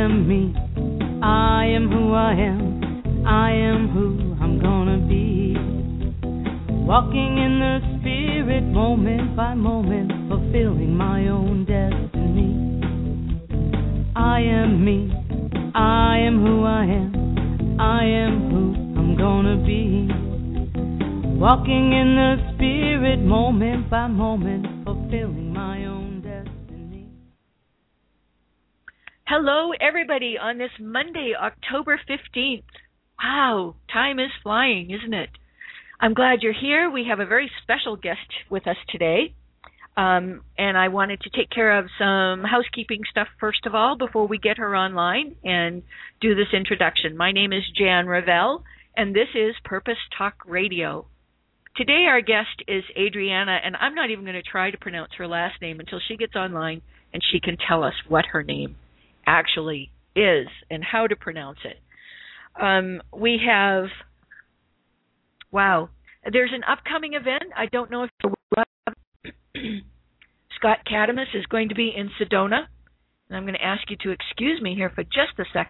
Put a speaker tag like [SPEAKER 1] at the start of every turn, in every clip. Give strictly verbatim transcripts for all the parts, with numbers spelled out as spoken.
[SPEAKER 1] am me. I am who I am. I am who I'm gonna be. Walking in the spirit moment by moment, fulfilling my own destiny. I am me. I am who I am. I am who I'm gonna be. Walking in the spirit moment by moment, fulfilling my own destiny.
[SPEAKER 2] Hello, everybody, on this Monday, October fifteenth. Wow, time is flying, isn't it? I'm glad you're here. We have a very special guest with us today. Um, and I wanted to take care of some housekeeping stuff first of all before we get her online and do this introduction. My name is Jan Ravel, and this is Purpose Talk Radio. Today our guest is Adriana, and I'm not even going to try to pronounce her last name until she gets online and she can tell us what her name actually is and how to pronounce it. Um, we have, wow, there's an upcoming event. I don't know if Scott Katimus is going to be in Sedona, and I'm going to ask you to excuse me here for just a second.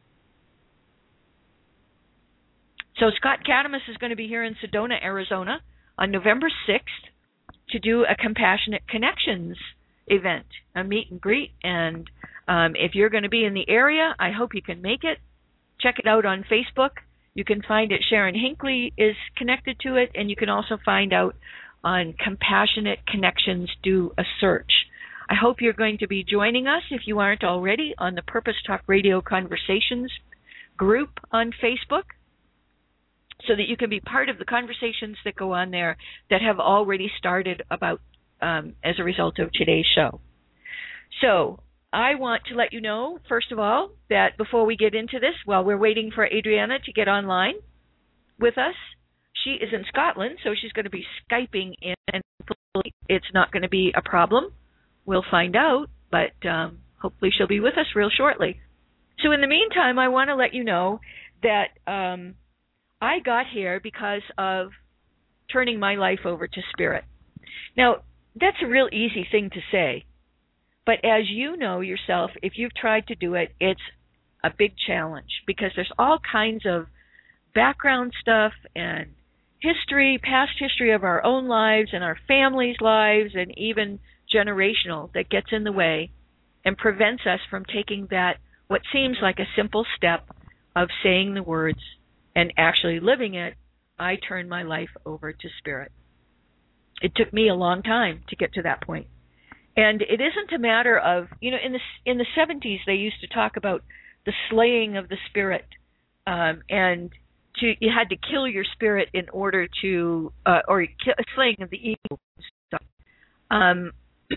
[SPEAKER 2] So Scott Katimus is going to be here in Sedona, Arizona on November sixth to do a Compassionate Connections event, a meet and greet. And um, if you're going to be in the area, I hope you can make it. Check it out on Facebook. You can find it. Sharon Hinckley is connected to it, and you can also find out on Compassionate Connections. Do a search. I hope you're going to be joining us, if you aren't already, on the Purpose Talk Radio Conversations group on Facebook, so that you can be part of the conversations that go on there that have already started about um, as a result of today's show. So I want to let you know, first of all, that before we get into this, while we're waiting for Adriana to get online with us, she is in Scotland, so she's going to be Skyping in, and hopefully it's not going to be a problem. We'll find out, but um, hopefully she'll be with us real shortly. So in the meantime, I want to let you know that um, I got here because of turning my life over to Spirit. Now, that's a real easy thing to say, but as you know yourself, if you've tried to do it, it's a big challenge because there's all kinds of background stuff and history, past history of our own lives and our families' lives and even generational that gets in the way and prevents us from taking that, what seems like a simple step of saying the words and actually living it. I turn my life over to Spirit. It took me a long time to get to that point. And it isn't a matter of, you know, in the, in the seventies they used to talk about the slaying of the spirit, um, and To, you had to kill your spirit in order to, uh, or kill, slaying of the ego, um,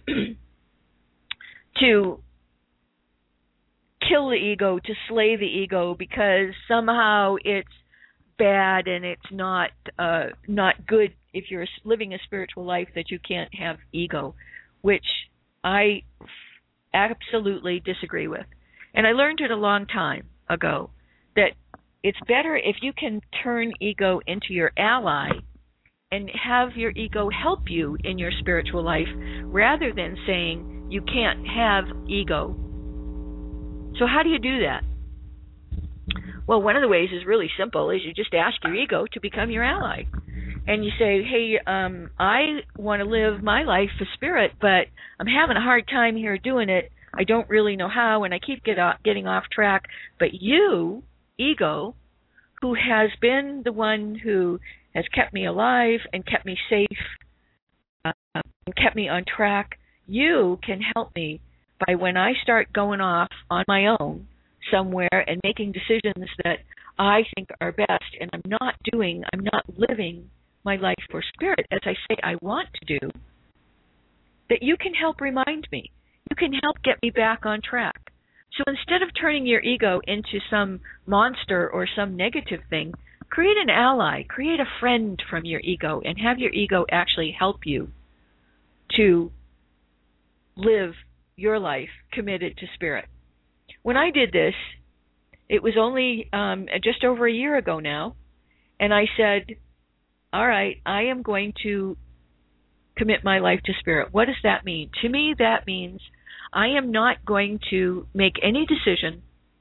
[SPEAKER 2] to kill the ego, to slay the ego, because somehow it's bad and it's not uh, not good if you're living a spiritual life that you can't have ego, which I absolutely disagree with. And I learned it a long time ago that it's better if you can turn ego into your ally and have your ego help you in your spiritual life rather than saying you can't have ego. So how do you do that? Well, one of the ways is really simple, is you just ask your ego to become your ally. And you say, hey, um, I want to live my life for Spirit, but I'm having a hard time here doing it. I don't really know how, and I keep get off, getting off track. But you, ego, who has been the one who has kept me alive and kept me safe uh, and kept me on track, you can help me by when I start going off on my own somewhere and making decisions that I think are best, and I'm not doing, I'm not living my life for Spirit as I say I want to do, that you can help remind me. You can help get me back on track. So instead of turning your ego into some monster or some negative thing, create an ally, create a friend from your ego, and have your ego actually help you to live your life committed to Spirit. When I did this, it was only um, just over a year ago now, and I said, all right, I am going to commit my life to Spirit. What does that mean? To me, that means I am not going to make any decision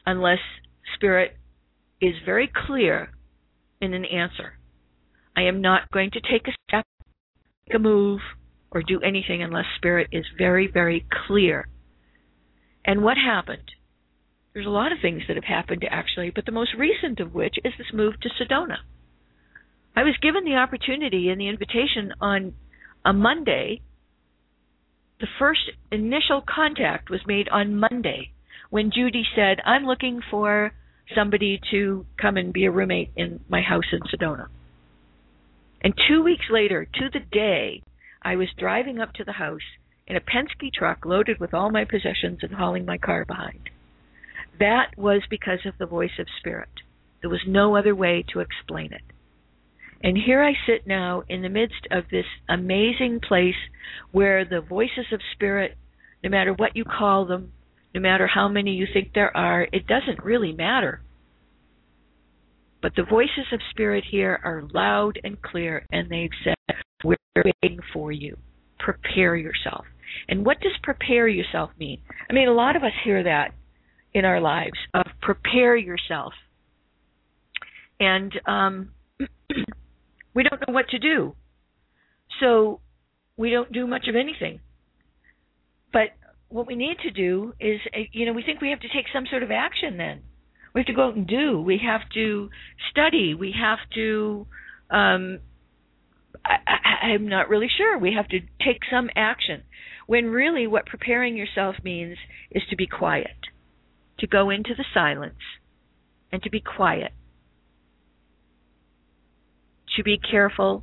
[SPEAKER 2] unless Spirit is very clear in an answer. I am not going to take a step, make a move, or do anything unless Spirit is very, very clear. And what happened? There's a lot of things that have happened, actually, but the most recent of which is this move to Sedona. I was given the opportunity and the invitation on a Monday. The first initial contact was made on Monday when Judy said, I'm looking for somebody to come and be a roommate in my house in Sedona. And two weeks later, to the day, I was driving up to the house in a Penske truck loaded with all my possessions and hauling my car behind. That was because of the voice of Spirit. There was no other way to explain it. And here I sit now in the midst of this amazing place where the voices of Spirit, no matter what you call them, no matter how many you think there are, it doesn't really matter. But the voices of Spirit here are loud and clear, and they've said, we're waiting for you. Prepare yourself. And what does prepare yourself mean? I mean, a lot of us hear that in our lives, of prepare yourself. And um, we don't know what to do. So we don't do much of anything. But what we need to do is, you know, we think we have to take some sort of action then. We have to go out and do. We have to study. We have to, um, I, I, I'm not really sure. We have to take some action. When really what preparing yourself means is to be quiet, to go into the silence and to be quiet, to be careful,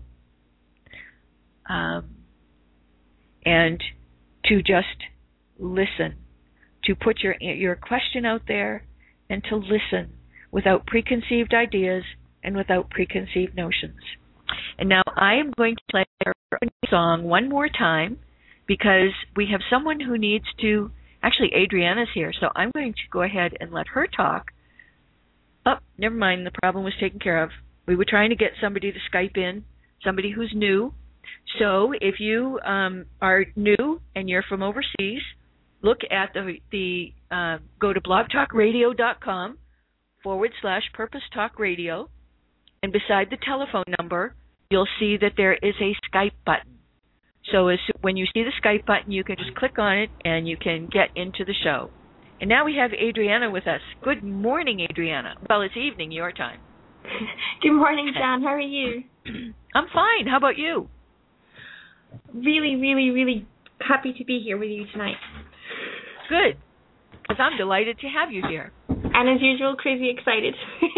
[SPEAKER 2] um, and to just listen, to put your your question out there and to listen without preconceived ideas and without preconceived notions. And now I am going to play our song one more time because we have someone who needs to, actually Adriana's here, so I'm going to go ahead and let her talk. Oh, never mind, the problem was taken care of. We were trying to get somebody to Skype in, somebody who's new. So if you um, are new and you're from overseas, look at the, the uh, go to blogtalkradio.com forward slash purpose talk radio, and beside the telephone number, you'll see that there is a Skype button. So as, when you see the Skype button, you can just click on it and you can get into the show. And now we have Adriana with us. Good morning, Adriana. Well, it's evening, your time.
[SPEAKER 3] Good morning, John. How are you?
[SPEAKER 2] I'm fine. How about you?
[SPEAKER 3] Really, really, really happy to be here with you tonight.
[SPEAKER 2] Good, because I'm delighted to have you here.
[SPEAKER 3] And as usual, crazy excited.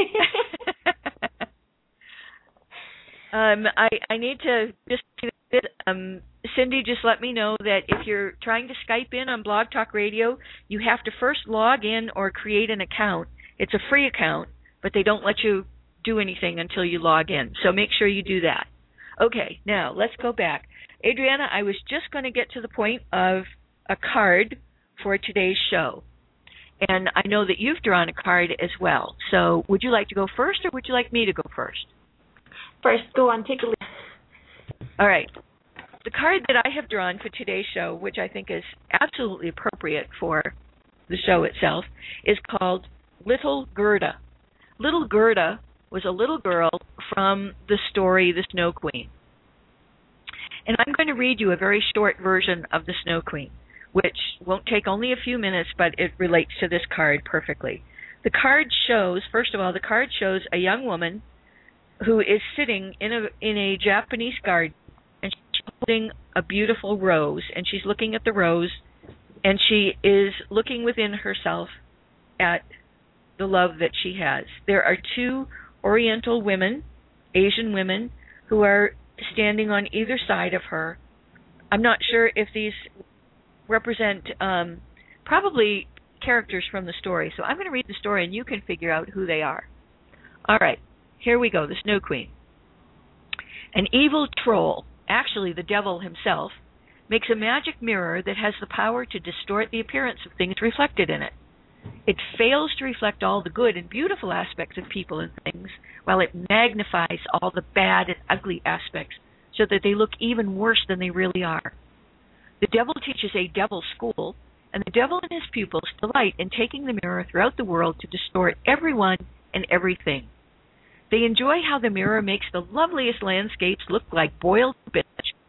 [SPEAKER 2] um, I, I need to just um, Cindy just let me know that if you're trying to Skype in on Blog Talk Radio, you have to first log in or create an account. It's a free account, but they don't let you do anything until you log in. So make sure you do that. Okay, now let's go back. Adriana, I was just going to get to the point of a card for today's show. And I know that you've drawn a card as well. So would you like to go first or would you like me to go first?
[SPEAKER 3] First, go on, take a look.
[SPEAKER 2] All right. The card that I have drawn for today's show, which I think is absolutely appropriate for the show itself, is called Little Gerda. Little Gerda was a little girl from the story The Snow Queen. And I'm going to read you a very short version of The Snow Queen, which won't take only a few minutes, but it relates to this card perfectly. The card shows, first of all, the card shows a young woman who is sitting in a in a Japanese garden, and she's holding a beautiful rose, and she's looking at the rose, and she is looking within herself at the love that she has. There are two Oriental women, Asian women, who are standing on either side of her. I'm not sure if these represent um, probably characters from the story. So I'm going to read the story and you can figure out who they are. All right, here we go, the Snow Queen. An evil troll, actually the devil himself, makes a magic mirror that has the power to distort the appearance of things reflected in it. It fails to reflect all the good and beautiful aspects of people and things, while it magnifies all the bad and ugly aspects so that they look even worse than they really are. The devil teaches a devil school, and the devil and his pupils delight in taking the mirror throughout the world to distort everyone and everything. They enjoy how the mirror makes the loveliest landscapes look like boiled spinach.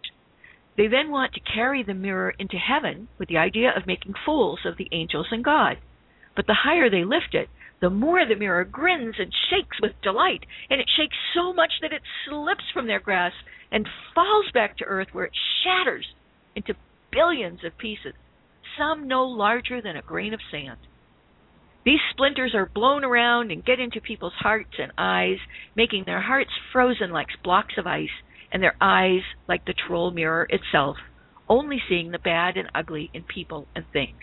[SPEAKER 2] They then want to carry the mirror into heaven with the idea of making fools of the angels and God. But the higher they lift it, the more the mirror grins and shakes with delight, and it shakes so much that it slips from their grasp and falls back to earth, where it shatters into billions of pieces, some no larger than a grain of sand. These splinters are blown around and get into people's hearts and eyes, making their hearts frozen like blocks of ice, and their eyes like the troll mirror itself, only seeing the bad and ugly in people and things.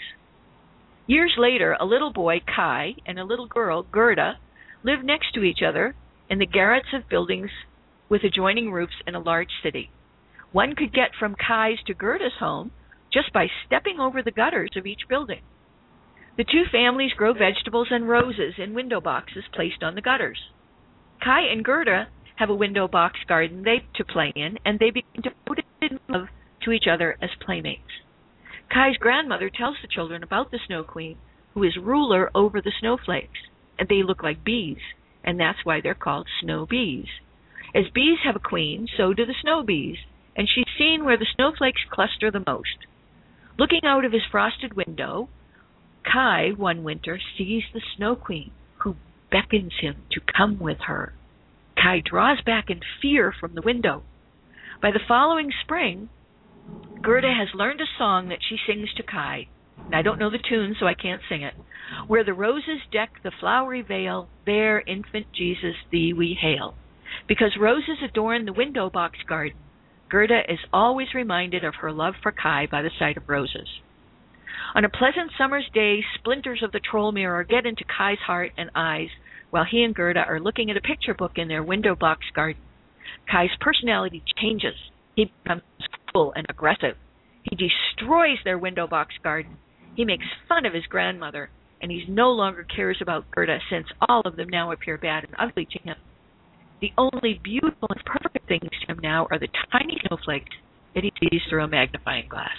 [SPEAKER 2] Years later, a little boy, Kai, and a little girl, Gerda, lived next to each other in the garrets of buildings with adjoining roofs in a large city. One could get from Kai's to Gerda's home just by stepping over the gutters of each building. The two families grow vegetables and roses in window boxes placed on the gutters. Kai and Gerda have a window box garden they to play in, and they become devoted in love to each other as playmates. Kai's grandmother tells the children about the Snow Queen, who is ruler over the snowflakes, and they look like bees, and that's why they're called snow bees. As bees have a queen, so do the snow bees, and she's seen where the snowflakes cluster the most. Looking out of his frosted window, Kai, one winter, sees the Snow Queen, who beckons him to come with her. Kai draws back in fear from the window. By the following spring, Gerda has learned a song that she sings to Kai. And I don't know the tune, so I can't sing it. Where the roses deck the flowery vale, there, infant Jesus, thee we hail. Because roses adorn the window box garden, Gerda is always reminded of her love for Kai by the sight of roses. On a pleasant summer's day, splinters of the troll mirror get into Kai's heart and eyes while he and Gerda are looking at a picture book in their window box garden. Kai's personality changes. He becomes cruel and aggressive. He destroys their window box garden. He makes fun of his grandmother, and he no longer cares about Gerda, since all of them now appear bad and ugly to him. The only beautiful and perfect things to him now are the tiny snowflakes that he sees through a magnifying glass.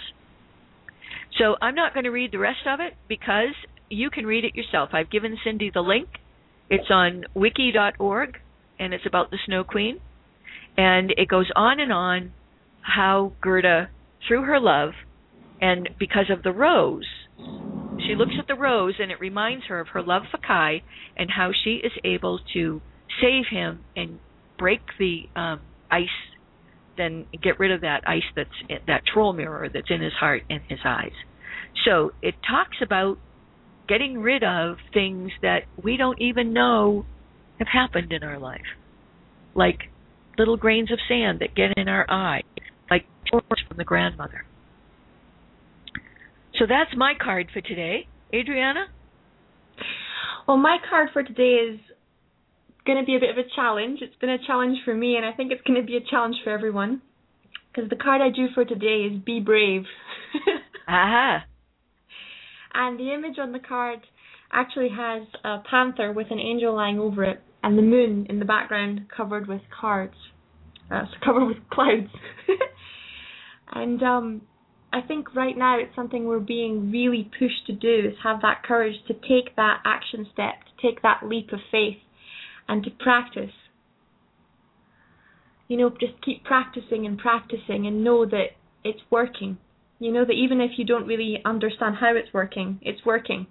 [SPEAKER 2] So I'm not going to read the rest of it because you can read it yourself. I've given Cindy the link. It's on wiki dot org, and it's about the Snow Queen. And it goes on and on how Gerda, through her love, and because of the rose, she looks at the rose and it reminds her of her love for Kai and how she is able to save him and break the um, ice, then get rid of that ice that's in, that troll mirror that's in his heart and his eyes. So it talks about getting rid of things that we don't even know have happened in our life, like little grains of sand that get in our eye, like chores from the grandmother. So that's my card for today. Adriana?
[SPEAKER 3] Well, my card for today is going to be a bit of a challenge. It's been a challenge for me, and I think it's going to be a challenge for everyone. Because the card I drew for today is Be Brave.
[SPEAKER 2] Aha.
[SPEAKER 3] And the image on the card actually has a panther with an angel lying over it, and the moon in the background covered with cards. Uh, so covered with clouds. And um, I think right now it's something we're being really pushed to do, is have that courage to take that action step, to take that leap of faith, and to practice. You know, just keep practicing and practicing and know that it's working. You know that even if you don't really understand how it's working, it's working.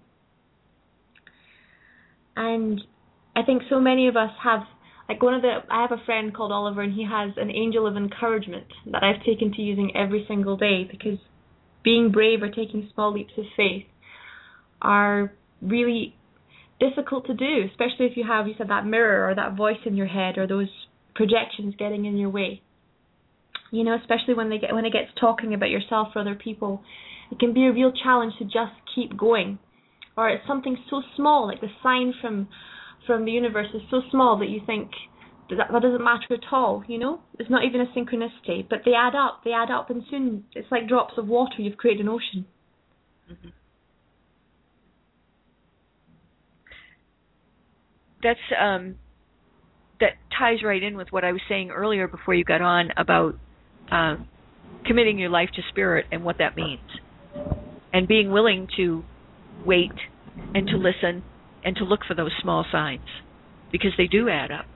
[SPEAKER 3] And I think so many of us have, like one of the, I have a friend called Oliver, and he has an angel of encouragement that I've taken to using every single day, because being brave or taking small leaps of faith are really difficult to do, especially if you have, you said, that mirror or that voice in your head or those projections getting in your way. You know, especially when they get when it gets talking about yourself or other people, it can be a real challenge to just keep going. Or it's something so small, like the sign from from the universe is so small that you think that that doesn't matter at all. You know, it's not even a synchronicity, but they add up. They add up, and soon it's like drops of water. You've created an ocean.
[SPEAKER 2] Mm-hmm. That's um, that ties right in with what I was saying earlier before you got on about uh, committing your life to spirit and what that means. and being willing to wait and to listen and to look for those small signs, because they do add up.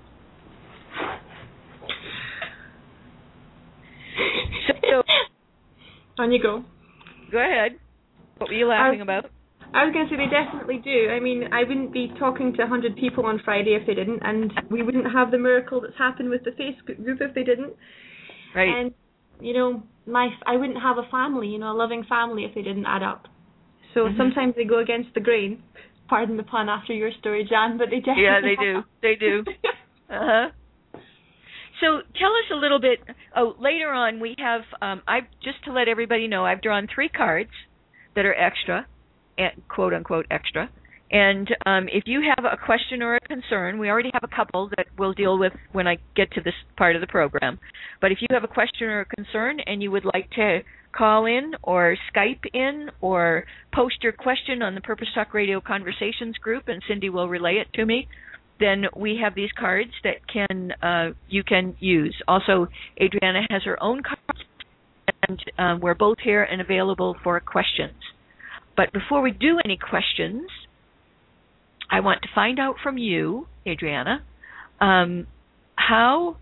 [SPEAKER 2] So, so
[SPEAKER 3] on you go.
[SPEAKER 2] Go ahead. What were you laughing I, about?
[SPEAKER 3] I was going to say they definitely do. I mean, I wouldn't be talking to one hundred people on Friday if they didn't, and we wouldn't have the miracle that's happened with the Facebook group if they didn't.
[SPEAKER 2] Right.
[SPEAKER 3] And, you know, my I wouldn't have a family, you know, a loving family if they didn't add up. So mm-hmm. sometimes they go against the grain. Pardon the pun after your story, Jan, but they definitely
[SPEAKER 2] Yeah, they do. They do. Uh-huh. So tell us a little bit. Oh, later on we have, um, I just to let everybody know, I've drawn three cards that are extra, quote unquote extra. And um, if you have a question or a concern, we already have a couple that we'll deal with when I get to this part of the program. But if you have a question or a concern and you would like to call in or Skype in or post your question on the Purpose Talk Radio Conversations group, and Cindy will relay it to me, then we have these cards that can uh, you can use. Also, Adriana has her own cards, and um, we're both here and available for questions. But before we do any questions, I want to find out from you, Adriana, um, how...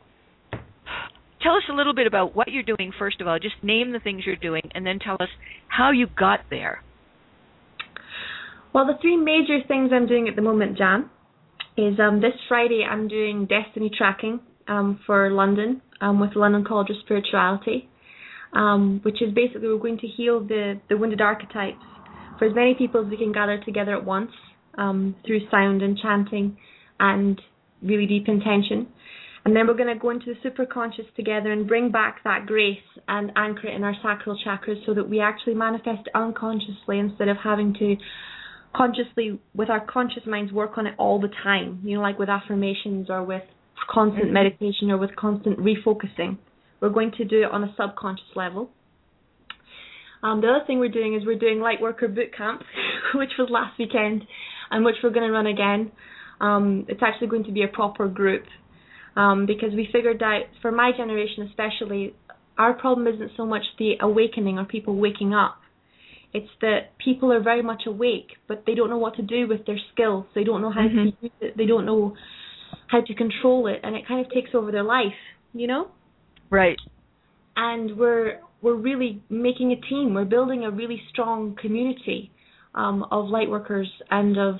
[SPEAKER 2] Tell us a little bit about what you're doing, first of all. Just name the things you're doing, and then tell us how you got there.
[SPEAKER 3] Well, the three major things I'm doing at the moment, Jan, is um, this Friday I'm doing destiny tracking um, for London um, with the London College of Spirituality, um, which is basically we're going to heal the, the wounded archetypes for as many people as we can gather together at once um, through sound and chanting and really deep intention. And then we're going to go into the superconscious together and bring back that grace and anchor it in our sacral chakras so that we actually manifest unconsciously instead of having to consciously, with our conscious minds, work on it all the time, you know, like with affirmations or with constant mm-hmm. meditation or with constant refocusing. We're going to do it on a subconscious level. Um, the other thing we're doing is we're doing Lightworker Boot Camp, which was last weekend, and which we're going to run again. Um, it's actually going to be a proper group um, because we figured out, for my generation especially, our problem isn't so much the awakening or people waking up. It's that people are very much awake, but they don't know what to do with their skills. They don't know how mm-hmm. to use it. They don't know how to control it, and it kind of takes over their life, you know?
[SPEAKER 2] Right.
[SPEAKER 3] And we're we're really making a team. We're building a really strong community um, of lightworkers and of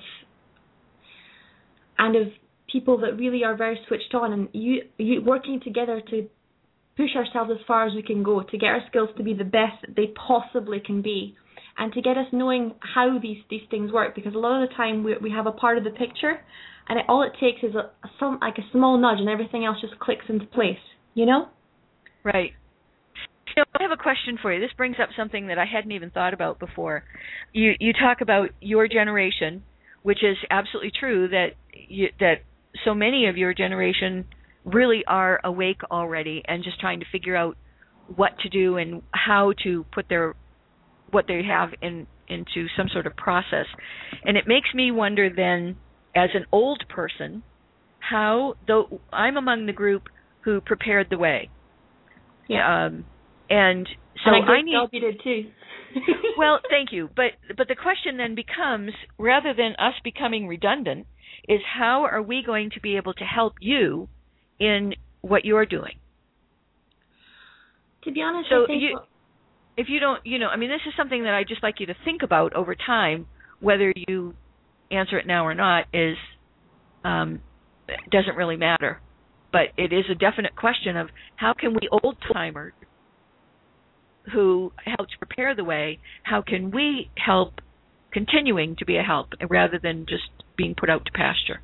[SPEAKER 3] and of people that really are very switched on, and you, you working together to push ourselves as far as we can go, to get our skills to be the best that they possibly can be, and to get us knowing how these, these things work. Because a lot of the time we we have a part of the picture, and it, all it takes is a, a some like a small nudge, and everything else just clicks into place. You know?
[SPEAKER 2] Right. So I have a question for you. This brings up something that I hadn't even thought about before. You you talk about your generation, which is absolutely true, that you, that so many of your generation really are awake already and just trying to figure out what to do and how to put their what they have in into some sort of process. And it makes me wonder then, as an old person, how, though I'm among the group who prepared the way.
[SPEAKER 3] Yeah.
[SPEAKER 2] Um, and so
[SPEAKER 3] and I,
[SPEAKER 2] I need.
[SPEAKER 3] You did too.
[SPEAKER 2] Well, thank you. But but the question then becomes, rather than us becoming redundant, is how are we going to be able to help you in what you're doing?
[SPEAKER 3] To be honest,
[SPEAKER 2] so
[SPEAKER 3] I think
[SPEAKER 2] you, if you don't, you know, I mean, this is something that I just like you to think about over time. Whether you answer it now or not is um, doesn't really matter. But it is a definite question of how can we old-timers who helped prepare the way, how can we help continuing to be a help rather than just being put out to pasture?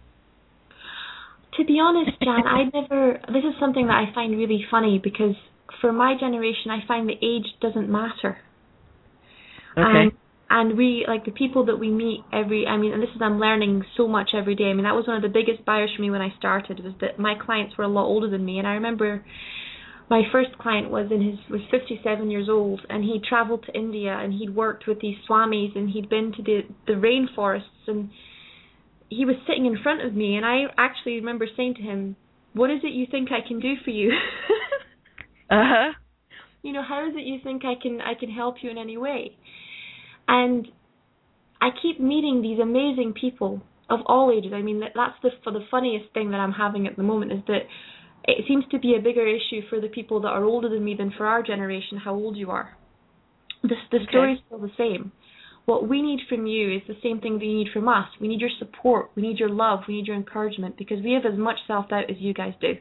[SPEAKER 3] To be honest, Jan, I never, this is something that I find really funny because for my generation, I find the age doesn't matter.
[SPEAKER 2] Okay.
[SPEAKER 3] Um, and we, like the people that we meet every, I mean, and this is, I'm learning so much every day. I mean, that was one of the biggest barriers for me when I started, was that my clients were a lot older than me. And I remember my first client was in his, was fifty-seven years old, and he traveled to India and he'd worked with these swamis and he'd been to the, the rainforests, and he was sitting in front of me, and I actually remember saying to him, what is it you think I can do for you?
[SPEAKER 2] Uh-huh.
[SPEAKER 3] You know, how is it you think I can I can help you in any way? And I keep meeting these amazing people of all ages. I mean, that, that's the for the funniest thing that I'm having at the moment is that it seems to be a bigger issue for the people that are older than me than for our generation, how old you are. The, the
[SPEAKER 2] okay.
[SPEAKER 3] story's still the same. What we need from you is the same thing that you need from us. We need your support. We need your love. We need your encouragement because we have as much self-doubt as you guys do.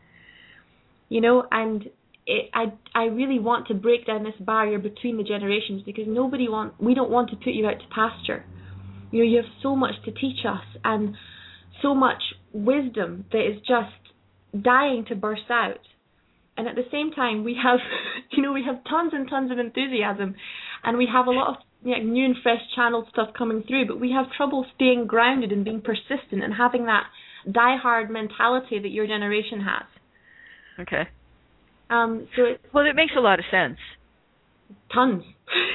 [SPEAKER 3] You know, and it, I I really want to break down this barrier between the generations because nobody want we don't want to put you out to pasture. You know, you have so much to teach us and so much wisdom that is just dying to burst out. And at the same time, we have, you know, we have tons and tons of enthusiasm, and we have a lot of you know, new and fresh channeled stuff coming through. But we have trouble staying grounded and being persistent and having that die-hard mentality that your generation has.
[SPEAKER 2] Okay.
[SPEAKER 3] Um. So it's
[SPEAKER 2] well, it makes a lot of sense.
[SPEAKER 3] Tons.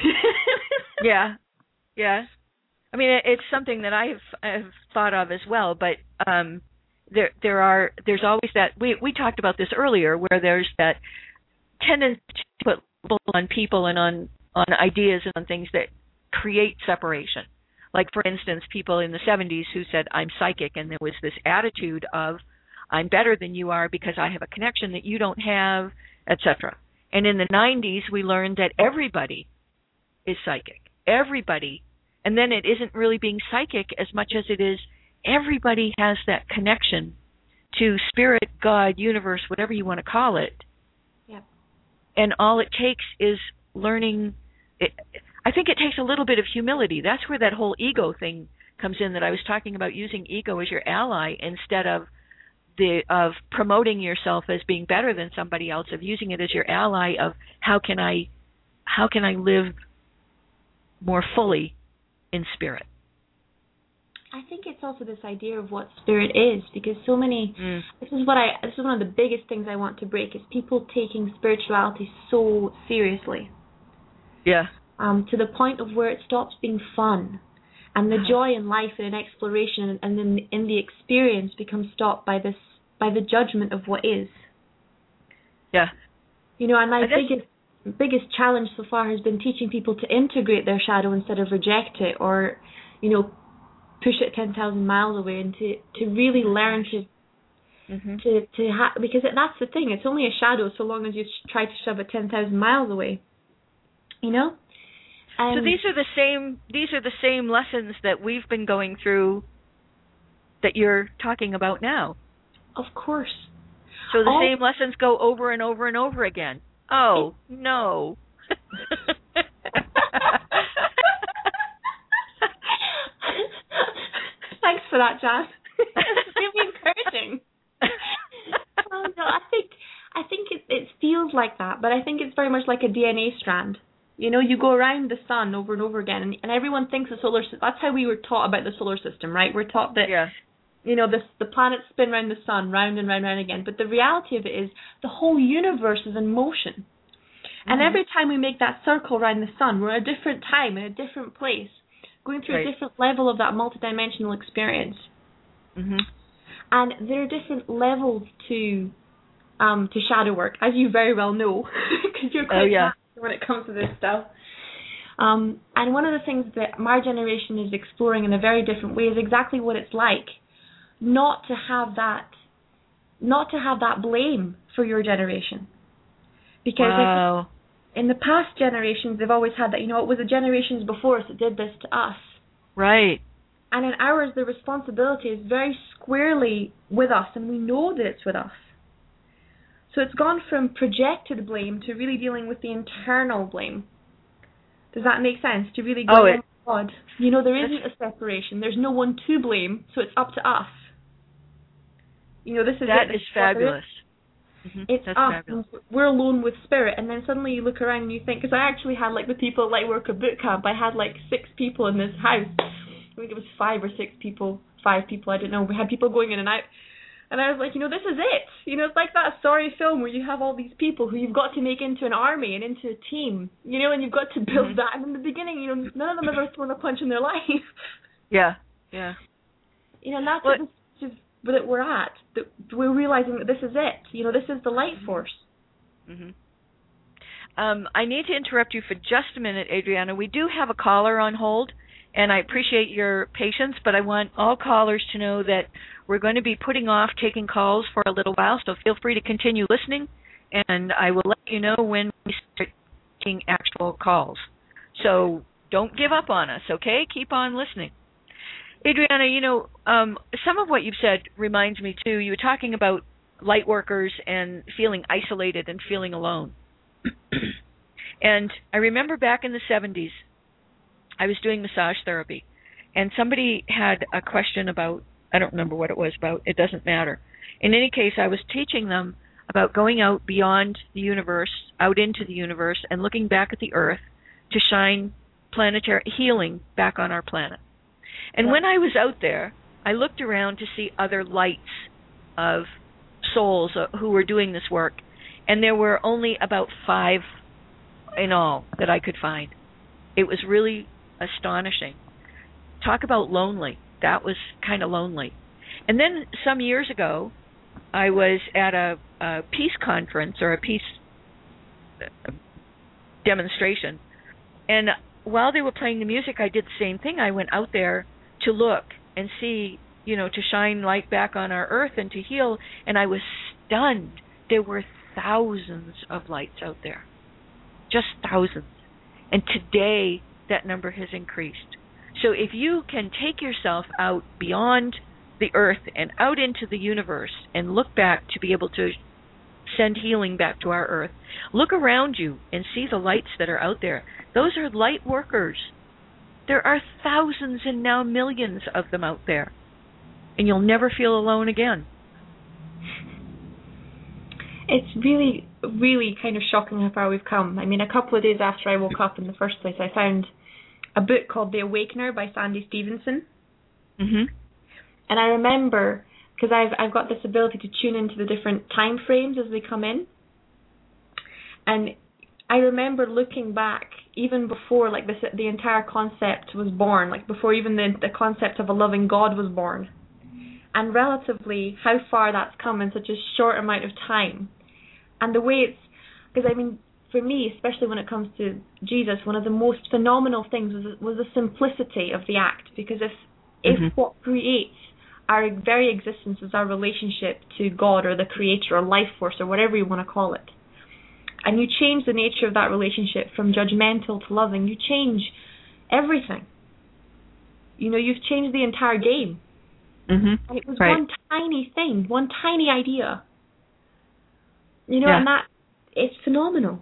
[SPEAKER 2] yeah. Yeah. I mean, it's something that I've I've thought of as well, but um, there there are there's always that we we talked about this earlier, where there's that tendency to put labels on people and on on ideas and on things that create separation. Like, for instance, people in the seventies who said, I'm psychic, and there was this attitude of, I'm better than you are because I have a connection that you don't have, et cetera. And in the nineties, we learned that everybody is psychic. Everybody. And then it isn't really being psychic as much as it is everybody has that connection to spirit, God, universe, whatever you want to call it.
[SPEAKER 3] Yep.
[SPEAKER 2] And all it takes is learning. It, I think it takes a little bit of humility. That's where that whole ego thing comes in that I was talking about, using ego as your ally instead of the of promoting yourself as being better than somebody else, of using it as your ally of how can I how can I live more fully in spirit.
[SPEAKER 3] I think it's also this idea of what spirit is, because so many mm. this is what I this is one of the biggest things I want to break, is people taking spirituality so seriously.
[SPEAKER 2] Yeah.
[SPEAKER 3] Um, to the point of where it stops being fun, and the joy in life and in exploration and in the, in the experience becomes stopped by this by the judgment of what is.
[SPEAKER 2] Yeah.
[SPEAKER 3] You know, and my biggest biggest challenge so far has been teaching people to integrate their shadow instead of reject it, or, you know, push it ten thousand miles away, and to, to really learn to mm-hmm. to to ha- because it, that's the thing. It's only a shadow so long as you sh- try to shove it ten thousand miles away. You know. Um,
[SPEAKER 2] so these are the same. These are the same lessons that we've been going through, that you're talking about now.
[SPEAKER 3] Of course.
[SPEAKER 2] So the
[SPEAKER 3] All,
[SPEAKER 2] same lessons go over and over and over again. Oh it, no.
[SPEAKER 3] Thanks for that, Jan. It's really encouraging. Oh, no, I think I think it it feels like that, but I think it's very much like a D N A strand. You know, you go around the sun over and over again, and, and everyone thinks the solar system. That's how we were taught about the solar system, right? We're taught that,
[SPEAKER 2] yeah.
[SPEAKER 3] you know, the the planets spin around the sun, round and round and round again. But the reality of it is, the whole universe is in motion. Mm-hmm. And every time we make that circle around the sun, we're at a different time, in a different place, going through
[SPEAKER 2] right.
[SPEAKER 3] a different level of that multidimensional experience.
[SPEAKER 2] Mm-hmm.
[SPEAKER 3] And there are different levels to um, to shadow work, as you very well know, because you're quite
[SPEAKER 2] oh, yeah.
[SPEAKER 3] when it comes to this stuff. Um, and one of the things that my generation is exploring in a very different way is exactly what it's like not to have that, not to have that blame for your generation. Because
[SPEAKER 2] wow.
[SPEAKER 3] in the past generations, they've always had that, you know, it was the generations before us that did this to us.
[SPEAKER 2] Right.
[SPEAKER 3] And in ours, the responsibility is very squarely with us, and we know that it's with us. So it's gone from projected blame to really dealing with the internal blame. Does that make sense? To really go,
[SPEAKER 2] oh,
[SPEAKER 3] oh
[SPEAKER 2] it,
[SPEAKER 3] my God, you know, there isn't a separation. There's no one to blame, so it's up to us. You know, this is
[SPEAKER 2] that
[SPEAKER 3] it.
[SPEAKER 2] is fabulous.
[SPEAKER 3] Mm-hmm. It's
[SPEAKER 2] That's
[SPEAKER 3] us.
[SPEAKER 2] fabulous.
[SPEAKER 3] We're alone with spirit, and then suddenly you look around and you think, because I actually had, like, the people at Lightworker Boot Camp, I had like six people in this house. I think it was five or six people, five people, I don't know. We had people going in and out. And I was like, you know, this is it. You know, it's like that sorry film where you have all these people who you've got to make into an army and into a team, you know, and you've got to build mm-hmm. that. And in the beginning, you know, none of them ever thrown a punch in their life.
[SPEAKER 2] Yeah, yeah.
[SPEAKER 3] You know, and that's
[SPEAKER 2] what
[SPEAKER 3] what this is that we're at. That we're realizing that this is it. You know, this is the light force.
[SPEAKER 2] Mm-hmm. um, I need to interrupt you for just a minute, Adriana. We do have a caller on hold, and I appreciate your patience, but I want all callers to know that we're going to be putting off taking calls for a little while, so feel free to continue listening, and I will let you know when we start taking actual calls. So don't give up on us, okay? Keep on listening. Adriana, you know, um, some of what you've said reminds me, too. You were talking about light workers and feeling isolated and feeling alone. And I remember back in the seventies, I was doing massage therapy, and somebody had a question about, I don't remember what it was about, it doesn't matter. In any case, I was teaching them about going out beyond the universe, out into the universe, and looking back at the Earth to shine planetary healing back on our planet. And when I was out there, I looked around to see other lights of souls who were doing this work, and there were only about five in all that I could find. It was really astonishing. Talk about lonely. That was kind of lonely. And then some years ago, I was at a, a peace conference or a peace demonstration, and while they were playing the music, I did the same thing. I went out there to look and see, you know, to shine light back on our Earth and to heal, and I was stunned. There were thousands of lights out there, just thousands. And today, that number has increased. So if you can take yourself out beyond the Earth and out into the universe and look back to be able to send healing back to our Earth, look around you and see the lights that are out there. Those are light workers. There are thousands and now millions of them out there. And you'll never feel alone again.
[SPEAKER 3] It's really, really kind of shocking how far we've come. I mean, a couple of days after I woke up in the first place, I found a book called The Awakener by Sandy Stevenson.
[SPEAKER 2] Mm-hmm.
[SPEAKER 3] And I remember, because I've I've got this ability to tune into the different time frames as they come in. And I remember looking back, even before like this, the entire concept was born, like before even the, the concept of a loving God was born. And relatively how far that's come in such a short amount of time. And the way it's, because I mean, for me, especially when it comes to Jesus, one of the most phenomenal things was was the simplicity of the act. Because if mm-hmm. if what creates our very existence is our relationship to God or the Creator or life force or whatever you want to call it, and you change the nature of that relationship from judgmental to loving, you change everything. You know, you've changed the entire game.
[SPEAKER 2] Mm-hmm.
[SPEAKER 3] And it was
[SPEAKER 2] right.
[SPEAKER 3] one tiny thing, one tiny idea. You know,
[SPEAKER 2] yeah.
[SPEAKER 3] and that, it's phenomenal.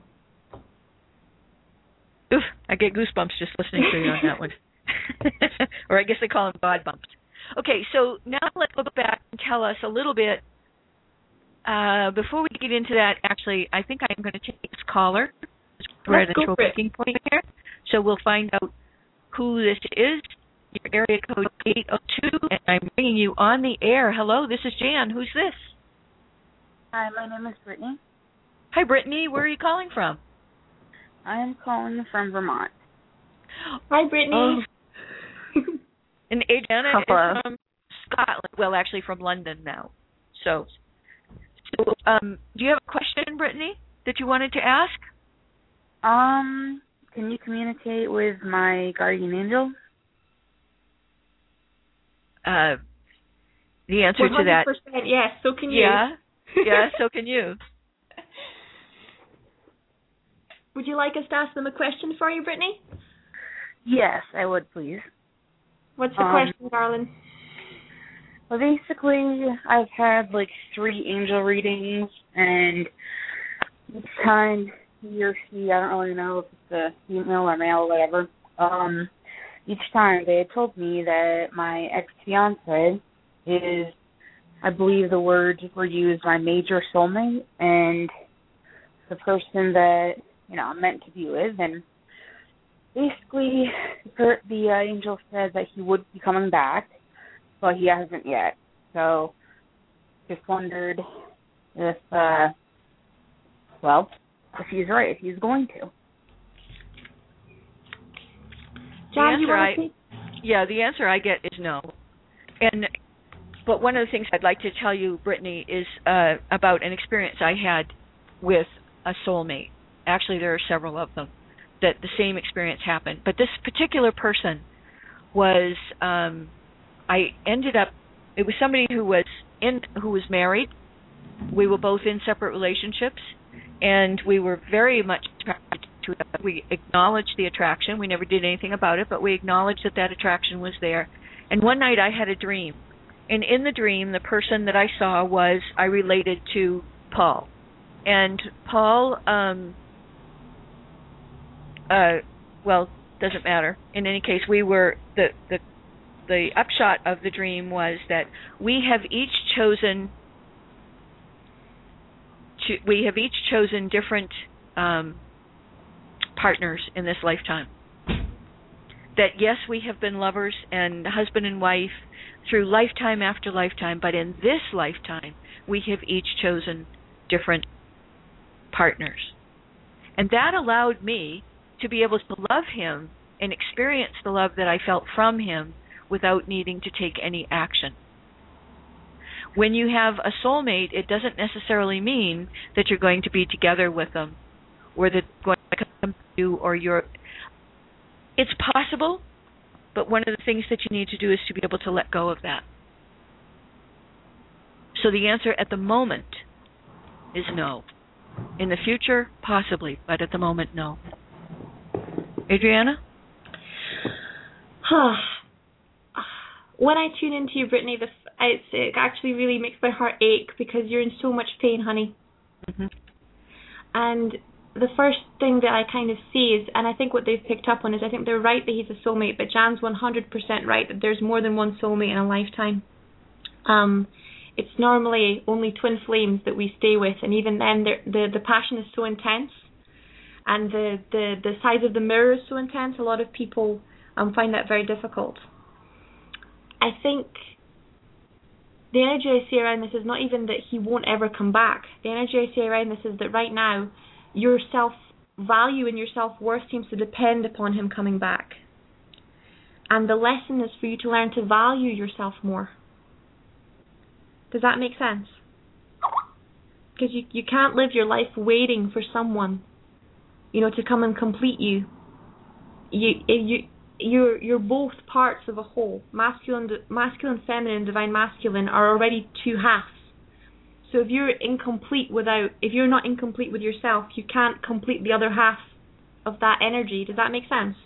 [SPEAKER 2] Oof, I get goosebumps just listening to you on that one. Or I guess they call them God bumps. Okay, so now let's go back and tell us a little bit. Uh, before we get into that, actually, I think I'm going to take this caller. We're at a breaking point here. So we'll find out who this is. Your area code eight oh two, and I'm bringing you on the air. Hello, this is Jan. Who's this?
[SPEAKER 4] Hi, my name is Brittany.
[SPEAKER 2] Hi, Brittany. Where are you calling from?
[SPEAKER 4] I am calling from Vermont.
[SPEAKER 3] Hi, Brittany.
[SPEAKER 2] Oh. And Adriana
[SPEAKER 4] Hello.
[SPEAKER 2] is from Scotland. Well, actually from London now. So, so um, do you have a question, Brittany, that you wanted to ask?
[SPEAKER 4] Um, can you communicate with my guardian angel?
[SPEAKER 2] Uh, the answer
[SPEAKER 3] one hundred percent
[SPEAKER 2] to that,
[SPEAKER 3] yes, so can you.
[SPEAKER 2] Yeah, yeah, so can you.
[SPEAKER 3] Would you like us to ask them a question for you, Brittany?
[SPEAKER 4] Yes, I would, please.
[SPEAKER 3] What's the
[SPEAKER 4] um,
[SPEAKER 3] question, darling?
[SPEAKER 4] Well, basically, I've had like three angel readings, and each time he or she, I don't really know if it's a female or male or whatever, um, each time they had told me that my ex-fiance is, I believe the words were used, my major soulmate, and the person that, you know, I'm meant to be with. And basically, the, the uh, angel said that he would be coming back, but he hasn't yet. So, just wondered if, uh, well, if he's right, if he's going to.
[SPEAKER 3] John,
[SPEAKER 2] the
[SPEAKER 3] you
[SPEAKER 2] answer
[SPEAKER 3] want
[SPEAKER 2] I, yeah, the answer I get is no. And but one of the things I'd like to tell you, Brittany, is uh, about an experience I had with a soulmate. actually there are several of them, that the same experience happened. But this particular person was, um, I ended up, it was somebody who was in, who was married. We were both in separate relationships, and we were very much attracted to each other. We acknowledged the attraction. We never did anything about it, but we acknowledged that that attraction was there. And one night I had a dream. And in the dream, the person that I saw was, I related to Paul. And Paul, um, uh, well, doesn't matter. In any case, we were, the, the, the upshot of the dream was that we have each chosen, to, we have each chosen different um, partners in this lifetime. That yes, we have been lovers and husband and wife through lifetime after lifetime, but in this lifetime, we have each chosen different partners. And that allowed me to be able to love him and experience the love that I felt from him without needing to take any action. When you have a soulmate, it doesn't necessarily mean that you're going to be together with them, or that going to come to you, or you're... It's possible, but one of the things that you need to do is to be able to let go of that. So the answer at the moment is no. In the future, possibly, but at the moment, no. Adriana?
[SPEAKER 3] When I tune into you, Brittany, the, it's, it actually really makes my heart ache because you're in so much pain, honey.
[SPEAKER 2] Mm-hmm.
[SPEAKER 3] And the first thing that I kind of see is, and I think what they've picked up on is, I think they're right that he's a soulmate, but Jan's one hundred percent right that there's more than one soulmate in a lifetime. Um, it's normally only twin flames that we stay with, and even then the the passion is so intense, and the, the, the size of the mirror is so intense, a lot of people um, find that very difficult. I think the energy I see around this is not even that he won't ever come back. The energy I see around this is that right now, your self-value and your self-worth seems to depend upon him coming back. And the lesson is for you to learn to value yourself more. Does that make sense? Because you, you can't live your life waiting for someone, you know, to come and complete you. You, you, you're, you're both parts of a whole. Masculine, masculine, feminine, divine masculine are already two halves. So if you're incomplete without, if you're not incomplete with yourself, you can't complete the other half of that energy. Does that make sense?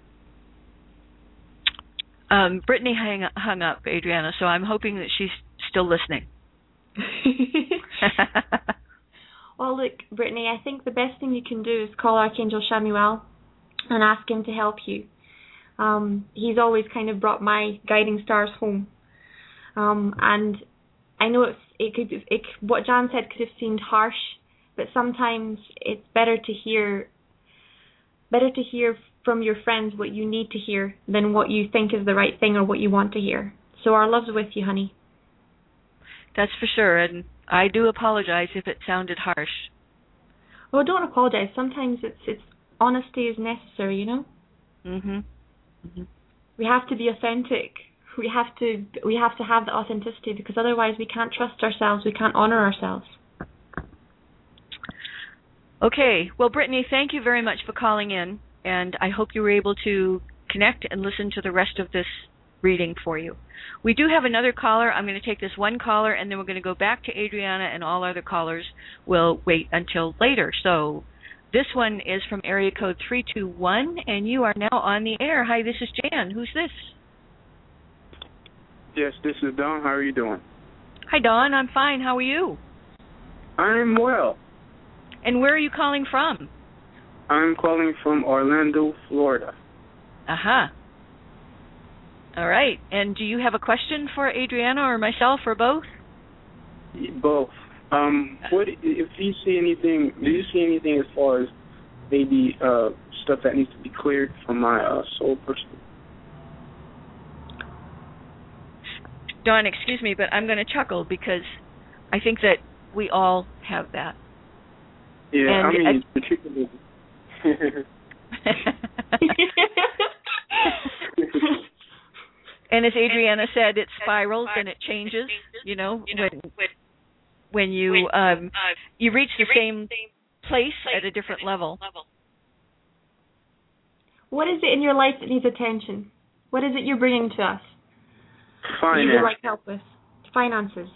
[SPEAKER 2] Um, Brittany hung, hung up, Adriana, so I'm hoping that she's still listening.
[SPEAKER 3] Well, look, Brittany, I think the best thing you can do is call Archangel Chamuel and ask him to help you. Um, he's always kind of brought my guiding stars home. Um, and I know it's, it could, it, what Jan said could have seemed harsh, but sometimes it's better to hear, better to hear from your friends what you need to hear than what you think is the right thing or what you want to hear. So our love's with you, honey.
[SPEAKER 2] That's for sure, and I do apologize if it sounded harsh.
[SPEAKER 3] Well, don't apologize. Sometimes it's it's honesty is necessary, you know.
[SPEAKER 2] Mhm. Mhm.
[SPEAKER 3] We have to be authentic. We have to we have to have the authenticity, because otherwise we can't trust ourselves. We can't honor ourselves.
[SPEAKER 2] Okay. Well, Brittany, thank you very much for calling in, and I hope you were able to connect and listen to the rest of this reading for you. We do have another caller. I'm going to take this one caller, and then we're going to go back to Adriana, and all other callers will wait until later. So this one is from area code three two one, and you are now on the air. Hi, this is Jan. Who's this?
[SPEAKER 5] Yes, this is Don. How are you doing?
[SPEAKER 2] Hi, Don. I'm fine. How are you?
[SPEAKER 5] I'm well.
[SPEAKER 2] And where are you calling from?
[SPEAKER 5] I'm calling from Orlando, Florida.
[SPEAKER 2] Aha. Uh-huh. All right. And do you have a question for Adriana or myself or both?
[SPEAKER 5] Both. Um, what if you see anything? Do you see anything as far as maybe uh, stuff that needs to be cleared from my uh, soul person?
[SPEAKER 2] Dawn, excuse me, but I'm going to chuckle because I think that we all have that.
[SPEAKER 5] Yeah,
[SPEAKER 2] and
[SPEAKER 5] I mean,
[SPEAKER 2] I,
[SPEAKER 5] particularly.
[SPEAKER 2] And as Adriana said, it spirals and it changes. You know, when when you um, you reach the same place at a different level.
[SPEAKER 3] What is it in your life that needs attention? What is it you're bringing to us?
[SPEAKER 5] Finance.
[SPEAKER 3] You would like help with finances.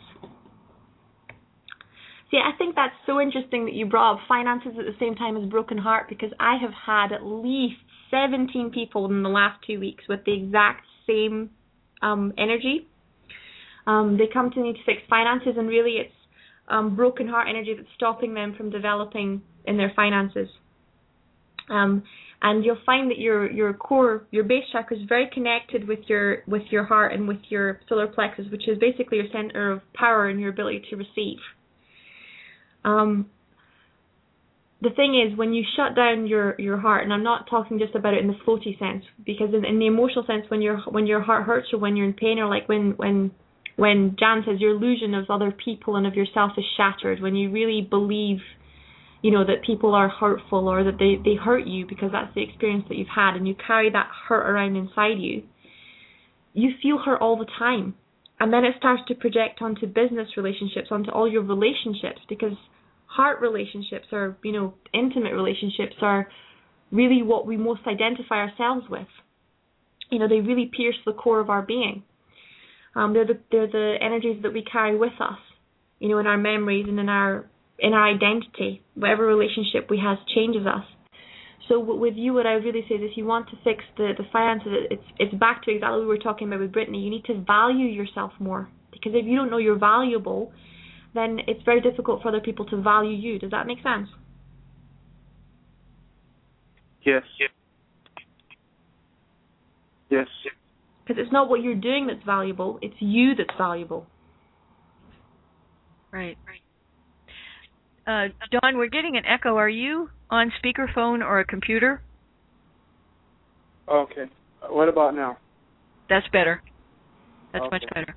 [SPEAKER 3] See, I think that's so interesting that you brought up finances at the same time as broken heart, because I have had at least seventeen people in the last two weeks with the exact same um, energy. Um, they come to me to fix finances, and really it's um, broken heart energy that's stopping them from developing in their finances. Um, and you'll find that your your core, your base chakra is very connected with your with your heart and with your solar plexus, which is basically your center of power and your ability to receive. Um, the thing is, when you shut down your, your heart, and I'm not talking just about it in the floaty sense, because in, in the emotional sense, when your when your heart hurts or when you're in pain, or like when when when Jan says your illusion of other people and of yourself is shattered, when you really believe, you know, that people are hurtful or that they, they hurt you because that's the experience that you've had, and you carry that hurt around inside you, you feel hurt all the time. And then it starts to project onto business relationships, onto all your relationships, because heart relationships, or, you know, intimate relationships, are really what we most identify ourselves with. You know, they really pierce the core of our being. Um, they're the they're the energies that we carry with us, you know, in our memories and in our in our identity. Whatever relationship we have changes us. So with you, what I would really say is, if you want to fix the, the finances, it's it's back to exactly what we were talking about with Brittany. You need to value yourself more, because if you don't know you're valuable, then it's very difficult for other people to value you. Does that make sense?
[SPEAKER 5] Yes. Yes.
[SPEAKER 3] Because it's not what you're doing that's valuable, it's you that's valuable.
[SPEAKER 2] Right, right. Uh, Dawn, we're getting an echo. Are you on speakerphone or a computer?
[SPEAKER 5] Okay. What about now?
[SPEAKER 2] That's better. That's
[SPEAKER 5] Okay.
[SPEAKER 2] much better.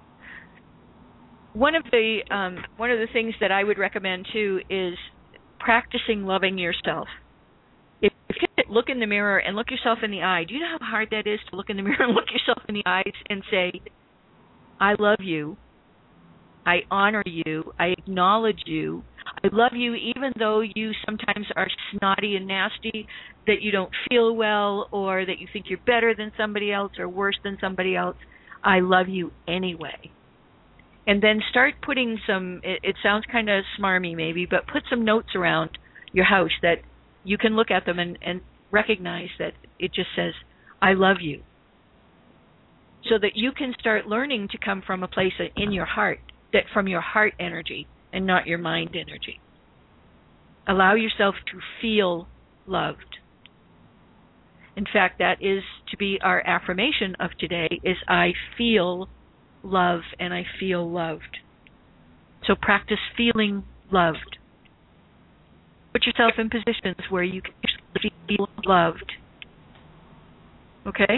[SPEAKER 2] One of the um, one of the things that I would recommend too is practicing loving yourself. If you could look in the mirror and look yourself in the eye, do you know how hard that is to look in the mirror and look yourself in the eyes and say, "I love you. I honor you. I acknowledge you. I love you even though you sometimes are snotty and nasty, that you don't feel well, or that you think you're better than somebody else or worse than somebody else. I love you anyway." And then start putting some, it, it sounds kind of smarmy maybe, but put some notes around your house that you can look at them and, and recognize that it just says, "I love you." So that you can start learning to come from a place in your heart, that from your heart energy and not your mind energy. Allow yourself to feel loved. In fact, that is to be our affirmation of today, is I feel love and I feel loved. So practice feeling loved. Put yourself in positions where you can feel loved. Okay?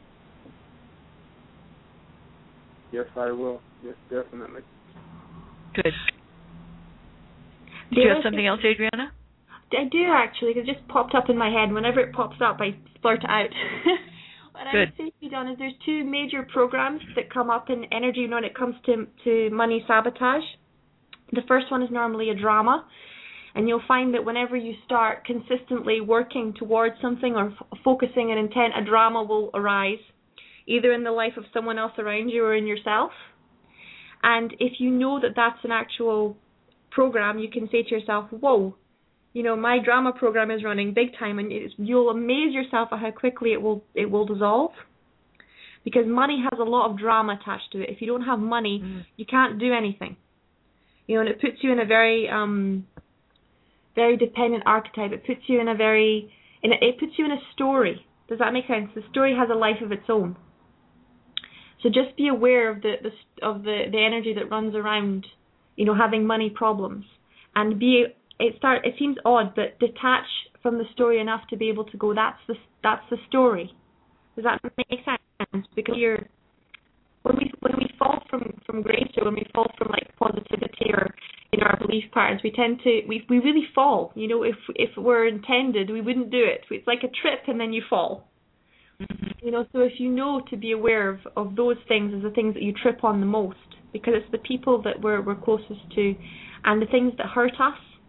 [SPEAKER 5] Yes, I will. Yes, definitely.
[SPEAKER 2] Good. Do you have something else, Adriana?
[SPEAKER 3] I do, actually. It just popped up in my head. Whenever it pops up, I blurt it out. What I would say to you, Dawn, is there's two major programs that come up in energy when it comes to to money sabotage. The first one is normally a drama, and you'll find that whenever you start consistently working towards something or f- focusing an intent, a drama will arise, either in the life of someone else around you or in yourself. And if you know that that's an actual program, you can say to yourself, whoa, you know, my drama program is running big time, and it's, you'll amaze yourself at how quickly it will it will dissolve. Because money has a lot of drama attached to it. If you don't have money, mm. you can't do anything. You know, and it puts you in a very um, very dependent archetype. It puts you in a very, in a, it puts you in a story. Does that make sense? The story has a life of its own. So just be aware of the, the of the, the energy that runs around, you know, having money problems, and be it start. It seems odd, but detach from the story enough to be able to go, that's the that's the story. Does that make sense? Because you're when we when we fall from, from grace, or when we fall from like positivity or in our belief patterns, we tend to we we really fall. You know, if if we're intended, we wouldn't do it. It's like a trip and then you fall. You know, so if you know to be aware of, of those things as the things that you trip on the most, because it's the people that we're we're closest to, and the things that hurt us,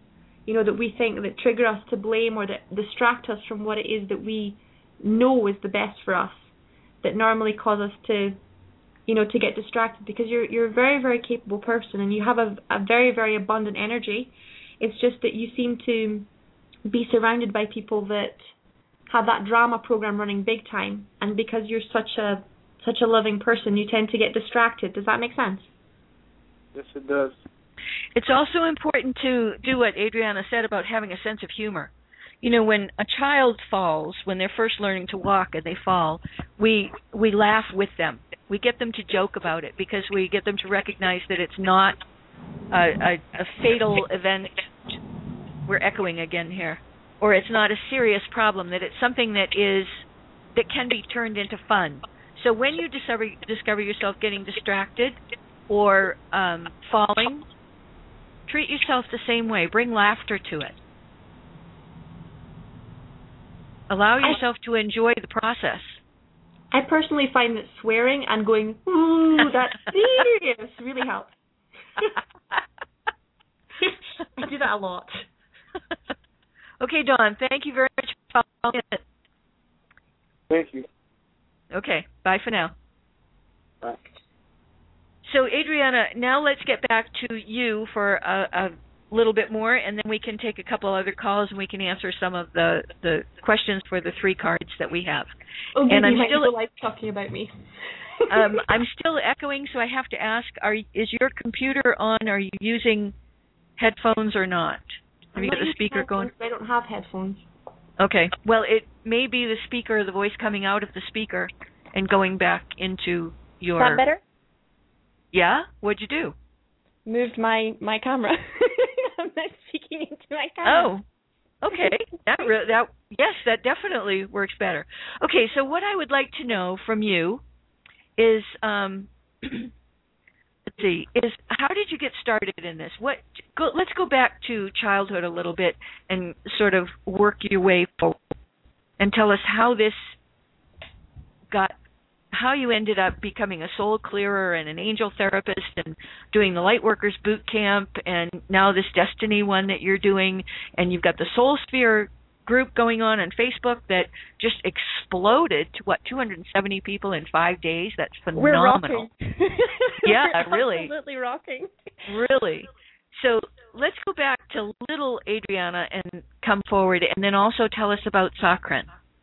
[SPEAKER 3] you know, that we think that trigger us to blame or that distract us from what it is that we know is the best for us, that normally cause us to, you know, to get distracted, because you're you're a very, very capable person and you have a, a very, very abundant energy. It's just that you seem to be surrounded by people that have that drama program running big time, and because you're such a such a loving person, you tend to get distracted. Does that make sense?
[SPEAKER 5] Yes, it does.
[SPEAKER 2] It's also important to do what Adriana said about having a sense of humor. You know, when a child falls, when they're first learning to walk and they fall, we we laugh with them. We get them to joke about it because we get them to recognize that it's not a, a, a fatal event. We're echoing again here. Or it's not a serious problem, that it's something that is that can be turned into fun. So when you discover, discover yourself getting distracted or um, falling, treat yourself the same way. Bring laughter to it. Allow yourself to enjoy the process.
[SPEAKER 3] I personally find that swearing and going, ooh, that's serious, really helps. I do that a lot.
[SPEAKER 2] Okay, Dawn, thank you very much for calling in.
[SPEAKER 5] Thank you.
[SPEAKER 2] Okay, bye for now.
[SPEAKER 5] Bye.
[SPEAKER 2] So, Adriana, now let's get back to you for a, a little bit more, and then we can take a couple other calls and we can answer some of the, the questions for the three cards that we have.
[SPEAKER 3] Oh,
[SPEAKER 2] and I'm
[SPEAKER 3] you
[SPEAKER 2] still
[SPEAKER 3] like talking about me.
[SPEAKER 2] um, I'm still echoing, so I have to ask: Are is your computer on? Are you using headphones or not? Have you got the speaker going?
[SPEAKER 3] I don't have headphones.
[SPEAKER 2] Okay. Well, it may be the speaker, the voice coming out of the speaker and going back into your...
[SPEAKER 3] Is that better?
[SPEAKER 2] Yeah? What'd you do?
[SPEAKER 3] Moved my, my camera. I'm not speaking into my camera.
[SPEAKER 2] Oh, okay. That, re- that yes, that definitely works better. Okay, so what I would like to know from you is... Um, Let's see, is how did you get started in this? What? Go, let's go back to childhood a little bit and sort of work your way forward and tell us how this got, how you ended up becoming a soul clearer and an angel therapist and doing the Lightworkers boot camp and now this Destiny one that you're doing, and you've got the Soul Sphere group going on on Facebook that just exploded to what, two hundred seventy people in five days. That's phenomenal.
[SPEAKER 3] We're rocking.
[SPEAKER 2] Yeah,
[SPEAKER 3] We're
[SPEAKER 2] really.
[SPEAKER 3] Absolutely rocking.
[SPEAKER 2] Really. So let's go back to little Adriana and come forward, and then also tell us about Sakran.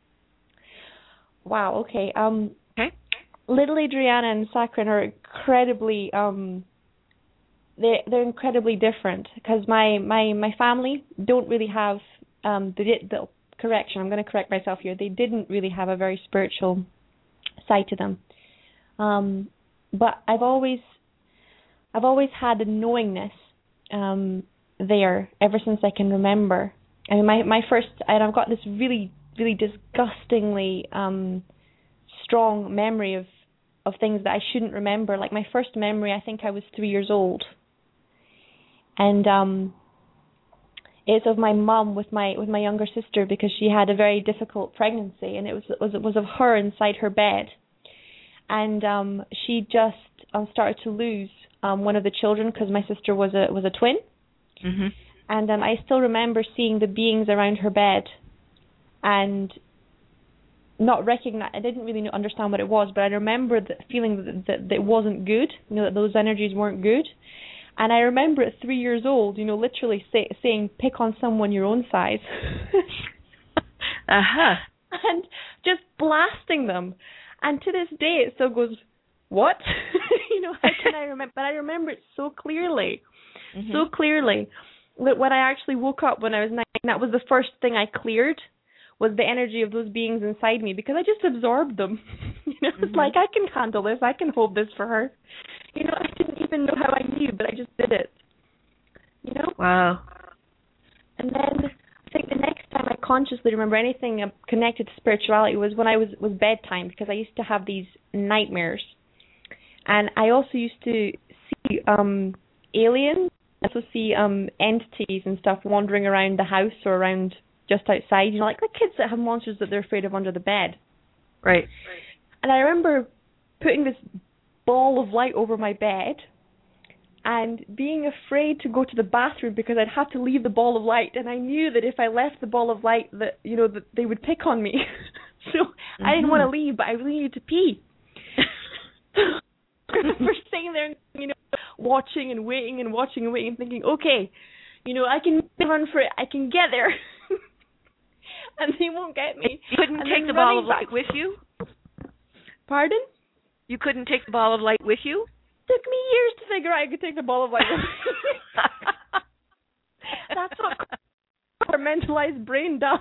[SPEAKER 3] Wow. Okay. Um.
[SPEAKER 2] Okay.
[SPEAKER 3] Little Adriana and Sakran are incredibly um. They they're incredibly different because my my my family don't really have um the the correction. I'm going to correct myself here. They didn't really have a very spiritual side to them. Um. But I've always, I've always had a knowingness um, there ever since I can remember. I mean, my my first, and I've got this really, really disgustingly um, strong memory of, of things that I shouldn't remember. Like my first memory, I think I was three years old, and um, it's of my mum with my with my younger sister because she had a very difficult pregnancy, and it was it was it was of her inside her bed. And um, she just um, started to lose um, one of the children because my sister was a was a twin.
[SPEAKER 2] Mm-hmm.
[SPEAKER 3] And um, I still remember seeing the beings around her bed, and not recognize. I didn't really understand what it was, but I remember the feeling that, that, that it wasn't good. You know, that those energies weren't good. And I remember at three years old, you know, literally say, saying, "Pick on someone your own size."
[SPEAKER 2] uh huh.
[SPEAKER 3] And just blasting them. And to this day, it still goes, what? you know, how can I remember? But I remember it so clearly, mm-hmm. so clearly. That when I actually woke up when I was nine, that was the first thing I cleared, was the energy of those beings inside me, because I just absorbed them. you know, mm-hmm. It's like, I can handle this. I can hold this for her. You know, I didn't even know how I knew, but I just did it. You know?
[SPEAKER 2] Wow.
[SPEAKER 3] And then I think the next time I consciously remember anything connected to spirituality was when I was was bedtime, because I used to have these nightmares, and I also used to see um, aliens, I also see um, entities and stuff wandering around the house or around just outside. You know, like the kids that have monsters that they're afraid of under the bed.
[SPEAKER 2] Right.
[SPEAKER 3] And I remember putting this ball of light over my bed
[SPEAKER 6] and being afraid to go to the bathroom because I'd have to leave the ball of light, and I knew that if I left the ball of light, that you know that they would pick on me. So mm-hmm. I didn't want to leave, but I really needed to pee. I remember sitting there, you know, watching and waiting and watching and waiting and thinking, okay, you know, I can run for it, I can get there, and they won't get me.
[SPEAKER 2] You couldn't
[SPEAKER 6] and
[SPEAKER 2] take the ball of light with you?
[SPEAKER 6] Pardon?
[SPEAKER 2] You couldn't take the ball of light with you?
[SPEAKER 6] It took me years to figure out I could take the ball of light with me. That's what compartmentalized brain does.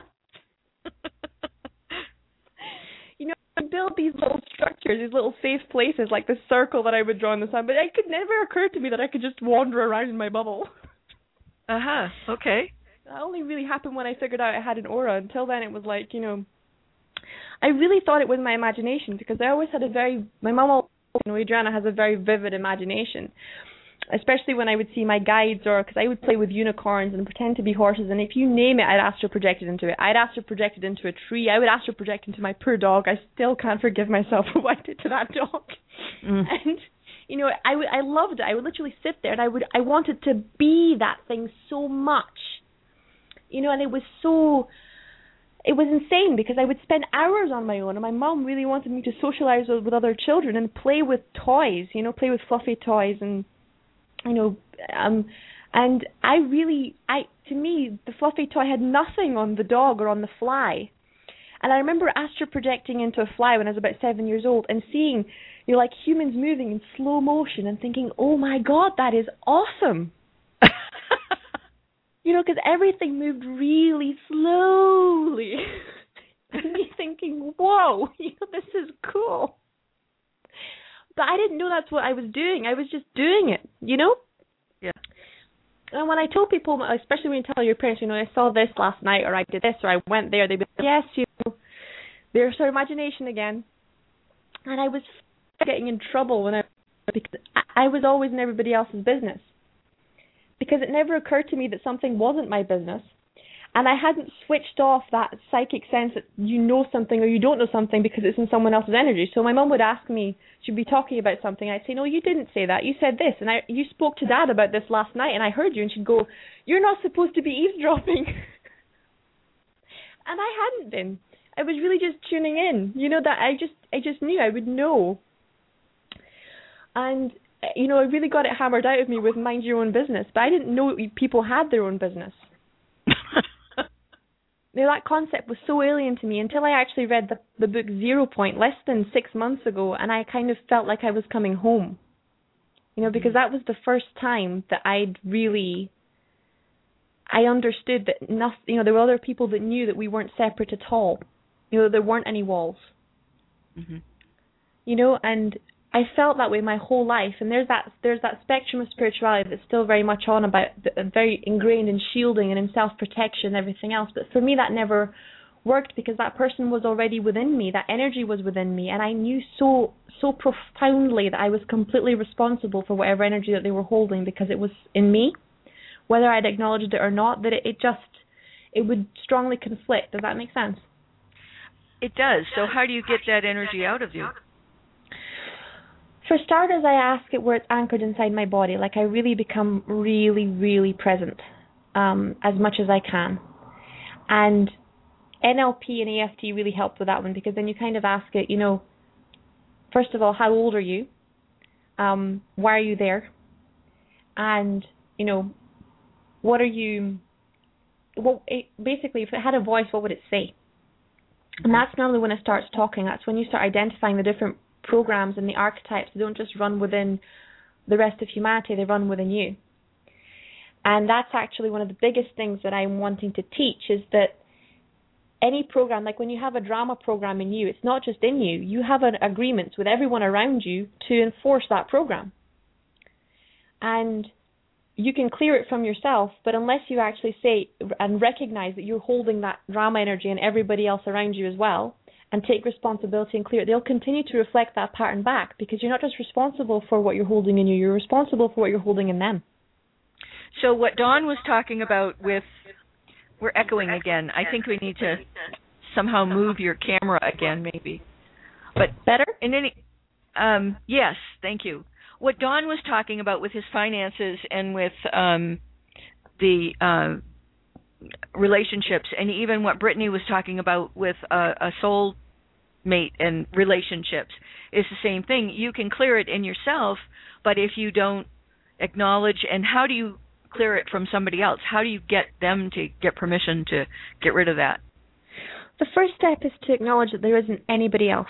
[SPEAKER 6] You know, I build these little structures, these little safe places, like the circle that I would draw in the sun, but it could never occur to me that I could just wander around in my bubble.
[SPEAKER 2] Uh-huh, okay.
[SPEAKER 6] That only really happened when I figured out I had an aura. Until then, it was like, you know, I really thought it was my imagination, because I always had a very, my mom always, you know, Adriana has a very vivid imagination, especially when I would see my guides, or because I would play with unicorns and pretend to be horses, and if you name it, I'd astral project it into it. I'd astral project it into a tree. I would astral project into my poor dog. I still can't forgive myself for what I did to that dog. Mm. And, you know, I, w- I loved it. I would literally sit there, and I would, I wanted to be that thing so much. You know, and it was so, it was insane, because I would spend hours on my own, and my mom really wanted me to socialize with, with other children and play with toys, you know, play with fluffy toys, and, you know, um, and I really, I, to me, the fluffy toy had nothing on the dog or on the fly. And I remember astral projecting into a fly when I was about seven years old and seeing, you know, like humans moving in slow motion and thinking, oh my God, that is awesome. You know, because everything moved really slowly. And me thinking, whoa, you know, this is cool. But I didn't know that's what I was doing. I was just doing it, you know?
[SPEAKER 2] Yeah.
[SPEAKER 6] And when I told people, especially when you tell your parents, you know, I saw this last night, or I did this, or I went there, they'd be like, yes, you know, there's our imagination again. And I was getting in trouble when I, because I was always in everybody else's business. Because it never occurred to me that something wasn't my business. And I hadn't switched off that psychic sense that you know something or you don't know something because it's in someone else's energy. So my mum would ask me, she'd be talking about something. I'd say, no, you didn't say that. You said this. And I, you spoke to Dad about this last night and I heard you. And she'd go, you're not supposed to be eavesdropping. And I hadn't been. I was really just tuning in. You know, that I just, I just knew I would know. And, you know, I really got it hammered out of me with mind your own business. But I didn't know people had their own business. You know, that concept was so alien to me until I actually read the the book Zero Point less than six months ago, and I kind of felt like I was coming home. You know, because that was the first time that I'd really, I understood that nothing, you know, there were other people that knew that we weren't separate at all. You know, there weren't any walls. Mm-hmm. You know, and I felt that way my whole life, and there's that there's that spectrum of spirituality that's still very much on about, the, very ingrained in shielding and in self-protection and everything else. But for me, that never worked because that person was already within me. That energy was within me, and I knew so so profoundly that I was completely responsible for whatever energy that they were holding because it was in me, whether I'd acknowledged it or not. That it, it just it would strongly conflict. Does that make sense?
[SPEAKER 2] It does. So how do you get that energy out of you?
[SPEAKER 6] For starters, I ask it where it's anchored inside my body. Like I really become really, really present um, as much as I can. And N L P and E F T really helped with that one because then you kind of ask it, you know, first of all, how old are you? Um, why are you there? And, you know, what are you, well, it, basically, if it had a voice, what would it say? And that's normally when it starts talking. That's when you start identifying the different programs and the archetypes. They don't just run within the rest of humanity, they run within you. And that's actually one of the biggest things that I'm wanting to teach is that any program, like when you have a drama program in you, it's not just in you. You have an agreement with everyone around you to enforce that program. And you can clear it from yourself, but unless you actually say and recognize that you're holding that drama energy and everybody else around you as well, and take responsibility and clear it, they'll continue to reflect that pattern back because you're not just responsible for what you're holding in you, you're responsible for what you're holding in them.
[SPEAKER 2] So what Dawn was talking about with, we're echoing again. I think we need to somehow move your camera again maybe. But
[SPEAKER 6] better?
[SPEAKER 2] In any, um, yes, thank you. what Don was talking about with his finances and with um, the uh, relationships, and even what Brittany was talking about with uh, a soul mate and relationships, is the same thing. You can clear it in yourself, but if you don't acknowledge, and how do you clear it from somebody else? How do you get them to get permission to get rid of that?
[SPEAKER 6] The first step is to acknowledge that there isn't anybody else.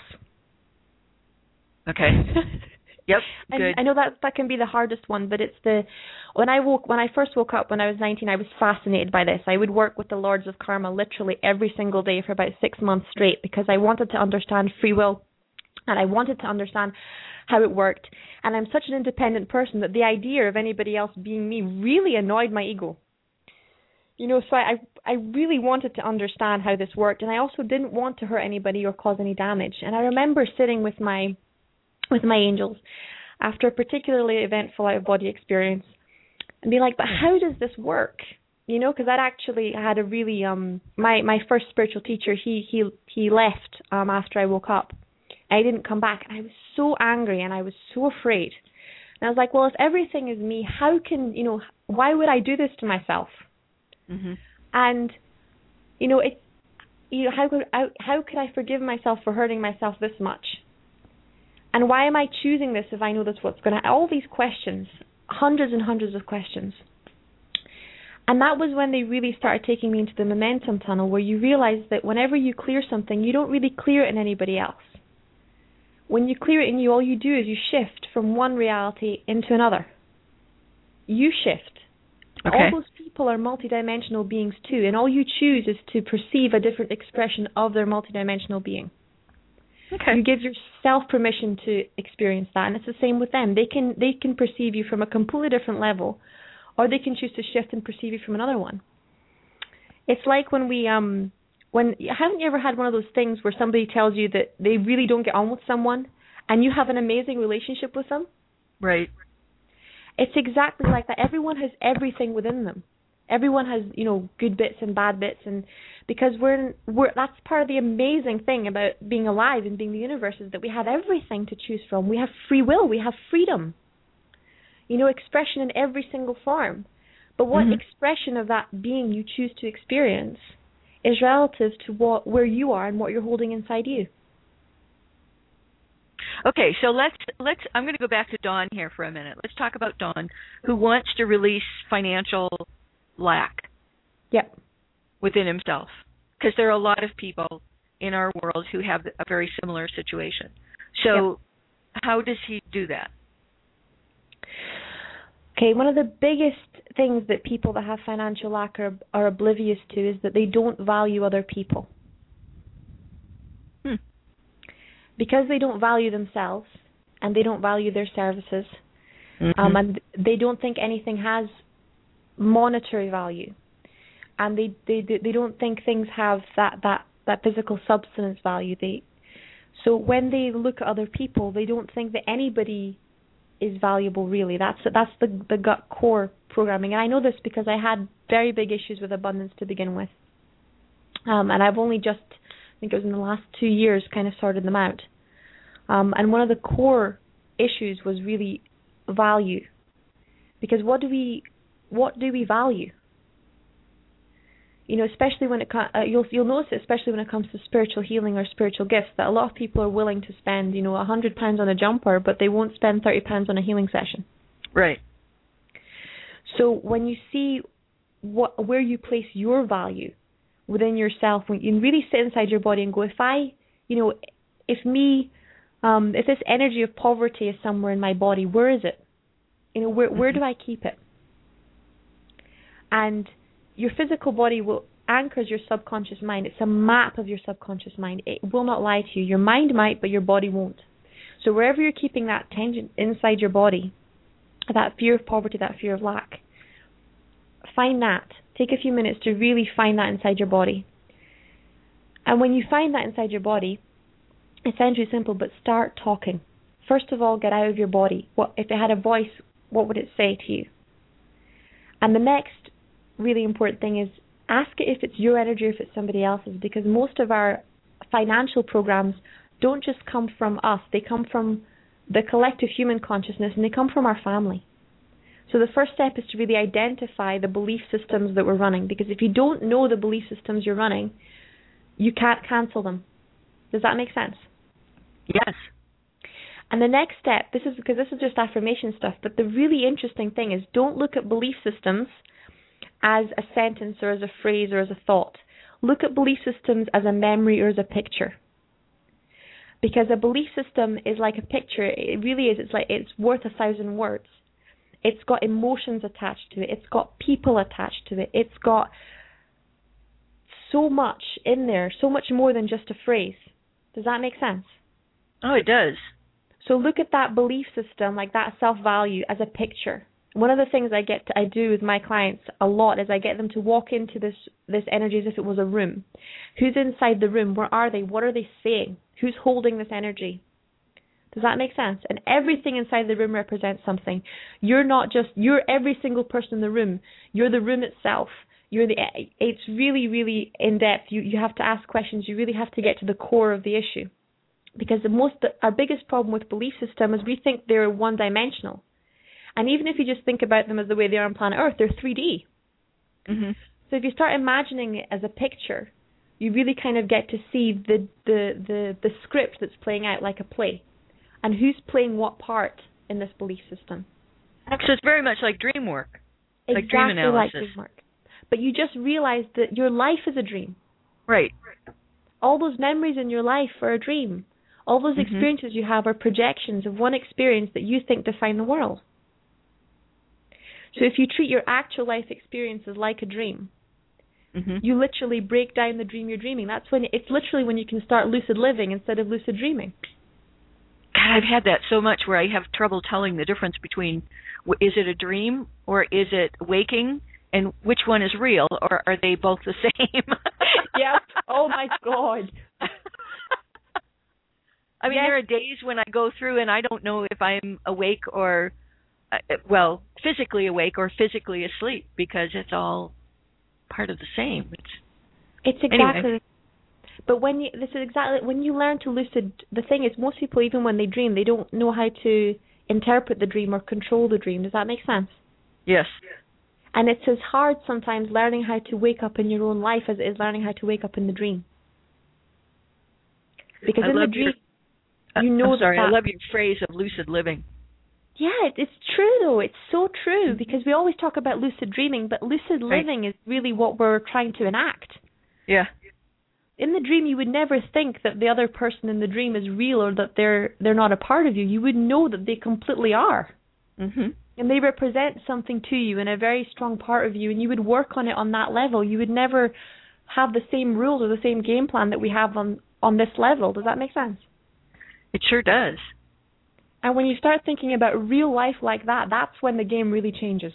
[SPEAKER 2] Okay. Yep.
[SPEAKER 6] And
[SPEAKER 2] good.
[SPEAKER 6] I know that that can be the hardest one, but it's the when I woke when I first woke up when I was nineteen, I was fascinated by this. I would work with the Lords of Karma literally every single day for about six months straight because I wanted to understand free will, and I wanted to understand how it worked. And I'm such an independent person that the idea of anybody else being me really annoyed my ego. You know, so I I really wanted to understand how this worked, and I also didn't want to hurt anybody or cause any damage. And I remember sitting with my with my angels after a particularly eventful out-of-body experience and be like, but how does this work? You know, because I'd actually had a really, um, my, my first spiritual teacher, he he he left um, after I woke up. I didn't come back, and I was so angry, and I was so afraid. And I was like, well, if everything is me, how can, you know, why would I do this to myself?
[SPEAKER 2] Mm-hmm.
[SPEAKER 6] And, you know, it, you know, how could I, how could I forgive myself for hurting myself this much? And why am I choosing this if I know that's what's going to... All these questions, hundreds and hundreds of questions. And that was when they really started taking me into the momentum tunnel, where you realize that whenever you clear something, you don't really clear it in anybody else. When you clear it in you, all you do is you shift from one reality into another. You shift.
[SPEAKER 2] Okay.
[SPEAKER 6] All those people are multidimensional beings too, and all you choose is to perceive a different expression of their multidimensional being.
[SPEAKER 2] Okay.
[SPEAKER 6] You give yourself permission to experience that, and it's the same with them. They can they can perceive you from a completely different level, or they can choose to shift and perceive you from another one. It's like when we um when haven't you ever had one of those things where somebody tells you that they really don't get on with someone, and you have an amazing relationship with them?
[SPEAKER 2] Right.
[SPEAKER 6] It's exactly like that. Everyone has everything within them. Everyone has, you know, good bits and bad bits, and because we're we're that's part of the amazing thing about being alive and being the universe is that we have everything to choose from. We have free will. We have freedom. You know, expression in every single form. But what mm-hmm. expression of that being you choose to experience is relative to what where you are and what you're holding inside you.
[SPEAKER 2] Okay, so let's let's. I'm going to go back to Don here for a minute. Let's talk about Don, who wants to release financial lack.
[SPEAKER 6] Yep.
[SPEAKER 2] Within himself, because there are a lot of people in our world who have a very similar situation. So, yep. How does he do that?
[SPEAKER 6] Okay, one of the biggest things that people that have financial lack are, are oblivious to is that they don't value other people.
[SPEAKER 2] Hmm.
[SPEAKER 6] Because they don't value themselves and they don't value their services,
[SPEAKER 2] mm-hmm.
[SPEAKER 6] um, and they don't think anything has monetary value, and they, they they don't think things have that, that, that physical substance value. They so when they look at other people, they don't think that anybody is valuable really. That's that's the the gut core programming. And I know this because I had very big issues with abundance to begin with, um, and I've only just I think it was in the last two years kind of sorted them out. Um, and one of the core issues was really value, because what do we what do we value? You know, especially when it co- uh, you'll you'll notice it, especially when it comes to spiritual healing or spiritual gifts, that a lot of people are willing to spend, you know, a hundred pounds on a jumper, but they won't spend thirty pounds on a healing session.
[SPEAKER 2] Right.
[SPEAKER 6] So when you see what where you place your value within yourself, when you really sit inside your body and go, if I, you know, if me, um, if this energy of poverty is somewhere in my body, where is it? You know, where where do I keep it? And your physical body will anchors your subconscious mind. It's a map of your subconscious mind. It will not lie to you. Your mind might, but your body won't. So wherever you're keeping that tension inside your body, that fear of poverty, that fear of lack, find that. Take a few minutes to really find that inside your body. And when you find that inside your body, it sounds really simple, but start talking. First of all, get out of your body. What if it had a voice, what would it say to you? And the next really important thing is ask it if it's your energy or if it's somebody else's, because most of our financial programs don't just come from us. They come from the collective human consciousness, and they come from our family. So the first step is to really identify the belief systems that we're running, because if you don't know the belief systems you're running, you can't cancel them. Does that make sense?
[SPEAKER 2] Yes.
[SPEAKER 6] And the next step, this is because this is just affirmation stuff, but the really interesting thing is don't look at belief systems as a sentence or as a phrase or as a thought. Look at belief systems as a memory or as a picture. Because a belief system is like a picture. It really is. It's like it's worth a thousand words. It's got emotions attached to it. It's got people attached to it. It's got so much in there, so much more than just a phrase. Does that make sense?
[SPEAKER 2] Oh, it does.
[SPEAKER 6] So look at that belief system, like that self-value, as a picture. One of the things I get to, I do with my clients a lot is I get them to walk into this this energy as if it was a room. Who's inside the room? Where are they? What are they saying? Who's holding this energy? Does that make sense? And everything inside the room represents something. You're not just, you're every single person in the room. You're the room itself. You're the. It's really, really in depth. You you have to ask questions. You really have to get to the core of the issue, because the most our biggest problem with belief system is we think they're one dimensional. And even if you just think about them as the way they are on planet Earth, they're three D.
[SPEAKER 2] Mm-hmm.
[SPEAKER 6] So if you start imagining it as a picture, you really kind of get to see the, the, the, the script that's playing out like a play. And who's playing what part in this belief system.
[SPEAKER 2] So it's very much like dream work,
[SPEAKER 6] exactly
[SPEAKER 2] like dream analysis.
[SPEAKER 6] Like dream work. But you just realize that your life is a dream.
[SPEAKER 2] Right.
[SPEAKER 6] All those memories in your life are a dream. All those
[SPEAKER 2] mm-hmm.
[SPEAKER 6] experiences you have are projections of one experience that you think define the world. So if you treat your actual life experiences like a dream,
[SPEAKER 2] mm-hmm.
[SPEAKER 6] you literally break down the dream you're dreaming. That's when it's literally when you can start lucid living instead of lucid dreaming.
[SPEAKER 2] God, I've had that so much where I have trouble telling the difference between is it a dream or is it waking, and which one is real, or are they both the same?
[SPEAKER 6] Yep. Oh my God.
[SPEAKER 2] I mean,
[SPEAKER 6] yes.
[SPEAKER 2] There are days when I go through and I don't know if I'm awake or, uh, well, physically awake or physically asleep, because it's all part of the same. It's,
[SPEAKER 6] it's exactly.
[SPEAKER 2] Anyway.
[SPEAKER 6] But when you, this is exactly when you learn to lucid. The thing is, most people, even when they dream, they don't know how to interpret the dream or control the dream. Does that make sense?
[SPEAKER 2] Yes.
[SPEAKER 6] And it's as hard sometimes learning how to wake up in your own life as it is learning how to wake up in the dream. Because
[SPEAKER 2] I
[SPEAKER 6] in the
[SPEAKER 2] love
[SPEAKER 6] dream,
[SPEAKER 2] your,
[SPEAKER 6] you know
[SPEAKER 2] I'm sorry,
[SPEAKER 6] that,
[SPEAKER 2] I love your phrase of lucid living.
[SPEAKER 6] Yeah, it's true though. It's so true, because we always talk about lucid dreaming, but lucid living right. is really what we're trying to enact.
[SPEAKER 2] Yeah.
[SPEAKER 6] In the dream, you would never think that the other person in the dream is real or that they're they're not a part of you. You would know that they completely are.
[SPEAKER 2] Mm-hmm.
[SPEAKER 6] And they represent something to you and a very strong part of you, and you would work on it on that level. You would never have the same rules or the same game plan that we have on, on this level. Does that make sense?
[SPEAKER 2] It sure does.
[SPEAKER 6] And when you start thinking about real life like that, that's when the game really changes.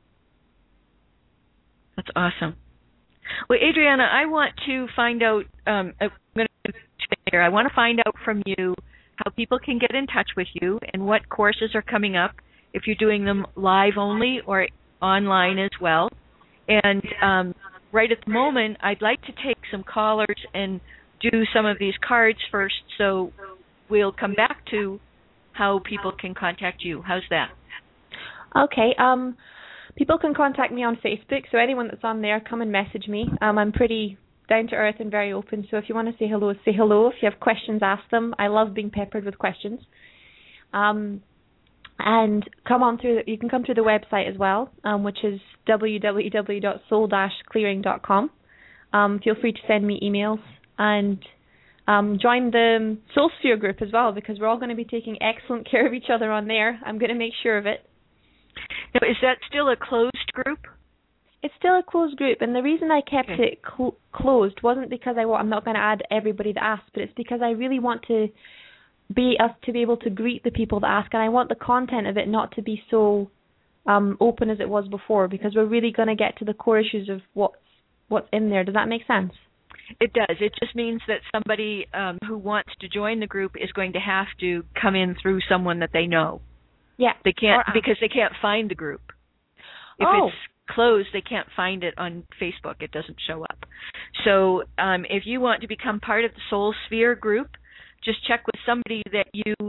[SPEAKER 2] That's awesome. Well, Adriana, I want to find out, um, I'm going to here, I want to find out from you how people can get in touch with you and what courses are coming up, if you're doing them live only or online as well. And um, right at the moment, I'd like to take some callers and do some of these cards first, so we'll come back to how people can contact you. How's that?
[SPEAKER 6] Okay. Um, people can contact me on Facebook, so anyone that's on there, come and message me. Um, I'm pretty down to earth and very open, so if you want to say hello, say hello. If you have questions, ask them. I love being peppered with questions. Um, and come on through. You can come to the website as well, um, which is w w w dot soul dash clearing dot com. Um, feel free to send me emails and um, join the Soul Sphere group as well, because we're all going to be taking excellent care of each other on there. I'm going to make sure of it.
[SPEAKER 2] Now, is that still a closed group?
[SPEAKER 6] It's still a closed group, and the reason I kept
[SPEAKER 2] okay.
[SPEAKER 6] it cl- closed wasn't because I want, I'm not going to add everybody that asks, but it's because I really want to be us to be able to greet the people that ask, and I want the content of it not to be so um, open as it was before, because we're really going to get to the core issues of what's what's in there. Does that make sense?
[SPEAKER 2] It does. It just means that somebody um, who wants to join the group is going to have to come in through someone that they know.
[SPEAKER 6] Yeah.
[SPEAKER 2] They can't because they can't find the group. If
[SPEAKER 6] oh.
[SPEAKER 2] it's closed, they can't find it on Facebook. It doesn't show up. So um, if you want to become part of the Soul Sphere group, just check with somebody that you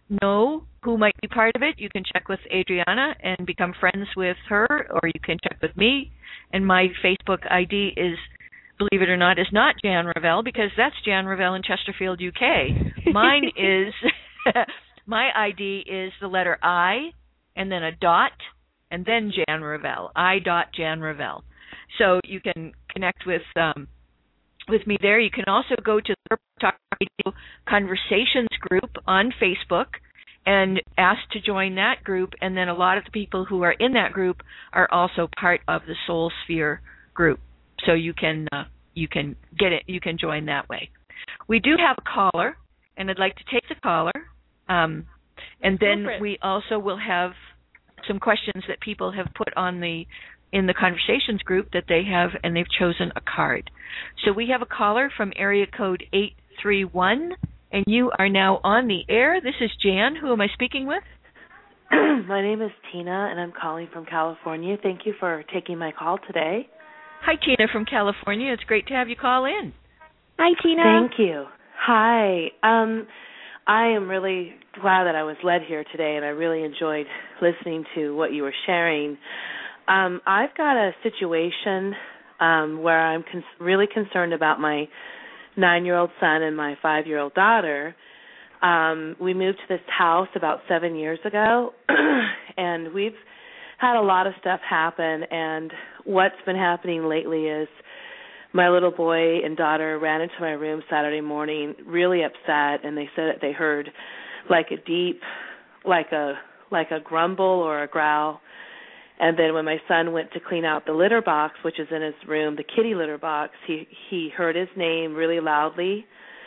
[SPEAKER 2] know who might be part of it, you can check with Adriana and become friends with her, or you can check with me. And my Facebook I D is, believe it or not, is not Jan Ravel, because that's Jan Ravel in Chesterfield, U K. Mine is, my I D is the letter I, and then a dot, and then Jan Ravel, I dot Jan Ravel. So you can connect with um, with me there. You can also go to the Talk Radio Conversations group on Facebook and ask to join that group, and then a lot of the people who are in that group are also part of the Soul Sphere group. So you can uh, you can get it, you can join that way. We do have a caller, and I'd like to take the caller, um, and then we also will have some questions that people have put on the in the conversations group that they have, and they've chosen a card. So we have a caller from area code eight three one, and you are now on the air. This is Jan. Who am I speaking with?
[SPEAKER 7] My name is Tina, and I'm calling from California. Thank you for taking my call today.
[SPEAKER 2] Hi, Tina from California. It's great to have you call in.
[SPEAKER 6] Hi, Tina.
[SPEAKER 7] Thank you. Hi. Um, I am really glad that I was led here today, and I really enjoyed listening to what you were sharing. Um, I've got a situation um, where I'm con- really concerned about my nine-year-old son and my five-year-old daughter. Um, we moved to this house about seven years ago, and we've had a lot of stuff happen, and what's been happening lately is my little boy and daughter ran into my room Saturday morning really upset, and they said that they heard like a deep, like a like a grumble or a growl. And then when my son went to clean out the litter box, which is in his room, the kitty litter box, he, he heard his name really loudly.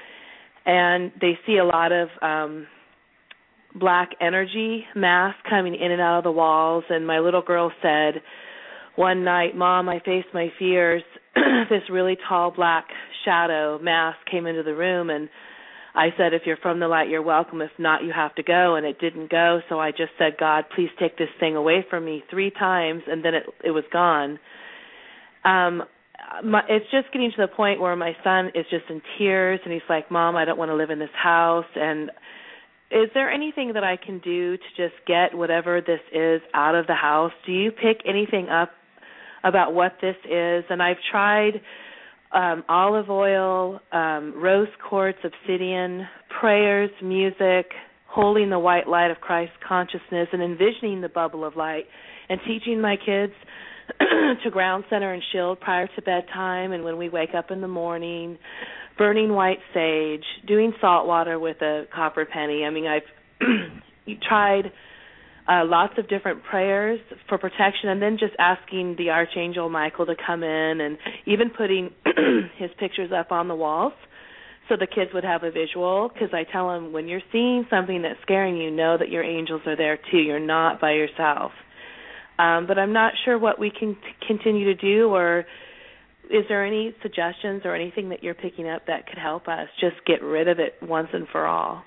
[SPEAKER 7] And they see a lot of um, black energy mass coming in and out of the walls. And my little girl said one night, "Mom, I faced my fears." This really tall black shadow mass came into the room, and I said, "If you're from the light, you're welcome. If not, you have to go." And it didn't go, so I just said, "God, please take this thing away from me," three times, and then it it was gone. Um, my, it's just getting to the point where my son is just in tears, and he's like, "Mom, I don't want to live in this house." And is there anything that I can do to just get whatever this is out of the house? Do you pick anything up about what this is? And I've tried Um, olive oil, um, rose quartz, obsidian, prayers, music, holding the white light of Christ consciousness, and envisioning the bubble of light, and teaching my kids to ground center and shield prior to bedtime and when we wake up in the morning, burning white sage, doing salt water with a copper penny. I mean, I've tried Uh, lots of different prayers for protection, and then just asking the Archangel Michael to come in, and even putting his pictures up on the walls so the kids would have a visual, because I tell them, when you're seeing something that's scaring you, know that your angels are there too. You're not by yourself. Um, but I'm not sure what we can t- continue to do, or is there any suggestions or anything that you're picking up that could help us just get rid of it once and for all?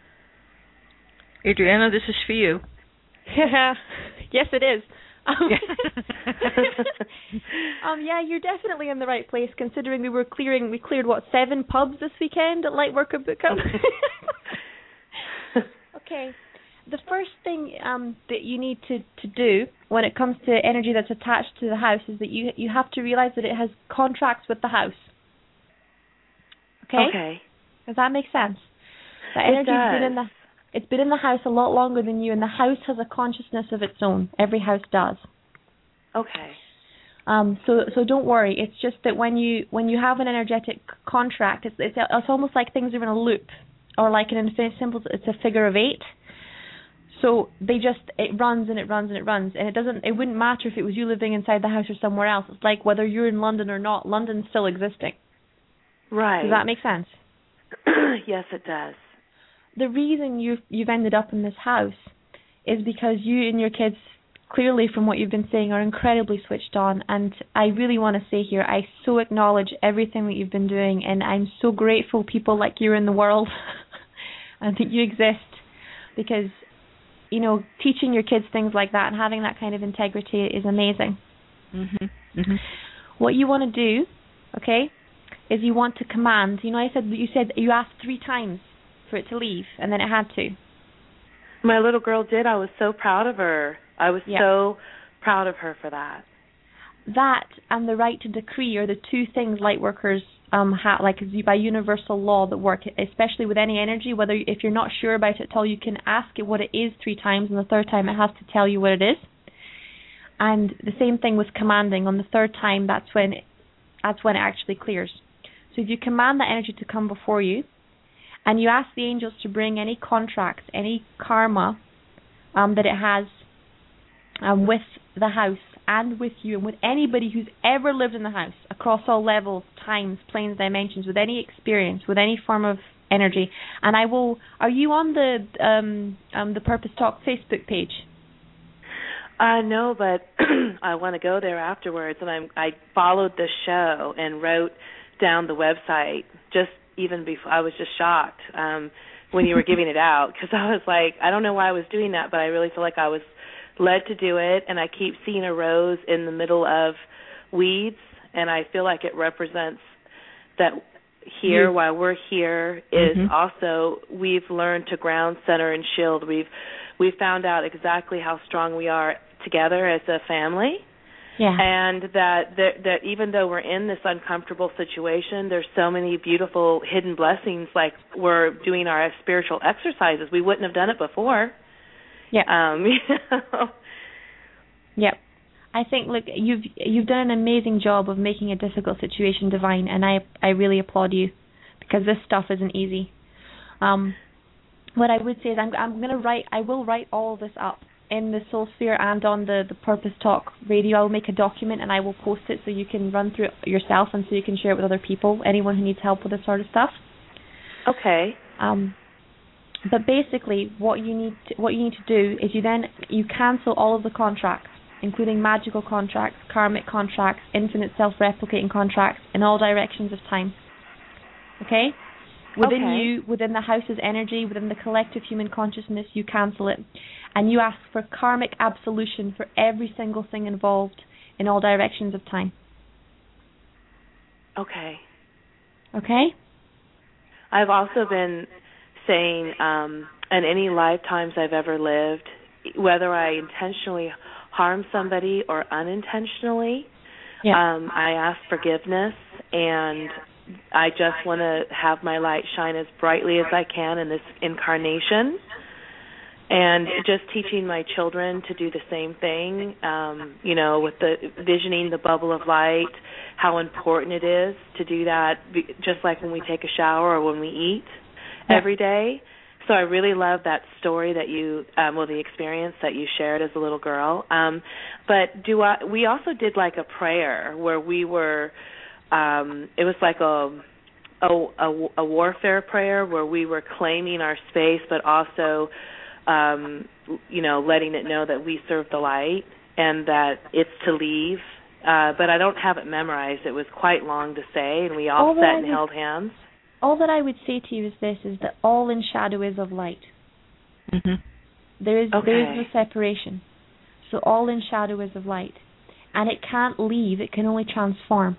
[SPEAKER 2] Adriana, this is for you.
[SPEAKER 6] Yes, it is. Um, um, yeah, you're definitely in the right place, considering we were clearing, we cleared, what, seven pubs this weekend at Lightworker Book Club? Okay. The first thing um, that you need to, to do when it comes to energy that's attached to the house is that you you have to realize that it has contracts with the house. Okay?
[SPEAKER 7] Okay.
[SPEAKER 6] Does that make sense? That energy's been in the It's been in the house a lot longer than you, and the house has a consciousness of its own. Every house does. Okay. Um, so so don't worry. It's just that when you when you have an energetic contract, it's it's, it's almost like things are in a loop, or like an infinite symbol. It's a figure of eight. So they just it runs and it runs and it runs, and it doesn't. It wouldn't matter if it was you living inside the house or somewhere else. It's like whether you're in London or not. London's still existing.
[SPEAKER 7] Right.
[SPEAKER 6] Does that make sense?
[SPEAKER 7] Yes, it does.
[SPEAKER 6] The reason you've, you've ended up in this house is because you and your kids, clearly from what you've been saying, are incredibly switched on. And I really want to say here, I so acknowledge everything that you've been doing, and I'm so grateful people like you are in the world and that you exist, because, you know, teaching your kids things like that and having that kind of integrity is amazing.
[SPEAKER 2] Mm-hmm. Mm-hmm.
[SPEAKER 6] What you want to do, okay, is you want to command. You know, I said you said you asked three times for it to leave, and then it had to.
[SPEAKER 7] My little girl did. I was so proud of her. I was
[SPEAKER 6] yeah.
[SPEAKER 7] so proud of her for that.
[SPEAKER 6] That and the right to decree are the two things light workers um have, like by universal law, that work, especially with any energy. Whether if you're not sure about it at all, you can ask it what it is three times, and the third time it has to tell you what it is. And the same thing with commanding. On the third time, that's when it, that's when it actually clears. So if you command that energy to come before you, and you ask the angels to bring any contracts, any karma um, that it has um, with the house and with you and with anybody who's ever lived in the house, across all levels, times, planes, dimensions, with any experience, with any form of energy. And I will. Are you on the um, um, the Purpose Talk Facebook page?
[SPEAKER 7] Uh, no, but I want to go there afterwards. And I'm, I followed the show and wrote down the website just even before. I was just shocked um, when you were giving it out, because I was like, I don't know why I was doing that, but I really feel like I was led to do it. And I keep seeing a rose in the middle of weeds, and I feel like it represents that here, while we're here, is mm-hmm. also we've learned to ground, center, and shield. We've we've found out exactly how strong we are together as a family.
[SPEAKER 6] Yeah.
[SPEAKER 7] And that, that that even though we're in this uncomfortable situation, there's so many beautiful hidden blessings. Like we're doing our spiritual exercises. We wouldn't have done it before.
[SPEAKER 6] Yeah.
[SPEAKER 7] Um, you know?
[SPEAKER 6] Yep. I think, look, you've you've done an amazing job of making a difficult situation divine, and I I really applaud you, because this stuff isn't easy. Um, what I would say is I'm I'm gonna write I will write all of this up in the Soul Sphere and on the, the Purpose Talk radio. I will make a document and I will post it so you can run through it yourself, and so you can share it with other people, anyone who needs help with this sort of stuff.
[SPEAKER 7] Okay.
[SPEAKER 6] Um, but basically, what you need to, what you need to do is you then you cancel all of the contracts, including magical contracts, karmic contracts, infinite self-replicating contracts in all directions of time. Okay? Within
[SPEAKER 7] okay.
[SPEAKER 6] you, within the house's energy, within the collective human consciousness, you cancel it. And you ask for karmic absolution for every single thing involved in all directions of time.
[SPEAKER 7] Okay.
[SPEAKER 6] Okay?
[SPEAKER 7] I've also been saying, um, in any lifetimes I've ever lived, whether I intentionally harm somebody or unintentionally,
[SPEAKER 6] yeah.
[SPEAKER 7] um, I ask forgiveness, and I just want to have my light shine as brightly as I can in this incarnation. And just teaching my children to do the same thing, um, you know, with the visioning the bubble of light, how important it is to do that, just like when we take a shower or when we eat
[SPEAKER 6] yeah.
[SPEAKER 7] every day. So I really love that story that you, um, well, the experience that you shared as a little girl. Um, but do I? We also did like a prayer where we were. Um, it was like a, a a a warfare prayer where we were claiming our space, but also, um, you know, letting it know that we serve the light and that it's to leave. Uh, but I don't have it memorized. It was quite long to say, and we all, all sat and would, held hands.
[SPEAKER 6] All that I would say to you is this, is that all in shadow is of light.
[SPEAKER 7] Mm-hmm.
[SPEAKER 6] There is
[SPEAKER 7] okay.
[SPEAKER 6] there is no separation. So all in shadow is of light. And it can't leave, it can only transform.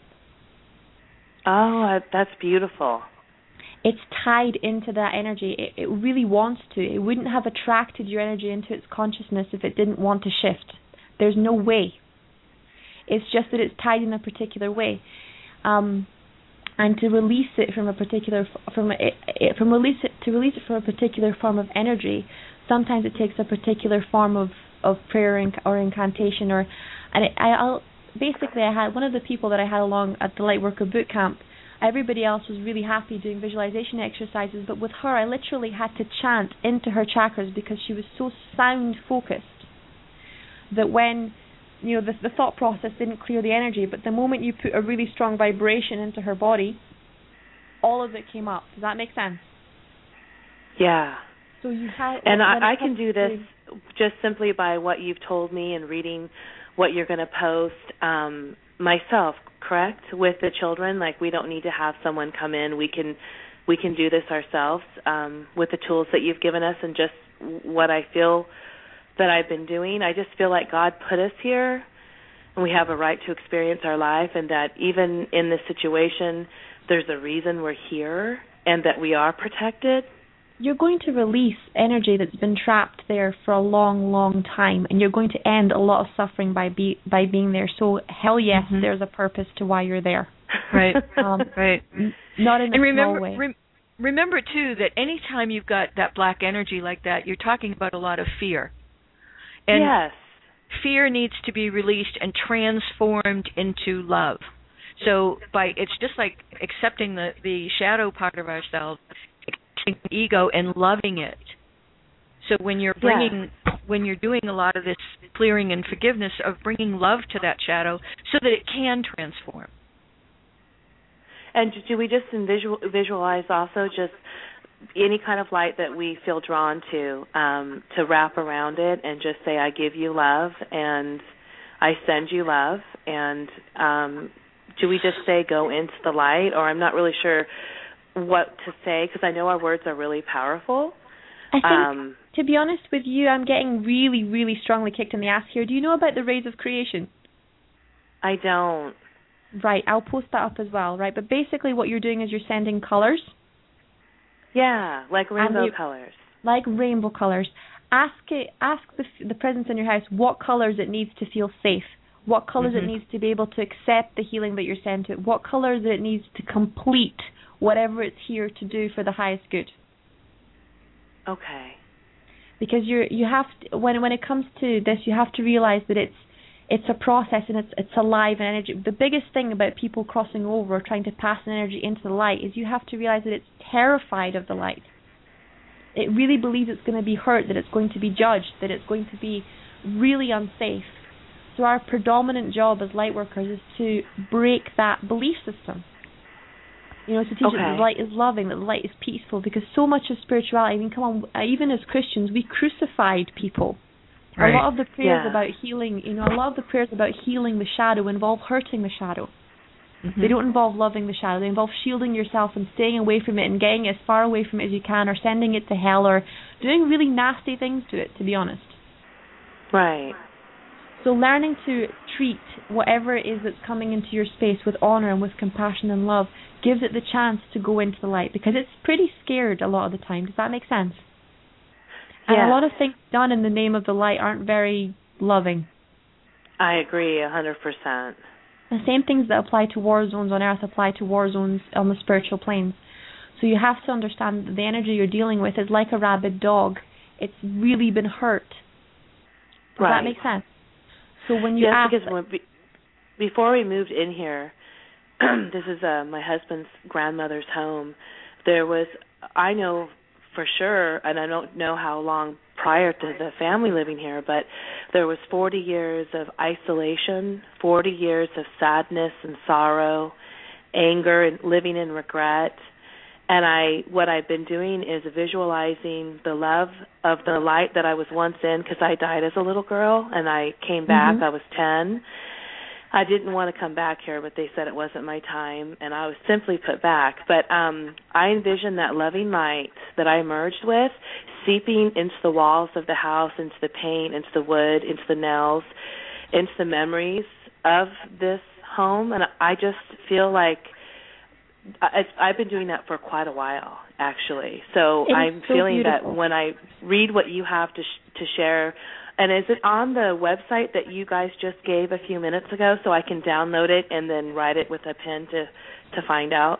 [SPEAKER 7] Oh, that's beautiful.
[SPEAKER 6] It's tied into that energy. It, it really wants to. It wouldn't have attracted your energy into its consciousness if it didn't want to shift. There's no way. It's just that it's tied in a particular way. Um, and to release it from a particular from a, it, from release it to release it from a particular form of energy, sometimes it takes a particular form of, of prayer or incantation, or and it, I, I'll basically I had one of the people that I had along at the Lightworker boot camp. Everybody else was really happy doing visualization exercises, but with her I literally had to chant into her chakras because she was so sound focused that when, you know, the, the thought process didn't clear the energy, but the moment you put a really strong vibration into her body, all of it came up. Does that make sense?
[SPEAKER 7] Yeah.
[SPEAKER 6] So you had,
[SPEAKER 7] and I, I can do this just simply by what you've told me and reading what you're going to post um, myself, correct? With the children, like we don't need to have someone come in. We can we can do this ourselves um, with the tools that you've given us and just what I feel that I've been doing. I just feel like God put us here and we have a right to experience our life, and that even in this situation, there's a reason we're here and that we are protected.
[SPEAKER 6] you're going to release energy that's been trapped there for a long, long time, and you're going to end a lot of suffering by be by being there. So hell yes, mm-hmm. there's a purpose to why you're there.
[SPEAKER 2] Right,
[SPEAKER 6] um,
[SPEAKER 2] right.
[SPEAKER 6] Not in a
[SPEAKER 2] and remember,
[SPEAKER 6] small way.
[SPEAKER 2] Rem- remember too that anytime you've got that black energy like that, you're talking about a lot of fear. And
[SPEAKER 7] yes.
[SPEAKER 2] fear needs to be released and transformed into love. So by it's just like accepting the, the shadow part of ourselves, accepting the ego and loving it. So when you're bringing, yeah. when you're doing a lot of this clearing and forgiveness of bringing love to that shadow so that it can transform.
[SPEAKER 7] And do we just visual, visualize also just any kind of light that we feel drawn to, um, to wrap around it and just say, I give you love and I send you love, and um, do we just say go into the light? Or I'm not really sure what to say because I know our words are really powerful.
[SPEAKER 6] I think,
[SPEAKER 7] um,
[SPEAKER 6] to be honest with you, I'm getting really, really strongly kicked in the ass here. Do you know about the rays of creation?
[SPEAKER 7] I don't.
[SPEAKER 6] Right, I'll post that up as well, right? But basically what you're doing is you're sending colors.
[SPEAKER 7] Yeah, like rainbow
[SPEAKER 6] you,
[SPEAKER 7] colors.
[SPEAKER 6] Like rainbow colors. Ask it, ask the, the presence in your house what colors it needs to feel safe, what colors mm-hmm. it needs to be able to accept the healing that you're sent to it, what colors it needs to complete whatever it's here to do for the highest good.
[SPEAKER 7] Okay.
[SPEAKER 6] Because you're you have to, when when it comes to this, you have to realize that it's it's a process and it's it's alive and energy. The biggest thing about people crossing over or trying to pass an energy into the light is you have to realize that it's terrified of the light. It really believes it's going to be hurt, that it's going to be judged, that it's going to be really unsafe. So our predominant job as light workers is to break that belief system. You know, to teach
[SPEAKER 7] okay.
[SPEAKER 6] it that the light is loving, that the light is peaceful, because so much of spirituality, I mean, come on, even as Christians, we crucified people.
[SPEAKER 2] Right.
[SPEAKER 6] A lot of the prayers
[SPEAKER 7] yeah.
[SPEAKER 6] about healing, you know, a lot of the prayers about healing the shadow involve hurting the shadow.
[SPEAKER 2] Mm-hmm.
[SPEAKER 6] They don't involve loving the shadow. They involve shielding yourself and staying away from it and getting it as far away from it as you can, or sending it to hell, or doing really nasty things to it, to be honest.
[SPEAKER 7] Right.
[SPEAKER 6] So learning to treat whatever it is that's coming into your space with honor and with compassion and love gives it the chance to go into the light, because it's pretty scared a lot of the time. Does that make sense?
[SPEAKER 7] Yeah.
[SPEAKER 6] And a lot of things done in the name of the light aren't very loving.
[SPEAKER 7] I agree a hundred percent.
[SPEAKER 6] The same things that apply to war zones on Earth apply to war zones on the spiritual planes. So you have to understand that the energy you're dealing with is like a rabid dog. It's really been hurt. Does
[SPEAKER 7] right.
[SPEAKER 6] that make sense? So when you
[SPEAKER 7] yes,
[SPEAKER 6] ask,
[SPEAKER 7] because when we, before we moved in here, this is uh, my husband's grandmother's home. There was, I know for sure, and I don't know how long prior to the family living here, but there was forty years of isolation, forty years of sadness and sorrow, anger and living in regret. And I, what I've been doing is visualizing the love of the light that I was once in, because I died as a little girl and I came back.
[SPEAKER 6] Mm-hmm.
[SPEAKER 7] I was ten. I didn't want to come back here, but they said it wasn't my time, and I was simply put back. But um, I envisioned that loving light that I emerged with seeping into the walls of the house, into the paint, into the wood, into the nails, into the memories of this home. And I just feel like I, I've been doing that for quite a while, actually. So I'm
[SPEAKER 6] so
[SPEAKER 7] feeling
[SPEAKER 6] beautiful.
[SPEAKER 7] that when I read what you have to sh- to share. And is it on the website that you guys just gave a few minutes ago, so I can download it and then write it with a pen to, to find out?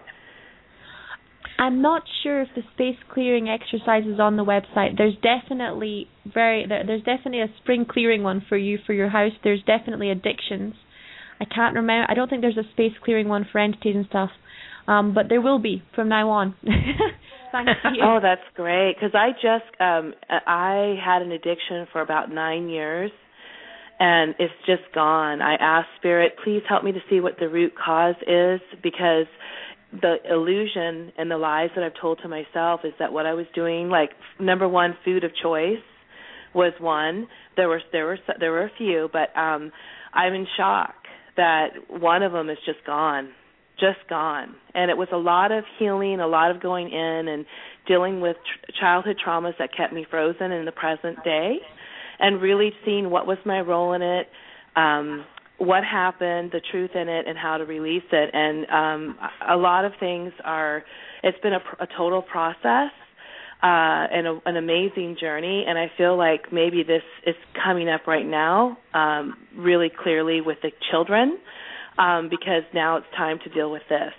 [SPEAKER 6] I'm not sure if the space clearing exercise is on the website. There's definitely very there, there's definitely a spring clearing one for you for your house. There's definitely addictions. I can't remember. I don't think there's a space clearing one for entities and stuff, um, but there will be from now on. Thanks to you.
[SPEAKER 7] Oh, that's great. Because I just um, I had an addiction for about nine years, and it's just gone. I asked Spirit, please help me to see what the root cause is, because the illusion and the lies that I've told to myself is that what I was doing, like number one, food of choice was one. There were there were there were a few, but um, I'm in shock that one of them is just gone. Just gone. And it was a lot of healing, a lot of going in and dealing with tr- childhood traumas that kept me frozen in the present day, and really seeing what was my role in it, um, what happened, the truth in it, and how to release it. And um, a lot of things are, it's been a, a total process. uh, and a, an amazing journey. And I feel like maybe this is coming up right now, um, really clearly with the children, um, because now it's time to deal with this.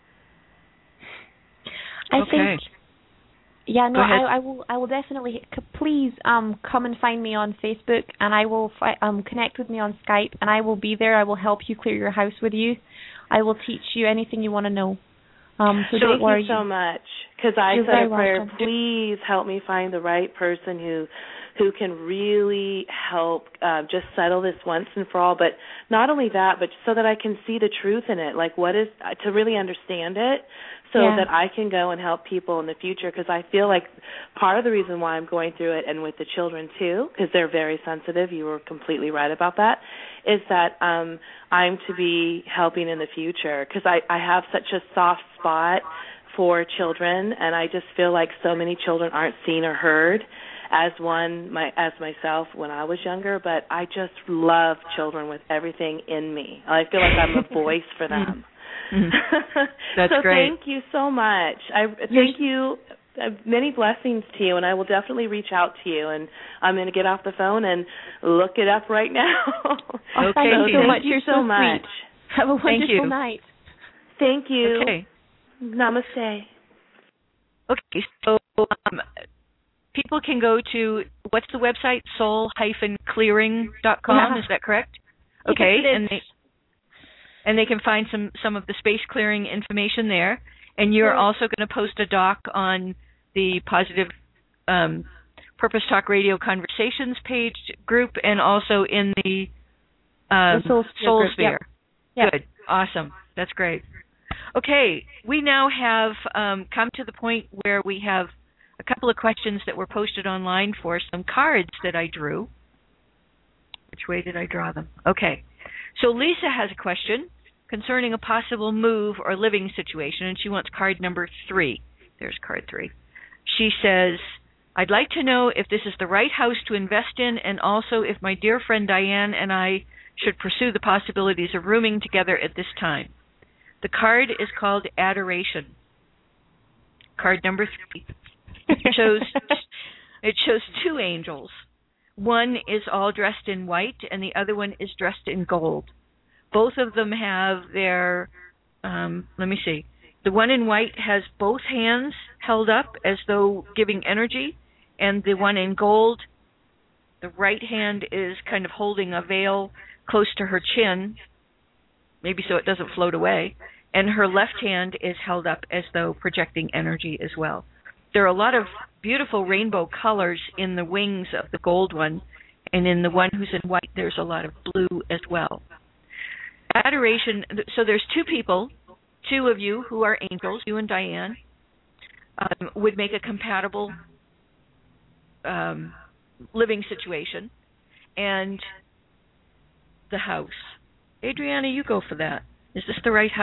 [SPEAKER 6] I
[SPEAKER 2] okay.
[SPEAKER 6] think. Yeah, no, I, I will. I will definitely. Please, um, come and find me on Facebook, and I will fi- um connect with me on Skype, and I will be there. I will help you clear your house with you. I will teach you anything you want to know. Um, so,
[SPEAKER 7] so
[SPEAKER 6] don't worry.
[SPEAKER 7] Thank you so much. Because I
[SPEAKER 6] You're
[SPEAKER 7] said a prayer.
[SPEAKER 6] welcome.
[SPEAKER 7] Please help me find the right person who, who can really help uh, just settle this once and for all. But not only that, but so that I can see the truth in it. Like what is to really understand it. So
[SPEAKER 6] yeah.
[SPEAKER 7] that I can go and help people in the future, because I feel like part of the reason why I'm going through it, and with the children too, because they're very sensitive, you were completely right about that, is that um, I'm to be helping in the future, because I, I have such a soft spot for children, and I just feel like so many children aren't seen or heard as one, my as myself when I was younger, but I just love children with everything in me. I feel like I'm a voice for them.
[SPEAKER 2] Mm. That's
[SPEAKER 7] so
[SPEAKER 2] great.
[SPEAKER 7] Thank you so much. I thank you. Uh, many blessings to you, and I will definitely reach out to you. And I'm going to get off the phone and look it up right now.
[SPEAKER 6] Oh, thank
[SPEAKER 2] okay,
[SPEAKER 6] you so much.
[SPEAKER 7] Thank you
[SPEAKER 6] You're
[SPEAKER 7] so,
[SPEAKER 6] so
[SPEAKER 7] much.
[SPEAKER 6] Sweet. Have a wonderful
[SPEAKER 2] thank you.
[SPEAKER 6] night.
[SPEAKER 7] Thank you.
[SPEAKER 2] Okay.
[SPEAKER 7] Namaste.
[SPEAKER 2] Okay, so um, people can go to, what's the website? soul dash clearing dot com,
[SPEAKER 6] Yeah.
[SPEAKER 2] is that correct? Okay,
[SPEAKER 6] yes, it is.
[SPEAKER 2] and they and they can find some, some of the space clearing information there. And you're
[SPEAKER 6] Right.
[SPEAKER 2] also going to post a doc on the Positive um, Purpose Talk Radio Conversations page group, and also in the, um,
[SPEAKER 6] the Soul Sphere.
[SPEAKER 2] Soul
[SPEAKER 6] Group.
[SPEAKER 2] Sphere.
[SPEAKER 6] Yep.
[SPEAKER 2] Good. Awesome. That's great. Okay, we now have um, come to the point where we have a couple of questions that were posted online for some cards that I drew. Which way did I draw them? Okay. So Lisa has a question concerning a possible move or living situation, and she wants card number three. There's card three. She says, I'd like to know if this is the right house to invest in, and also if my dear friend Diane and I should pursue the possibilities of rooming together at this time. The card is called Adoration. Card number three. It shows, it shows two angels. One is all dressed in white, and the other one is dressed in gold. Both of them have their, um, let me see, the one in white has both hands held up as though giving energy, and the one in gold, the right hand is kind of holding a veil close to her chin, maybe so it doesn't float away, and her left hand is held up as though projecting energy as well. There are a lot of beautiful rainbow colors in the wings of the gold one, and in the one who's in white, there's a lot of blue as well. Adoration, so there's two people, two of you who are angels, you and Diane, um, would make a compatible um, living situation, and the house. Adriana, you go for that. Is this the right house?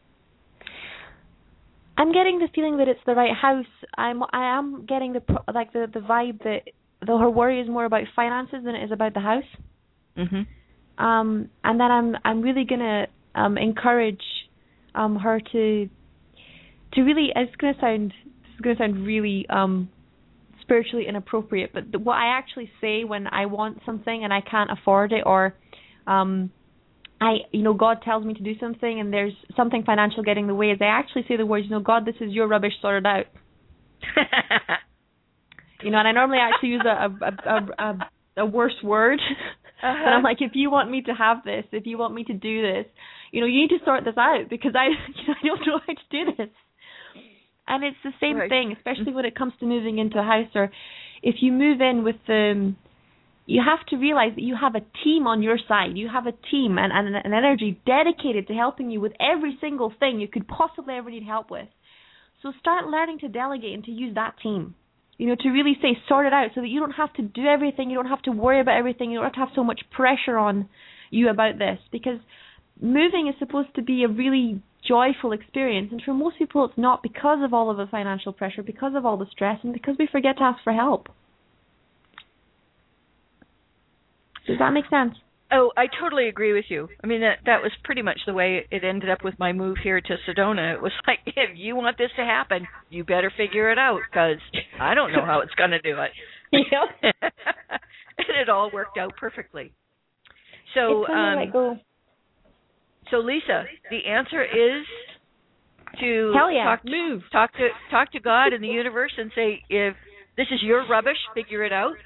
[SPEAKER 6] I'm getting the feeling that it's the right house. I'm I am getting the like the, the vibe that though her worry is more about finances than it is about the house.
[SPEAKER 2] Mhm.
[SPEAKER 6] Um, and then I'm I'm really gonna um, encourage um, her to to really. It's gonna sound it's gonna sound really um, spiritually inappropriate, but the, what I actually say when I want something and I can't afford it, or um, I, you know, God tells me to do something and there's something financial getting in the way, is I actually say the words, you know, God, this is your rubbish, sort it out. You know, and I normally actually use a a, a, a, a worse word. Uh-huh. But I'm like, if you want me to have this, if you want me to do this, you know, you need to sort this out, because I, you know, I don't know how to do this. And it's the same right. thing, especially when it comes to moving into a house, or if you move in with um you have to realize that you have a team on your side. You have a team and, and an energy dedicated to helping you with every single thing you could possibly ever need help with. So start learning to delegate and to use that team. You know, to really say, sort it out, so that you don't have to do everything. You don't have to worry about everything. You don't have to have so much pressure on you about this, because moving is supposed to be a really joyful experience. And for most people, it's not, because of all of the financial pressure, because of all the stress, and because we forget to ask for help. Does that make sense?
[SPEAKER 2] Oh, I totally agree with you. I mean, that that was pretty much the way it ended up with my move here to Sedona. It was like, if you want this to happen, you better figure it out, because I don't know how it's going to do it.
[SPEAKER 6] Yep.
[SPEAKER 2] And it all worked out perfectly. So, um,
[SPEAKER 6] let go.
[SPEAKER 2] so Lisa, the answer is to
[SPEAKER 6] Hell yeah.
[SPEAKER 2] talk, move, talk to talk to God and the universe, and say, if this is your rubbish, figure it out.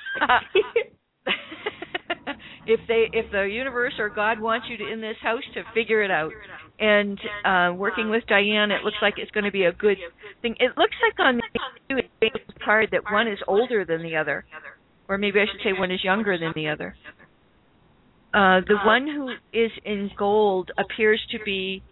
[SPEAKER 2] If they, if the universe or God wants you to in this house, to figure it out. And uh, working with Diane, it looks like it's going to be a good thing. It looks like on the card that one is older than the other, or maybe I should say one is younger than the other. Uh, the one who is in gold appears to be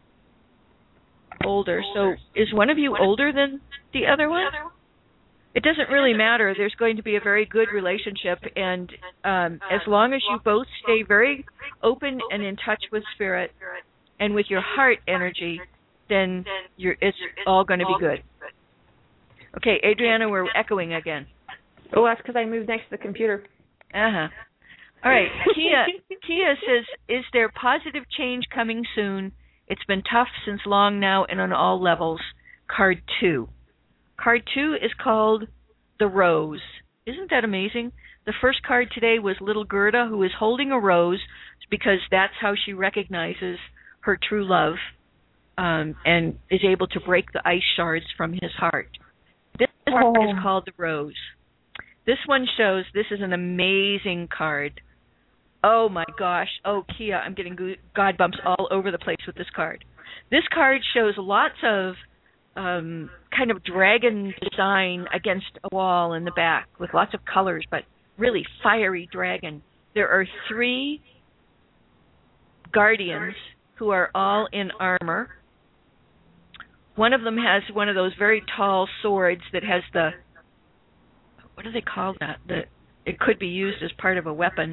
[SPEAKER 2] older. So is one of you older than the other one? It doesn't really matter. There's going to be a very good relationship, and um, as long as you both stay very open and in touch with Spirit and with your heart energy, then you're, it's all going to be good. Okay, Adriana, we're echoing again.
[SPEAKER 6] Oh, that's because I moved next to the computer.
[SPEAKER 2] Uh-huh. All right, Kia, Kia says, is there positive change coming soon? It's been tough since long now and on all levels. Card two. Card two is called the Rose. Isn't that amazing? The first card today was little Gerda, who is holding a rose because that's how she recognizes her true love, um, and is able to break the ice shards from his heart. This card
[SPEAKER 6] Oh.
[SPEAKER 2] is called the Rose. This one shows, this is an amazing card. Oh my gosh. Oh, Kia, I'm getting God bumps all over the place with this card. This card shows lots of um, kind of dragon design against a wall in the back with lots of colors, but really fiery dragon. There are three guardians who are all in armor. One of them has one of those very tall swords that has the, what do they call that? That it could be used as part of a weapon.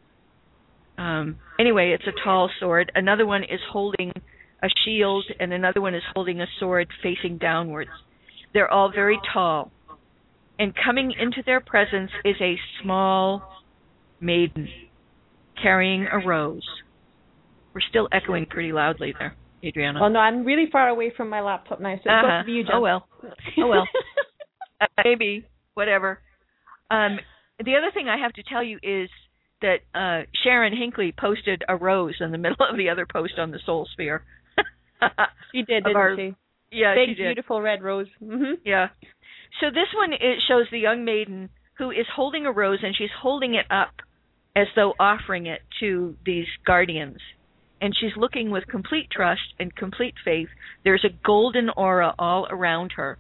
[SPEAKER 2] Um, anyway, it's a tall sword. Another one is holding a shield, and another one is holding a sword facing downwards. They're all very tall. And coming into their presence is a small maiden carrying a rose. We're still echoing pretty loudly there, Adriana.
[SPEAKER 6] Well, no, I'm really far away from my laptop now, so it's
[SPEAKER 2] uh-huh.
[SPEAKER 6] up to you, Jen.
[SPEAKER 2] Oh, well. Oh, well. uh, maybe. Whatever. Um, the other thing I have to tell you is that uh, Sharon Hinckley posted a rose in the middle of the other post on the Soul Sphere.
[SPEAKER 6] She did, didn't
[SPEAKER 2] our,
[SPEAKER 6] she?
[SPEAKER 2] Yeah,
[SPEAKER 6] Big,
[SPEAKER 2] she did.
[SPEAKER 6] beautiful red rose. Mm-hmm.
[SPEAKER 2] Yeah. So this one, it shows the young maiden who is holding a rose, and she's holding it up as though offering it to these guardians. And she's looking with complete trust and complete faith. There's a golden aura all around her.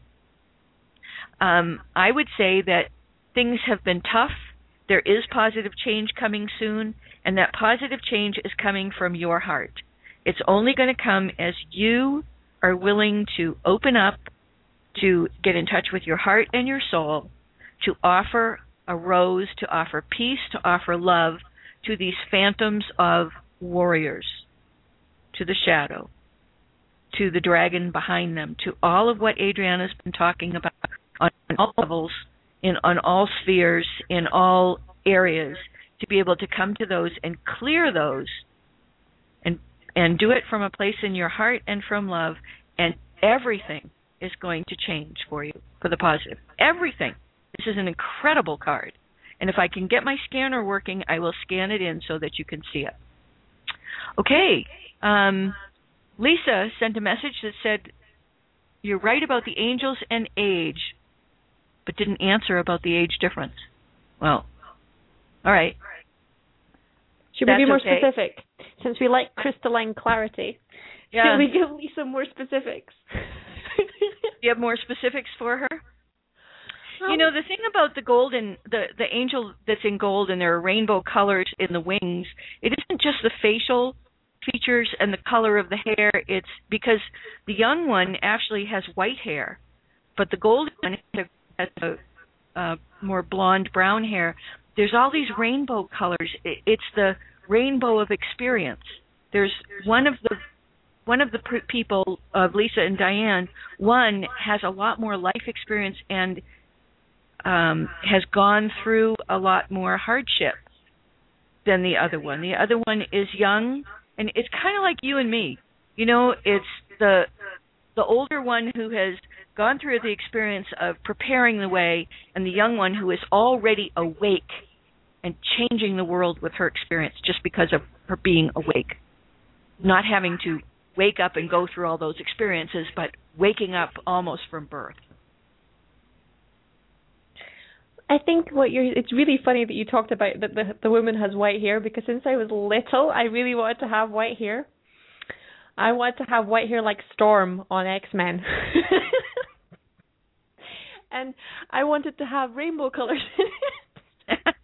[SPEAKER 2] Um, I would say that things have been tough. There is positive change coming soon, and that positive change is coming from your heart. It's only going to come as you are willing to open up, to get in touch with your heart and your soul, to offer a rose, to offer peace, to offer love to these phantoms of warriors, to the shadow, to the dragon behind them, to all of what Adriana's been talking about on all levels, in on all spheres, in all areas, to be able to come to those and clear those and and do it from a place in your heart and from love, and everything is going to change for you for the positive. Everything. This is an incredible card. And if I can get my scanner working, I will scan it in so that you can see it. Okay. Um, Lisa sent a message that said, you're right about the angels and age, but didn't answer about the age difference. Well, all right.
[SPEAKER 6] Should we
[SPEAKER 2] That's
[SPEAKER 6] be more
[SPEAKER 2] okay.
[SPEAKER 6] specific? Since we like crystalline clarity,
[SPEAKER 2] Yeah.
[SPEAKER 6] should we give Lisa more specifics?
[SPEAKER 2] Do you have more specifics for her? You know, the thing about the golden, the, the angel that's in gold and there are rainbow colors in the wings, it isn't just the facial features and the color of the hair. It's because the young one actually has white hair, but the golden one has a, a more blonde brown hair. There's all these rainbow colors. It's the rainbow of experience. There's one of the one of the people of Lisa and Diane. One has a lot more life experience and um, has gone through a lot more hardship. than the other one. The other one is young, and it's kind of like you and me. You know, it's the the older one who has gone through the experience of preparing the way, and the young one who is already awake and changing the world with her experience just because of her being awake, not having to wake up and go through all those experiences, but waking up almost from birth.
[SPEAKER 6] I think what you're, it's really funny that you talked about that the, the woman has white hair, because since I was little, I really wanted to have white hair. I wanted to have white hair like Storm on X-Men. And I wanted to have rainbow colors in it.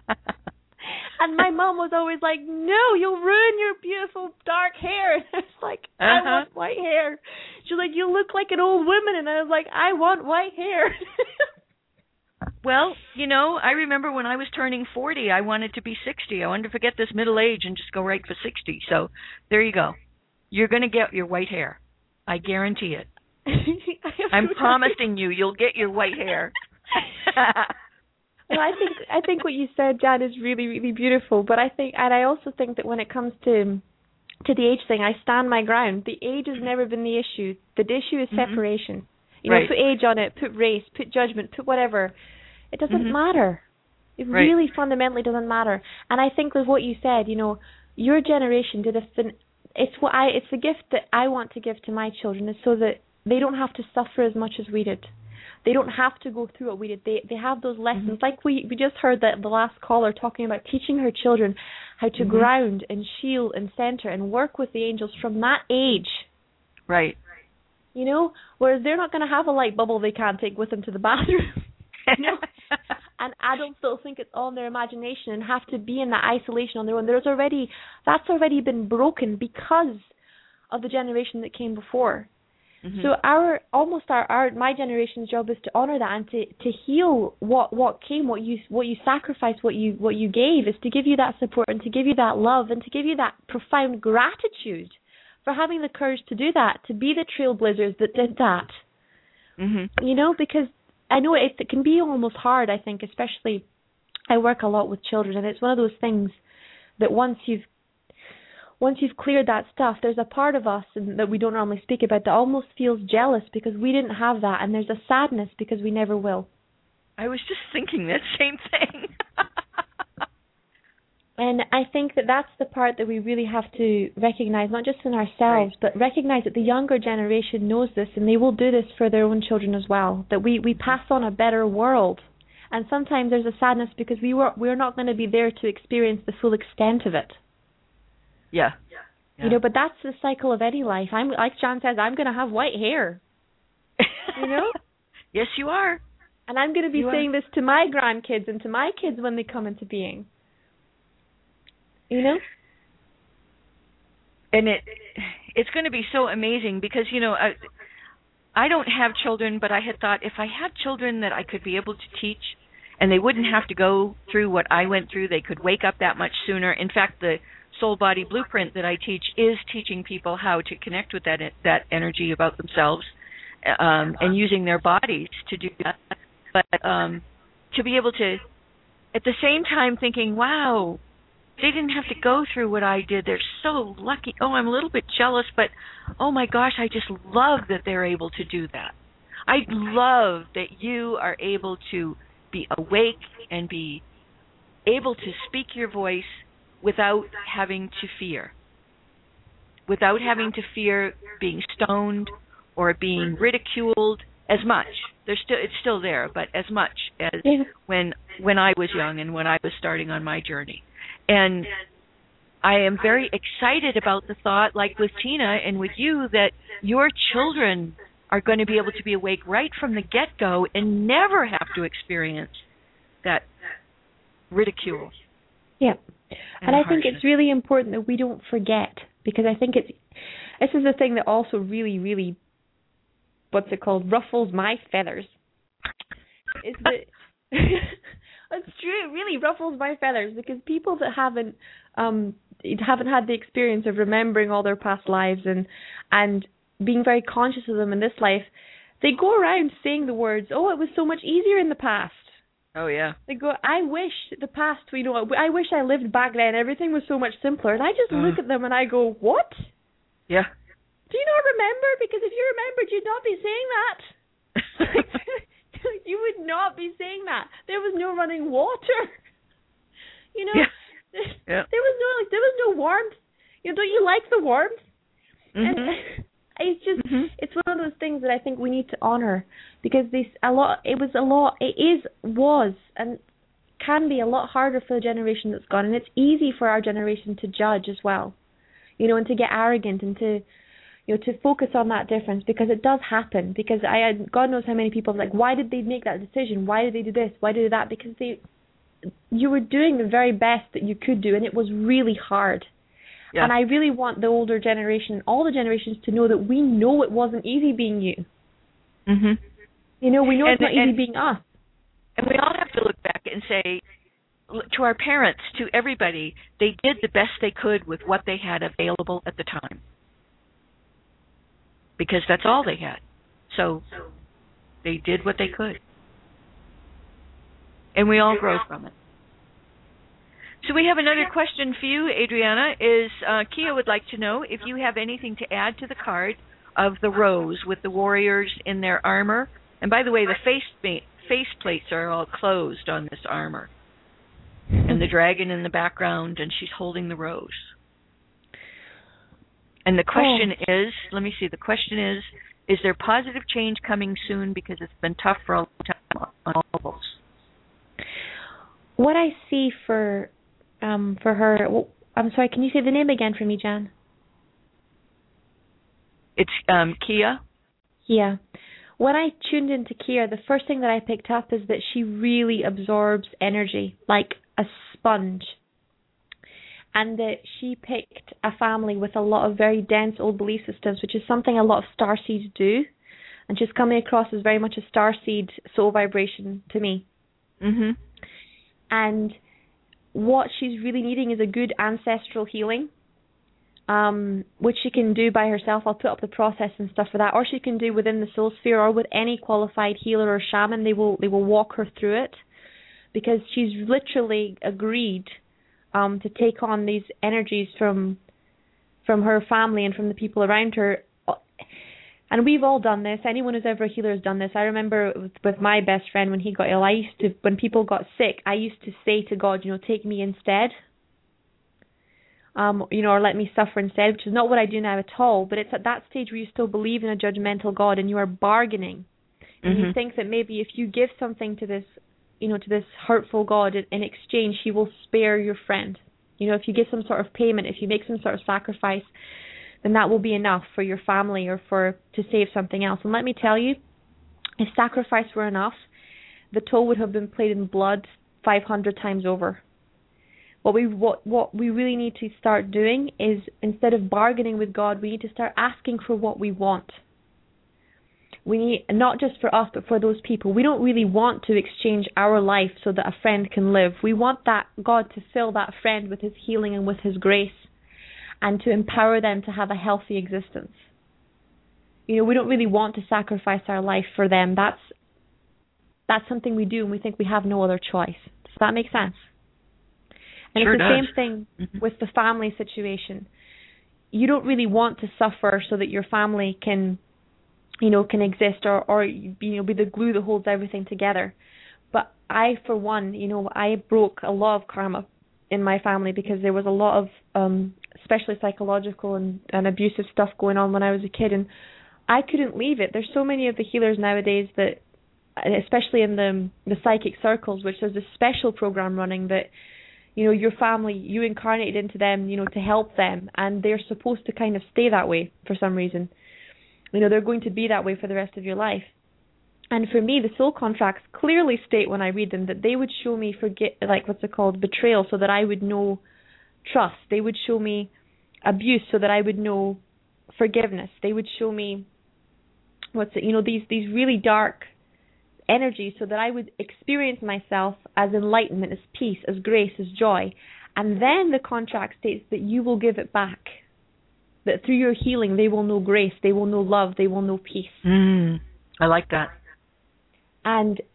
[SPEAKER 6] And my mom was always like, no, you'll ruin your beautiful dark hair. And I was like, I uh-huh. want white hair. She was like, you look like an old woman. And I was like, I want white hair.
[SPEAKER 2] Well, you know, I remember when I was turning forty, I wanted to be sixty. I wanted to forget this middle age and just go right for sixty. So there you go. You're going to get your white hair. I guarantee it. I'm promising you, you'll get your white hair.
[SPEAKER 6] Well, I think I think what you said, Jan, is really, really beautiful. But I think, and I also think that when it comes to to the age thing, I stand my ground. The age has never been the issue. The issue is separation. Mm-hmm. You know, right. Put age on it, put race, put judgment, put whatever. It doesn't mm-hmm. matter. It right. really fundamentally doesn't matter. And I think with what you said, you know, your generation did a fin- it's what I it's the gift that I want to give to my children, is so that they don't have to suffer as much as we did. They don't have to go through what we did. They they have those lessons. Mm-hmm. Like we, we just heard that the last caller talking about teaching her children how to mm-hmm. ground and shield and center and work with the angels from that age.
[SPEAKER 2] Right.
[SPEAKER 6] You know, whereas they're not going to have a light bubble they can't take with them to the bathroom. You know? And adults don't think it's all in their imagination and have to be in that isolation on their own. There's already, that's already been broken because of the generation that came before. Mm-hmm. So our, almost our, our, my generation's job is to honor that and to, to heal what, what came, what you, what you sacrificed, what you, what you gave, is to give you that support and to give you that love and to give you that profound gratitude for having the courage to do that, to be the trailblazers that did that. Mm-hmm. You know, because I know it, it can be almost hard, I think, especially I work a lot with children, and it's one of those things that once you've once you've cleared that stuff, there's a part of us that we don't normally speak about that almost feels jealous because we didn't have that, and there's a sadness because we never will.
[SPEAKER 2] I was just thinking that same thing.
[SPEAKER 6] And I think that that's the part that we really have to recognize, not just in ourselves, right. but recognize that the younger generation knows this, and they will do this for their own children as well, that we, we pass on a better world. And sometimes there's a sadness because we were, we're not going to be there to experience the full extent of it.
[SPEAKER 2] Yeah. yeah.
[SPEAKER 6] You know, but that's the cycle of any life. I'm like John says, I'm going to have white hair. You know?
[SPEAKER 2] Yes, you are.
[SPEAKER 6] And I'm going to be you saying are. this to my grandkids and to my kids when they come into being. You know?
[SPEAKER 2] And it it's going to be so amazing because, you know, I, I don't have children, but I had thought if I had children that I could be able to teach and they wouldn't have to go through what I went through, they could wake up that much sooner. In fact, the Soul Body Blueprint that I teach is teaching people how to connect with that that energy about themselves um, and using their bodies to do that. But um, to be able to, at the same time thinking, wow, they didn't have to go through what I did. They're so lucky. Oh, I'm a little bit jealous, but oh my gosh, I just love that they're able to do that. I love that you are able to be awake and be able to speak your voice without having to fear, without having to fear being stoned or being ridiculed as much. There's still it's still there, but as much as yeah. when when I was young and when I was starting on my journey. And I am very excited about the thought, like with Tina and with you, that your children are going to be able to be awake right from the get-go and never have to experience that ridicule.
[SPEAKER 6] Yeah. And, and I think it's really important that we don't forget, because I think it's, this is the thing that also really, really, what's it called, ruffles my feathers. Is that it's true, it really ruffles my feathers, because people that haven't um haven't had the experience of remembering all their past lives and and being very conscious of them in this life, they go around saying the words, oh, it was so much easier in the past.
[SPEAKER 2] Oh yeah.
[SPEAKER 6] They go, I wish the past, you know, I wish I lived back then. Everything was so much simpler. And I just look at them and I go, what?
[SPEAKER 2] Yeah.
[SPEAKER 6] Do you not remember? Because if you remembered, you'd not be saying that. You would not be saying that. There was no running water. You know,
[SPEAKER 2] yeah.
[SPEAKER 6] There,
[SPEAKER 2] yeah.
[SPEAKER 6] there was no like, there was no warmth. You know, don't you like the warmth?
[SPEAKER 2] Mm-hmm.
[SPEAKER 6] And it's just,
[SPEAKER 2] mm-hmm.
[SPEAKER 6] it's one of those things that I think we need to honor, because this a lot. It was a lot. It is, was, and can be a lot harder for the generation that's gone, and it's easy for our generation to judge as well. You know, and to get arrogant and to, you know, to focus on that difference, because it does happen. Because I had, God knows how many people like, why did they make that decision? Why did they do this? Why did they do that? Because they, you were doing the very best that you could do, and it was really hard. Yeah. And I really want the older generation, all the generations, to know that we know it wasn't easy being you.
[SPEAKER 2] Mhm.
[SPEAKER 6] You know, we know
[SPEAKER 2] and,
[SPEAKER 6] it's not
[SPEAKER 2] and,
[SPEAKER 6] easy being us.
[SPEAKER 2] And we all have to look back and say, to our parents, to everybody, they did the best they could with what they had available at the time. Because that's all they had. So they did what they could. And we all grow from it. So we have another question for you, Adriana. Is uh, Kia would like to know if you have anything to add to the card of the rose with the warriors in their armor. And by the way, the face face plates are all closed on this armor. And the dragon in the background, and she's holding the rose. And the question oh. is, let me see, the question is, is there positive change coming soon, because it's been tough for a long time on all levels?
[SPEAKER 6] What I see for um, for her, well, I'm sorry, can you say the name again for me, Jan?
[SPEAKER 2] It's um, Kia.
[SPEAKER 6] Yeah. When I tuned into Kia, the first thing that I picked up is that she really absorbs energy, like a sponge. And that she picked a family with a lot of very dense old belief systems, which is something a lot of starseeds do. And she's coming across as very much a starseed soul vibration to me.
[SPEAKER 2] Mhm.
[SPEAKER 6] And what she's really needing is a good ancestral healing, um, which she can do by herself. I'll put up the process and stuff for that, or she can do within the soul sphere, or with any qualified healer or shaman. They will they will walk her through it, because she's literally agreed um, to take on these energies from from her family and from the people around her. And we've all done this. Anyone who's ever a healer has done this. I remember with, with my best friend when he got ill, I used to, when people got sick, I used to say to God, you know, take me instead. Um, you know, or let me suffer instead, which is not what I do now at all. But it's at that stage where you still believe in a judgmental God and you are bargaining. And mm-hmm. you think that maybe if you give something to this, you know, to this hurtful God, in, in exchange, he will spare your friend. You know, if you give some sort of payment, if you make some sort of sacrifice, then that will be enough for your family or for to save something else. And let me tell you, if sacrifice were enough, the toll would have been paid in blood five hundred times over. What we what what we really need to start doing is, instead of bargaining with God, we need to start asking for what we want. We need, not just for us, but for those people. We don't really want to exchange our life so that a friend can live. We want that God to fill that friend with his healing and with his grace, and to empower them to have a healthy existence. You know, we don't really want to sacrifice our life for them. That's that's something we do, and we think we have no other choice. Does that make sense? And
[SPEAKER 2] sure
[SPEAKER 6] it's the
[SPEAKER 2] does.
[SPEAKER 6] same thing
[SPEAKER 2] mm-hmm.
[SPEAKER 6] with the family situation. You don't really want to suffer so that your family can, you know, can exist, or, or you know, be the glue that holds everything together. But I, for one, you know, I broke a lot of karma in my family, because there was a lot of um especially psychological and, and abusive stuff going on when I was a kid, and I couldn't leave it. There's so many of the healers nowadays that, especially in the the psychic circles, which there's a special program running that, you know, your family, you incarnated into them, you know, to help them, and they're supposed to kind of stay that way for some reason. You know, they're going to be that way for the rest of your life. And for me, the soul contracts clearly state when I read them that they would show me forget, like what's it called, betrayal, so that I would know trust. They would show me abuse so that I would know forgiveness. They would show me what's it, you know, these these really dark energies, so that I would experience myself as enlightenment, as peace, as grace, as joy. And then the contract states that you will give it back. That through your healing, they will know grace, they will know love, they will know peace.
[SPEAKER 2] Mm, I like that.
[SPEAKER 6] And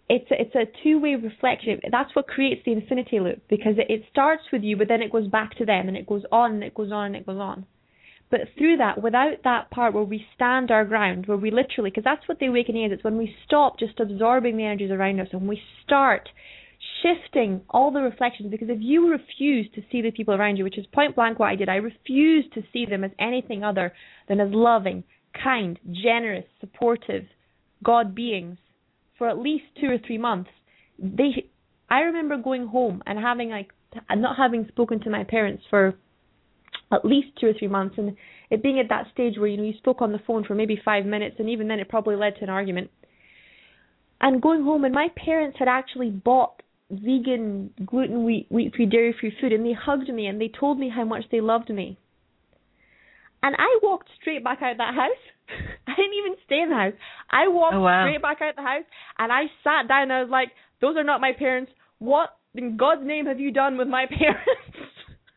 [SPEAKER 6] it's a, it's a two-way reflection. That's what creates the infinity loop, because it, it starts with you, but then it goes back to them, and it goes on, and it goes on, and it goes on. But through that, without that part where we stand our ground, where we literally, because that's what the awakening is, it's when we stop just absorbing the energies around us, and we start shifting all the reflections. Because if you refuse to see the people around you, which is point blank what I did, I refused to see them as anything other than as loving, kind, generous, supportive God beings for at least two or three months. They, I remember going home and having like, not having spoken to my parents for at least two or three months, and it being at that stage where, you know, you spoke on the phone for maybe five minutes, and even then it probably led to an argument. And going home, and my parents had actually bought vegan, gluten-free, wheat-free, dairy-free food, and they hugged me and they told me how much they loved me. And I walked straight back out that house. I didn't even stay in the house. I walked oh, wow. straight back out the house, and I sat down and I was like, those are not my parents. What in God's name have you done with my parents?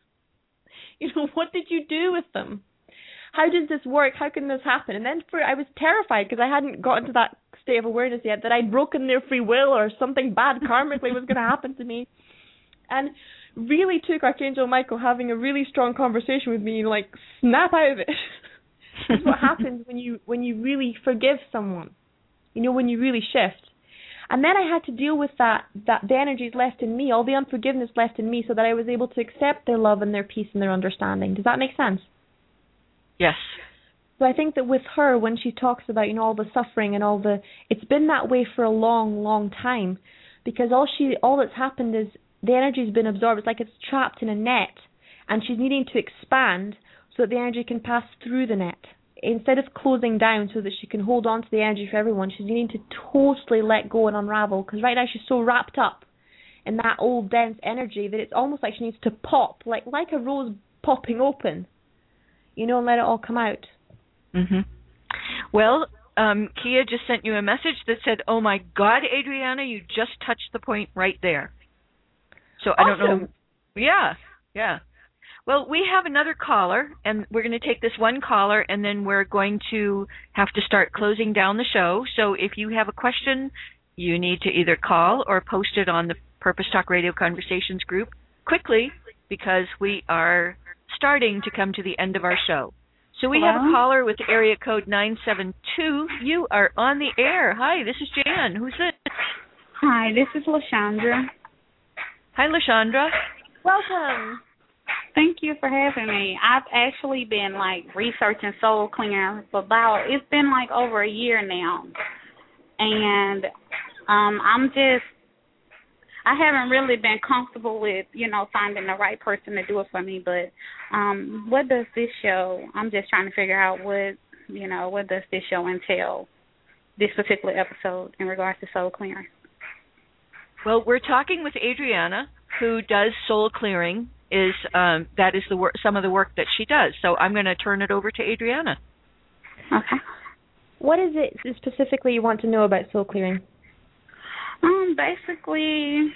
[SPEAKER 6] You know, what did you do with them? How does this work? How can this happen? And then for I was terrified because I hadn't gotten to that state of awareness yet, that I'd broken their free will or something bad karmically was going to happen to me. And really took Archangel Michael having a really strong conversation with me, like, snap out of it. That's what happens when you when you really forgive someone. You know, when you really shift. And then I had to deal with that, that the energies left in me, all the unforgiveness left in me, so that I was able to accept their love and their peace and their understanding. Does that make sense?
[SPEAKER 2] Yes.
[SPEAKER 6] So I think that with her, when she talks about, you know, all the suffering and all the, it's been that way for a long, long time, because all she, all that's happened is the energy's been absorbed. It's like it's trapped in a net, and she's needing to expand so that the energy can pass through the net. Instead of closing down so that she can hold on to the energy for everyone, she's needing to totally let go and unravel, because right now she's so wrapped up in that old dense energy that it's almost like she needs to pop, like like a rose popping open, you know, and let it all come out.
[SPEAKER 2] Mhm. Well, um, Kia just sent you a message that said, "Oh my God, Adriana, you just touched the point right there." So I
[SPEAKER 6] awesome.
[SPEAKER 2] don't know. Yeah, yeah. Well, we have another caller, and we're going to take this one caller, and then we're going to have to start closing down the show. So if you have a question, you need to either call or post it on the Purpose Talk Radio Conversations group quickly, because we are starting to come to the end of our show. So we Hello? have a caller with area code nine seven two. You are on the air. Hi, this is Jan. Who's this?
[SPEAKER 8] Hi, this is LaShondra.
[SPEAKER 2] Hi, LaShondra.
[SPEAKER 8] Welcome. Thank you for having me. I've actually been, like, researching soul clearing for about, it's been, like, over a year now. And um, I'm just, I haven't really been comfortable with, you know, finding the right person to do it for me. But um, what does this show, I'm just trying to figure out what, you know, what does this show entail, this particular episode in regards to soul clearing?
[SPEAKER 2] Well, we're talking with Adriana, who does soul clearing. Is um, that is the work, some of the work that she does. So I'm going to turn it over to Adriana.
[SPEAKER 8] Okay.
[SPEAKER 6] What is it specifically you want to know about soul clearing?
[SPEAKER 8] Um, basically,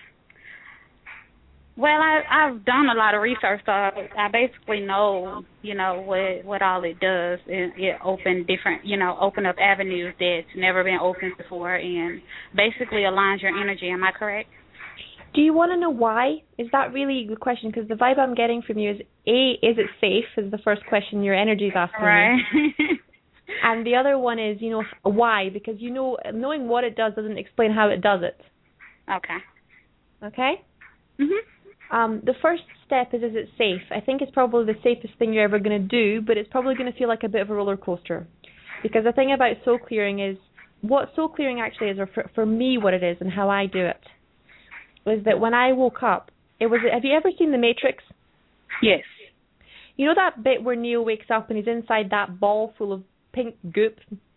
[SPEAKER 8] well, I, I've done a lot of research, so I, I basically know, you know, what what all it does. It, it open different, you know, open up avenues that's never been opened before, and basically aligns your energy. Am I correct?
[SPEAKER 6] Do you want to know why? Is that really the question? Because the vibe I'm getting from you is, A, is it safe, is the first question your energy is asking
[SPEAKER 8] right.
[SPEAKER 6] you. And the other one is, you know, why? Because, you know, knowing what it does doesn't explain how it does it.
[SPEAKER 8] Okay.
[SPEAKER 6] Okay?
[SPEAKER 8] Mm-hmm.
[SPEAKER 6] Um, the first step is, is it safe? I think it's probably the safest thing you're ever going to do, but it's probably going to feel like a bit of a roller coaster. Because the thing about soul clearing is, what soul clearing actually is, or for, for me what it is and how I do it, was that when I woke up, it was, have you ever seen The Matrix?
[SPEAKER 8] Yes.
[SPEAKER 6] You know that bit where Neo wakes up and he's inside that ball full of pink goop?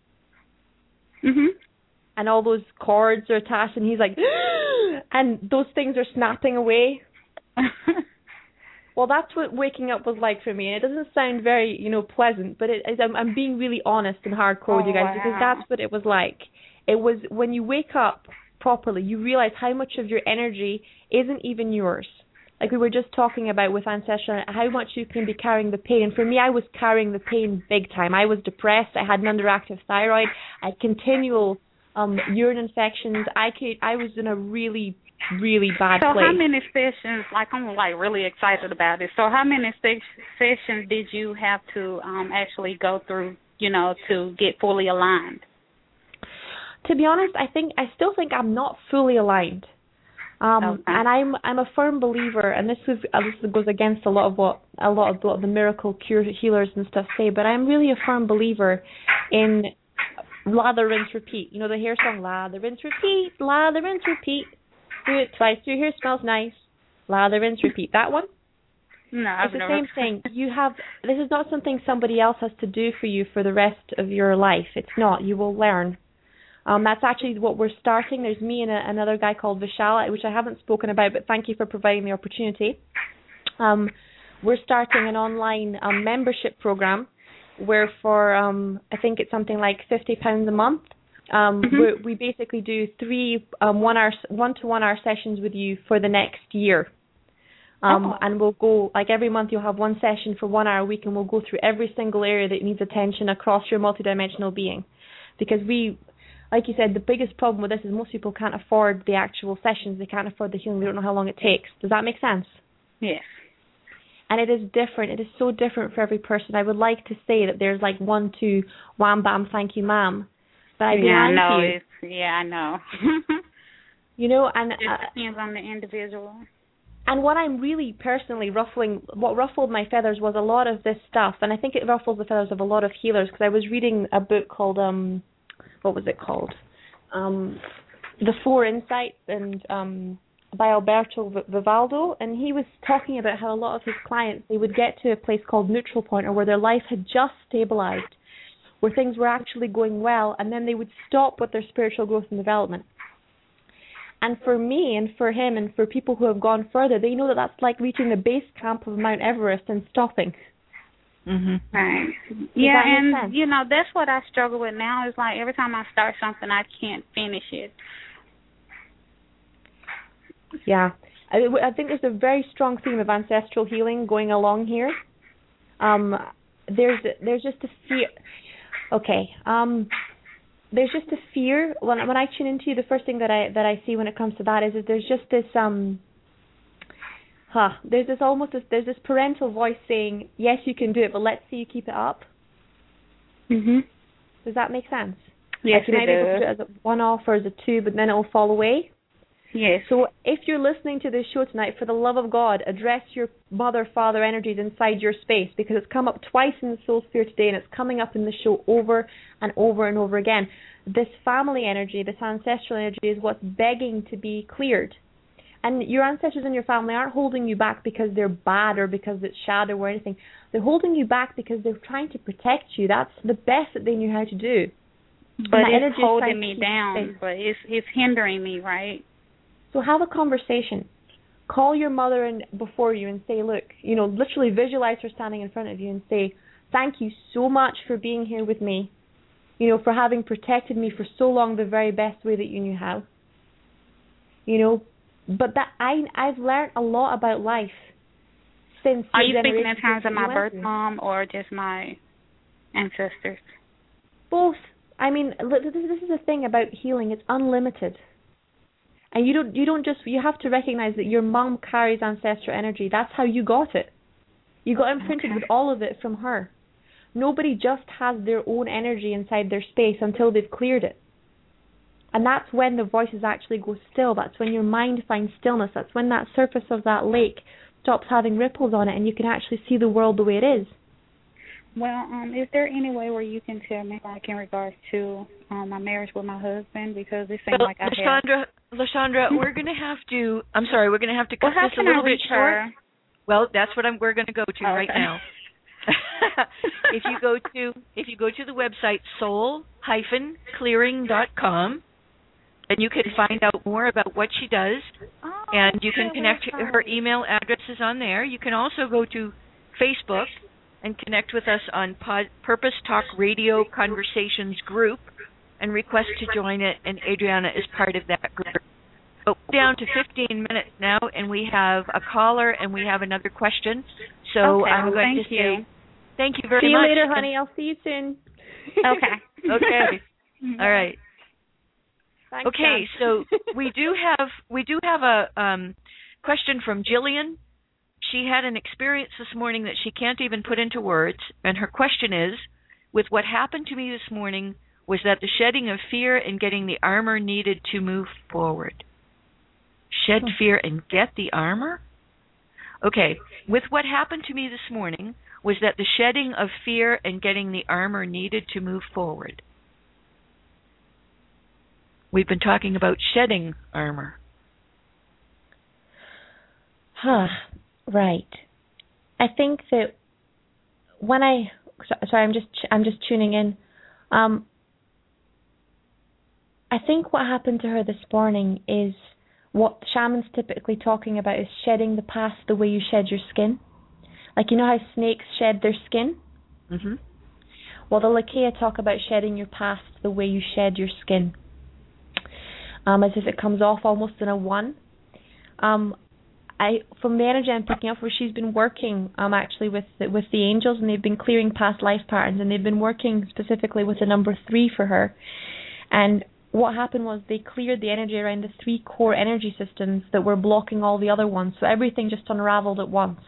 [SPEAKER 8] Mhm.
[SPEAKER 6] And all those cords are attached, and he's like, and those things are snapping away. Well, that's what waking up was like for me. And it doesn't sound very, you know, pleasant, but it is, I'm, I'm being really honest and hardcore
[SPEAKER 8] oh,
[SPEAKER 6] with you guys,
[SPEAKER 8] wow.
[SPEAKER 6] because that's what it was like. It was when you wake up properly, you realize how much of your energy isn't even yours. Like we were just talking about with Ancestral, how much you can be carrying the pain. And for me, I was carrying the pain big time. I was depressed. I had an underactive thyroid. I had continual um, urine infections. I could, I was in a really, really bad
[SPEAKER 8] so
[SPEAKER 6] place.
[SPEAKER 8] So how many sessions, like I'm like really excited about it. So how many se- sessions did you have to um, actually go through, you know, to get fully aligned?
[SPEAKER 6] To be honest, I think I still think I'm not fully aligned. Um,
[SPEAKER 8] okay.
[SPEAKER 6] And I'm I'm a firm believer, and this is uh, this goes against a lot of what a lot of, lot of the miracle cure healers and stuff say. But I'm really a firm believer in lather, rinse, repeat. You know the hair song, lather, rinse, repeat, lather, rinse, repeat. Do it twice. Your hair smells nice. Lather, rinse, repeat. That one.
[SPEAKER 8] No, I've
[SPEAKER 6] it's the
[SPEAKER 8] never.
[SPEAKER 6] same thing. You have this is not something somebody else has to do for you for the rest of your life. It's not. You will learn. Um, that's actually what we're starting. There's me and a, another guy called Vishal, which I haven't spoken about, but thank you for providing the opportunity. Um, we're starting an online um, membership program where for, um, I think it's something like fifty pounds a month, um, mm-hmm. we basically do three um, one-hour, one-to-one hour sessions with you for the next year. Um, oh. And we'll go, like every month you'll have one session for one hour a week, and we'll go through every single area that needs attention across your multidimensional being. Because we... Like you said, the biggest problem with this is most people can't afford the actual sessions. They can't afford the healing. They don't know how long it takes. Does that make sense?
[SPEAKER 8] Yes.
[SPEAKER 6] And it is different. It is so different for every person. I would like to say that there's like one, two, wham, bam, thank you, ma'am. But I'd be
[SPEAKER 8] yeah,
[SPEAKER 6] lying
[SPEAKER 8] I know.
[SPEAKER 6] to you.
[SPEAKER 8] It's, yeah, I know.
[SPEAKER 6] You know, and
[SPEAKER 8] it
[SPEAKER 6] uh,
[SPEAKER 8] depends on the individual.
[SPEAKER 6] And what I'm really personally ruffling, what ruffled my feathers was a lot of this stuff, and I think it ruffles the feathers of a lot of healers, because I was reading a book called um. what was it called? Um, The Four Insights, and um, by Alberto Vivaldo, and he was talking about how a lot of his clients, they would get to a place called neutral point, or where their life had just stabilized, where things were actually going well, and then they would stop with their spiritual growth and development. And for me, and for him, and for people who have gone further, they know that that's like reaching the base camp of Mount Everest and stopping.
[SPEAKER 8] Mhm. Right. Yeah, and you know that's what I struggle with now. Is like every time I start something, I can't finish it.
[SPEAKER 6] Yeah, I, I think there's a very strong theme of ancestral healing going along here. Um, there's there's just a fear. Okay. Um, there's just a fear when when I tune into you. The first thing that I that I see when it comes to that is that there's just this um. Huh. There's this almost this, there's this parental voice saying, yes, you can do it, but let's see you keep it up.
[SPEAKER 8] Mhm.
[SPEAKER 6] Does that make sense?
[SPEAKER 8] Yes,
[SPEAKER 6] like you
[SPEAKER 8] it
[SPEAKER 6] might be able to
[SPEAKER 8] does.
[SPEAKER 6] do it as a one-off or as a two, but then it will fall away.
[SPEAKER 8] Yes.
[SPEAKER 6] So if you're listening to this show tonight, for the love of God, address your mother, father energies inside your space, because it's come up twice in the soul sphere today, and it's coming up in the show over and over and over again. This family energy, this ancestral energy, is what's begging to be cleared. And your ancestors and your family aren't holding you back because they're bad or because it's shadow or anything. They're holding you back because they're trying to protect you. That's the best that they knew how to do.
[SPEAKER 8] But it's holding me down, but it's it's hindering me, right?
[SPEAKER 6] So have a conversation. Call your mother in before you and say, look, you know, literally visualize her standing in front of you and say, thank you so much for being here with me, you know, for having protected me for so long the very best way that you knew how. You know, But that I I've learned a lot about life since.
[SPEAKER 8] Are you speaking in terms of my birth mom or just my ancestors?
[SPEAKER 6] Both. I mean, this is the thing about healing. It's unlimited, and you don't you don't just you have to recognize that your mom carries ancestral energy. That's how you got it. You got imprinted okay. with all of it from her. Nobody just has their own energy inside their space until they've cleared it. And that's when the voices actually go still. That's when your mind finds stillness. That's when that surface of that lake stops having ripples on it and you can actually see the world the way it is.
[SPEAKER 8] Well, um, is there any way where you can tell me, like, in regards to um, my marriage with my husband? Because it seems
[SPEAKER 2] well,
[SPEAKER 8] like I
[SPEAKER 2] Lashandra,
[SPEAKER 8] have...
[SPEAKER 2] Lashandra, we're going to have to, I'm sorry, we're going to have to cut
[SPEAKER 8] well,
[SPEAKER 2] this a little bit short.
[SPEAKER 8] Her?
[SPEAKER 2] Well, that's what I'm, we're going to go to
[SPEAKER 8] oh,
[SPEAKER 2] right
[SPEAKER 8] okay.
[SPEAKER 2] now. if you go to if you go to the website soul dash clearing dot com, and you can find out more about what she does,
[SPEAKER 8] oh,
[SPEAKER 2] and you can connect her, her email address is on there. You can also go to Facebook and connect with us on Pod, Purpose Talk Radio Conversations group and request to join it, and Adriana is part of that group. But we're down to fifteen minutes now, and we have a caller and we have another question. So
[SPEAKER 8] okay,
[SPEAKER 2] I'm going
[SPEAKER 8] thank
[SPEAKER 2] to
[SPEAKER 8] you.
[SPEAKER 2] say thank you very
[SPEAKER 6] See you
[SPEAKER 2] much.
[SPEAKER 6] later, honey. I'll see you soon.
[SPEAKER 8] Okay.
[SPEAKER 2] Okay. All right.
[SPEAKER 6] Thanks,
[SPEAKER 2] okay,
[SPEAKER 6] Dan.
[SPEAKER 2] so we do have we do have a um, question from Jillian. She had an experience this morning that she can't even put into words, and her question is, with what happened to me this morning, was that the shedding of fear and getting the armor needed to move forward? Shed fear and get the armor? Okay, with what happened to me this morning, was that the shedding of fear and getting the armor needed to move forward? We've been talking about shedding armor.
[SPEAKER 6] Huh. Right. I think that when I sorry, I'm just I'm just tuning in. Um, I think what happened to her this morning is what shamans typically talking about is shedding the past the way you shed your skin. Like, you know how snakes shed their skin?
[SPEAKER 2] Mm-hmm.
[SPEAKER 6] Well, the Lakea talk about shedding your past the way you shed your skin. Um, as if it comes off almost in a one. Um, I from the energy I'm picking up, where she's been working um actually with the, with the angels, and they've been clearing past life patterns, and they've been working specifically with the number three for her. And what happened was they cleared the energy around the three core energy systems that were blocking all the other ones, so everything just unraveled at once.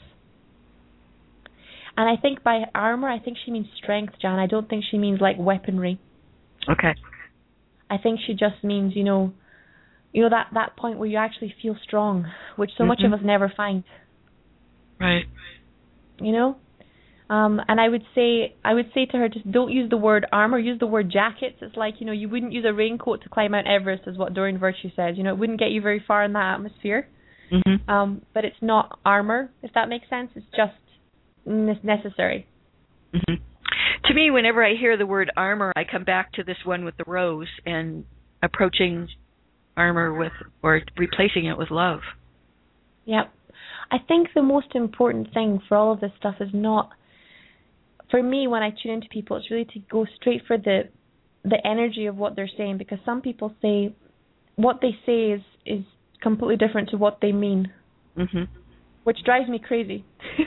[SPEAKER 6] And I think by armor, I think she means strength, Jan. I don't think she means like weaponry.
[SPEAKER 2] Okay.
[SPEAKER 6] I think she just means, you know, you know that, that point where you actually feel strong, which so mm-hmm. much of us never find.
[SPEAKER 2] Right.
[SPEAKER 6] You know? Um, and I would say I would say to her, just don't use the word armor, use the word jackets. It's like, you know, you wouldn't use a raincoat to climb Mount Everest, is what Doreen Virtue said. You know, it wouldn't get you very far in that atmosphere.
[SPEAKER 2] Mm-hmm.
[SPEAKER 6] Um, but it's not armor, if that makes sense. It's just necessary.
[SPEAKER 2] Mm-hmm. To me, whenever I hear the word armor, I come back to this one with the rose and approaching armor with, or replacing it with love.
[SPEAKER 6] Yep. I think the most important thing for all of this stuff is not, for me, when I tune into people, it's really to go straight for the the energy of what they're saying, because some people say, what they say is, is completely different to what they mean,
[SPEAKER 2] mm-hmm.
[SPEAKER 6] which drives me crazy.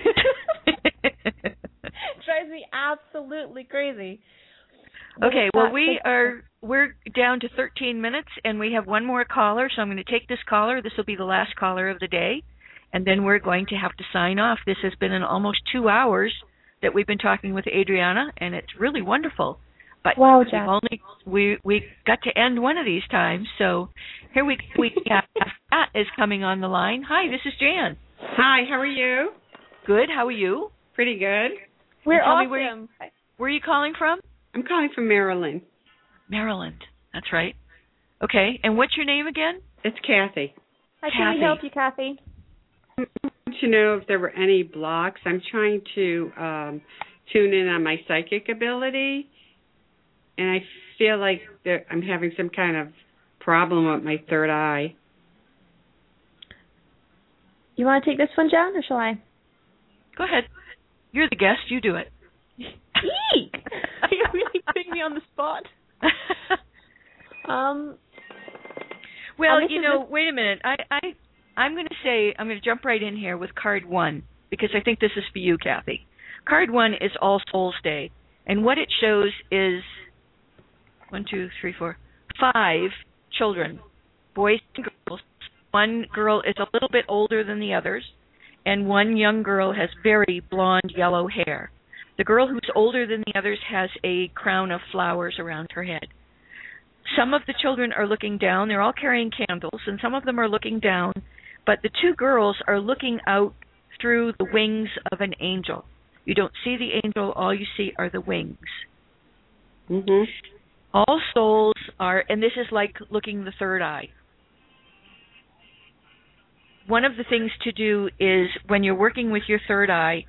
[SPEAKER 6] Drives me absolutely crazy.
[SPEAKER 2] Okay, well, we are we're down to thirteen minutes, and we have one more caller, so I'm going to take this caller. This will be the last caller of the day, and then we're going to have to sign off. This has been an almost two hours that we've been talking with Adriana, and it's really wonderful. But
[SPEAKER 6] wow,
[SPEAKER 2] we've only we we got to end one of these times, so here we we have Pat is coming on the line. Hi, this is Jan.
[SPEAKER 9] Hi, how are you?
[SPEAKER 2] Good. How are you?
[SPEAKER 9] Pretty good.
[SPEAKER 6] We're
[SPEAKER 2] tell
[SPEAKER 6] awesome.
[SPEAKER 2] Me where, you, where are you calling from?
[SPEAKER 9] I'm calling from Maryland.
[SPEAKER 2] Maryland. That's right. Okay. And what's your name again?
[SPEAKER 9] It's Kathy.
[SPEAKER 6] How can we help you, Kathy?
[SPEAKER 9] I want to know if there were any blocks. I'm trying to um, tune in on my psychic ability, and I feel like there, I'm having some kind of problem with my third eye.
[SPEAKER 6] You want to take this one, Jan, or shall I?
[SPEAKER 2] Go ahead. You're the guest. You do it.
[SPEAKER 6] Eek! You're really putting me on the spot. um.
[SPEAKER 2] Well, you know, wait a minute. I, I, I'm going to say, I'm going to jump right in here with card one, because I think this is for you, Kathy. Card one is All Souls Day, and what it shows is one, two, three, four, five children, boys and girls. One girl is a little bit older than the others, and one young girl has very blonde yellow hair. The girl who's older than the others has a crown of flowers around her head. Some of the children are looking down. They're all carrying candles, and some of them are looking down, but the two girls are looking out through the wings of an angel. You don't see the angel. All you see are the wings.
[SPEAKER 9] Mm-hmm.
[SPEAKER 2] All souls are, and this is like looking the third eye. One of the things to do is when you're working with your third eye,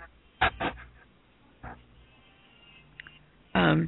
[SPEAKER 2] um,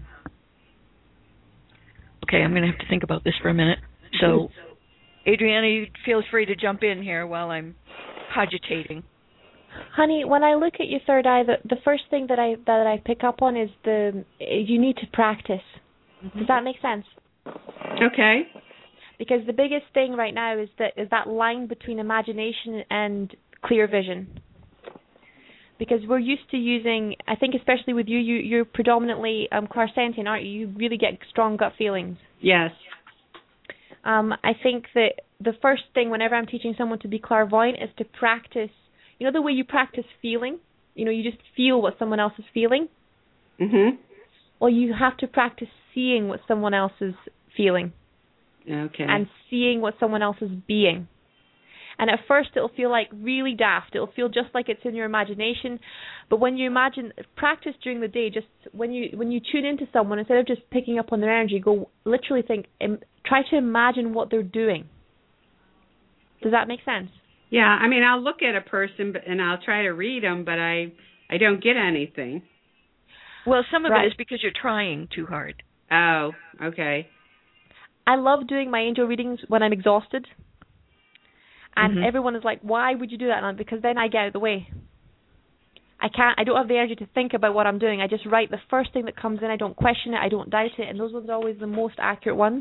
[SPEAKER 2] okay, I'm going to have to think about this for a minute. So, Adriana, you feel free to jump in here while I'm cogitating.
[SPEAKER 6] Honey, when I look at your third eye, the, the first thing that I that I pick up on is the you need to practice. Mm-hmm. Does that make sense?
[SPEAKER 9] Okay.
[SPEAKER 6] Because the biggest thing right now is that is that line between imagination and clear vision. Because we're used to using, I think especially with you, you you're predominantly um, clairsentient, aren't you? You really get strong gut feelings.
[SPEAKER 9] Yes.
[SPEAKER 6] Um, I think that the first thing whenever I'm teaching someone to be clairvoyant is to practice, you know, the way you practice feeling. You know, you just feel what someone else is feeling.
[SPEAKER 9] Mhm.
[SPEAKER 6] Well, you have to practice seeing what someone else is feeling.
[SPEAKER 9] Okay.
[SPEAKER 6] And seeing what someone else is being. And at first it'll feel like really daft. It'll feel just like it's in your imagination. But when you imagine, practice during the day, just when you when you tune into someone, instead of just picking up on their energy, go literally think, um, try to imagine what they're doing. Does that make sense?
[SPEAKER 9] Yeah, I mean, I'll look at a person but, and I'll try to read them, but I I don't get anything.
[SPEAKER 2] Well, some of
[SPEAKER 6] Right.
[SPEAKER 2] it is because you're trying too hard.
[SPEAKER 9] Oh, okay.
[SPEAKER 6] I love doing my angel readings when I'm exhausted. And
[SPEAKER 2] Mhm.
[SPEAKER 6] everyone is like, why would you do that? And I'm, because then I get out of the way. I can't, I don't have the energy to think about what I'm doing. I just write the first thing that comes in. I don't question it. I don't doubt it. And those ones are always the most accurate ones.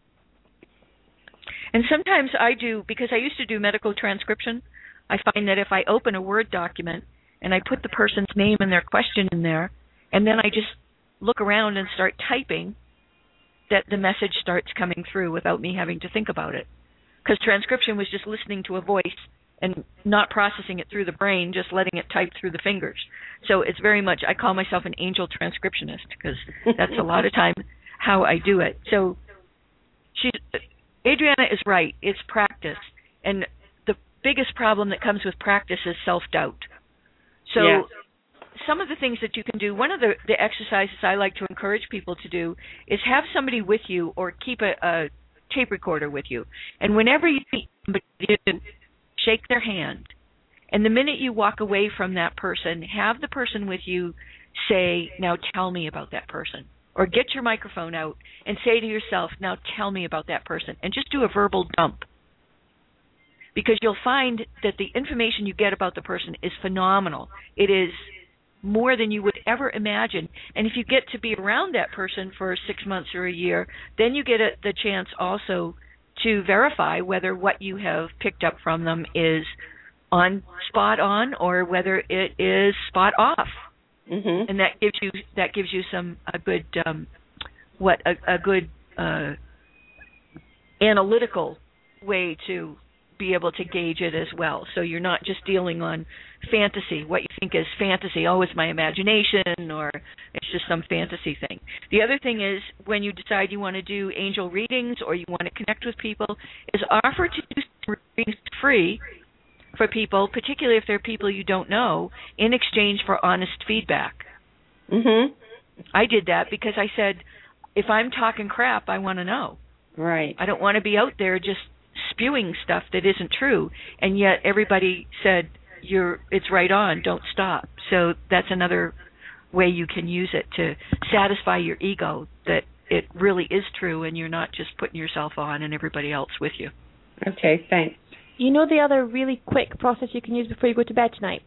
[SPEAKER 2] And sometimes I do, because I used to do medical transcription, I find that if I open a Word document and I put the person's name and their question in there, and then I just look around and start typing, that the message starts coming through without me having to think about it. Because transcription was just listening to a voice and not processing it through the brain, just letting it type through the fingers. So it's very much, I call myself an angel transcriptionist, because that's a lot of time how I do it. So she, Adriana is right. It's practice. And the biggest problem that comes with practice is self-doubt. So
[SPEAKER 9] Yes.
[SPEAKER 2] some of the things that you can do, one of the, the exercises I like to encourage people to do is have somebody with you or keep a, a tape recorder with you. And whenever you meet somebody, you shake their hand. And the minute you walk away from that person, have the person with you say, now tell me about that person. Or get your microphone out and say to yourself, now tell me about that person. And just do a verbal dump. Because you'll find that the information you get about the person is phenomenal. It is more than you would ever imagine. And if you get to be around that person for six months or a year, then you get a, the chance also to verify whether what you have picked up from them is on spot on or whether it is spot off.
[SPEAKER 9] Mhm.
[SPEAKER 2] And that gives you that gives you some a good um, what a, a good uh, analytical way to be able to gauge it as well. So you're not just dealing on fantasy, what you think is fantasy, oh, it's my imagination, or it's just some fantasy thing. The other thing is when you decide you want to do angel readings or you want to connect with people, is offer to do some readings free for people, particularly if they're people you don't know, in exchange for honest feedback.
[SPEAKER 9] Mhm.
[SPEAKER 2] I did that because I said, if I'm talking crap, I want to know.
[SPEAKER 9] Right.
[SPEAKER 2] I don't want to be out there just spewing stuff that isn't true, and yet everybody said you're it's right on, don't stop. So that's another way you can use it to satisfy your ego that it really is true and you're not just putting yourself on and everybody else with you.
[SPEAKER 9] Okay, thanks.
[SPEAKER 6] You know the other really quick process you can use before you go to bed tonight?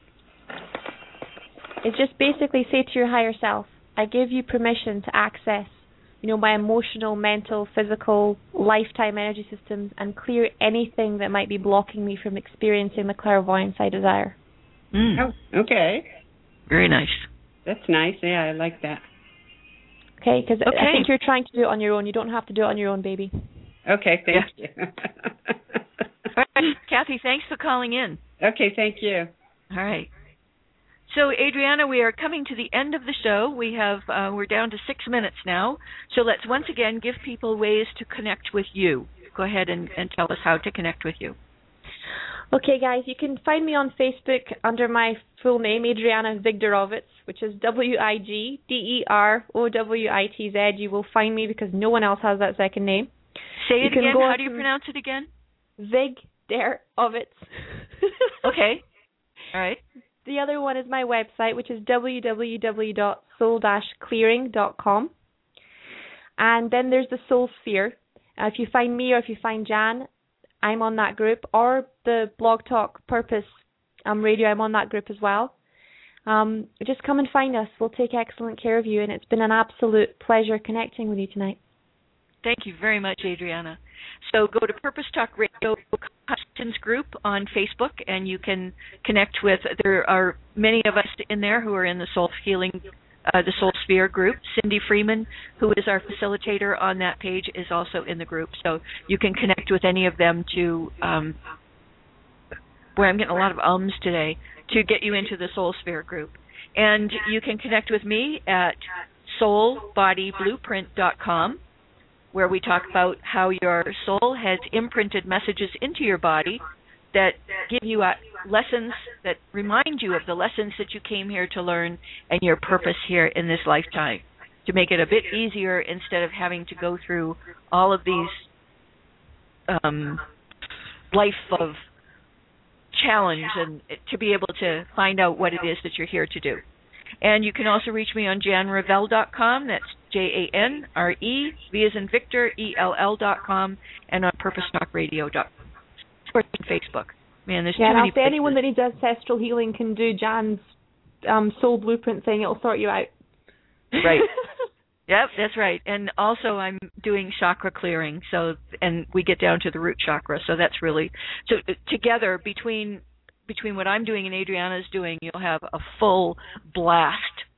[SPEAKER 6] It's just basically say to your higher self, I give you permission to access, you know, my emotional, mental, physical, lifetime energy systems and clear anything that might be blocking me from experiencing the clairvoyance I desire.
[SPEAKER 2] Mm.
[SPEAKER 9] Oh, okay.
[SPEAKER 2] Very nice.
[SPEAKER 9] That's nice. Yeah, I like that.
[SPEAKER 6] Okay, because
[SPEAKER 2] Okay.
[SPEAKER 6] I think you're trying to do it on your own. You don't have to do it on your own, baby.
[SPEAKER 9] Okay, thank
[SPEAKER 2] Yeah.
[SPEAKER 9] you.
[SPEAKER 2] All right, Kathy, thanks for calling in.
[SPEAKER 9] Okay, thank you.
[SPEAKER 2] All right. So, Adriana, we are coming to the end of the show. We have uh, we're down to six minutes now. So let's once again give people ways to connect with you. Go ahead and, and tell us how to connect with you.
[SPEAKER 6] Okay, guys, you can find me on Facebook under my full name, Adriana Wigderowitz, which is W I G D E R O W I T Z. You will find me because no one else has that second name.
[SPEAKER 2] Say
[SPEAKER 6] You
[SPEAKER 2] it
[SPEAKER 6] can
[SPEAKER 2] again.
[SPEAKER 6] go
[SPEAKER 2] How
[SPEAKER 6] on
[SPEAKER 2] do you
[SPEAKER 6] to-
[SPEAKER 2] pronounce it again?
[SPEAKER 6] Wigderowitz.
[SPEAKER 2] Okay. All right.
[SPEAKER 6] The other one is my website, which is w w w dot soul dash clearing dot com. And then there's the Soul Sphere. Uh, if you find me or if you find Jan, I'm on that group. Or the Blog Talk Purpose um, Radio, I'm on that group as well. Um, just come and find us. We'll take excellent care of you. And it's been an absolute pleasure connecting with you tonight.
[SPEAKER 2] Thank you very much, Adriana. So go to Purpose Talk Radio Questions Group on Facebook, and you can connect with, there are many of us in there who are in the Soul Healing uh, the Soul Sphere group. Cindy Freeman, who is our facilitator on that page, is also in the group. So you can connect with any of them to, um, where I'm getting a lot of ums today, to get you into the Soul Sphere group. And you can connect with me at soul body blueprint dot com, where we talk about how your soul has imprinted messages into your body that give you uh, lessons that remind you of the lessons that you came here to learn and your purpose here in this lifetime, to make it a bit easier instead of having to go through all of these um, life of challenge, and to be able to find out what it is that you're here to do. And you can also reach me on jan revell dot com. That's J A N R E, V as in Victor, E L L dot com, and on purpose talk radio dot com. Or on Facebook. Man, there's
[SPEAKER 6] yeah,
[SPEAKER 2] too
[SPEAKER 6] and
[SPEAKER 2] many
[SPEAKER 6] I'll say
[SPEAKER 2] places.
[SPEAKER 6] anyone that needs ancestral healing can do Jan's um, soul blueprint thing. It'll sort you out.
[SPEAKER 2] Right. Yep, that's right. And also I'm doing chakra clearing, so and we get down to the root chakra, so that's really so together between between what I'm doing and Adriana's doing, you'll have a full blast.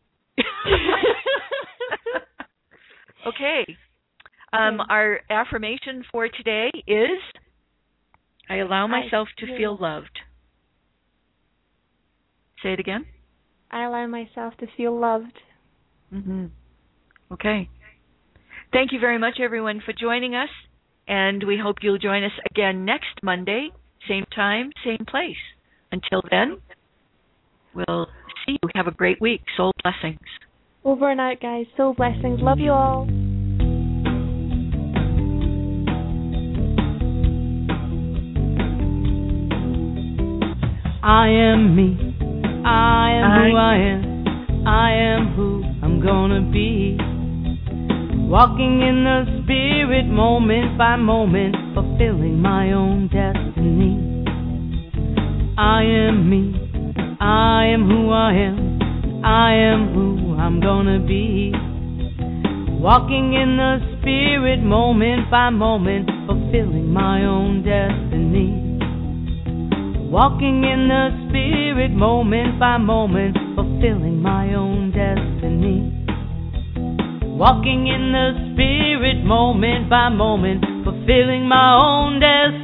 [SPEAKER 2] Okay. Um, our affirmation for today is, I allow myself to feel loved. Say it again.
[SPEAKER 6] I allow myself to feel loved.
[SPEAKER 2] Mm-hmm. Okay. Thank you very much, everyone, for joining us, and we hope you'll join us again next Monday, same time, same place. Until then, we'll see you. Have a great week. Soul blessings.
[SPEAKER 6] Over and out, guys. Soul blessings. Love you all.
[SPEAKER 1] I am me. I am I who I am. I am who I'm gonna be. Walking in the spirit moment by moment, fulfilling my own destiny. I am me. I am who I am. I am who I'm gonna be. Walking in the spirit moment by moment, fulfilling my own destiny. Walking in the spirit moment by moment, fulfilling my own destiny. Walking in the spirit moment by moment, fulfilling my own destiny.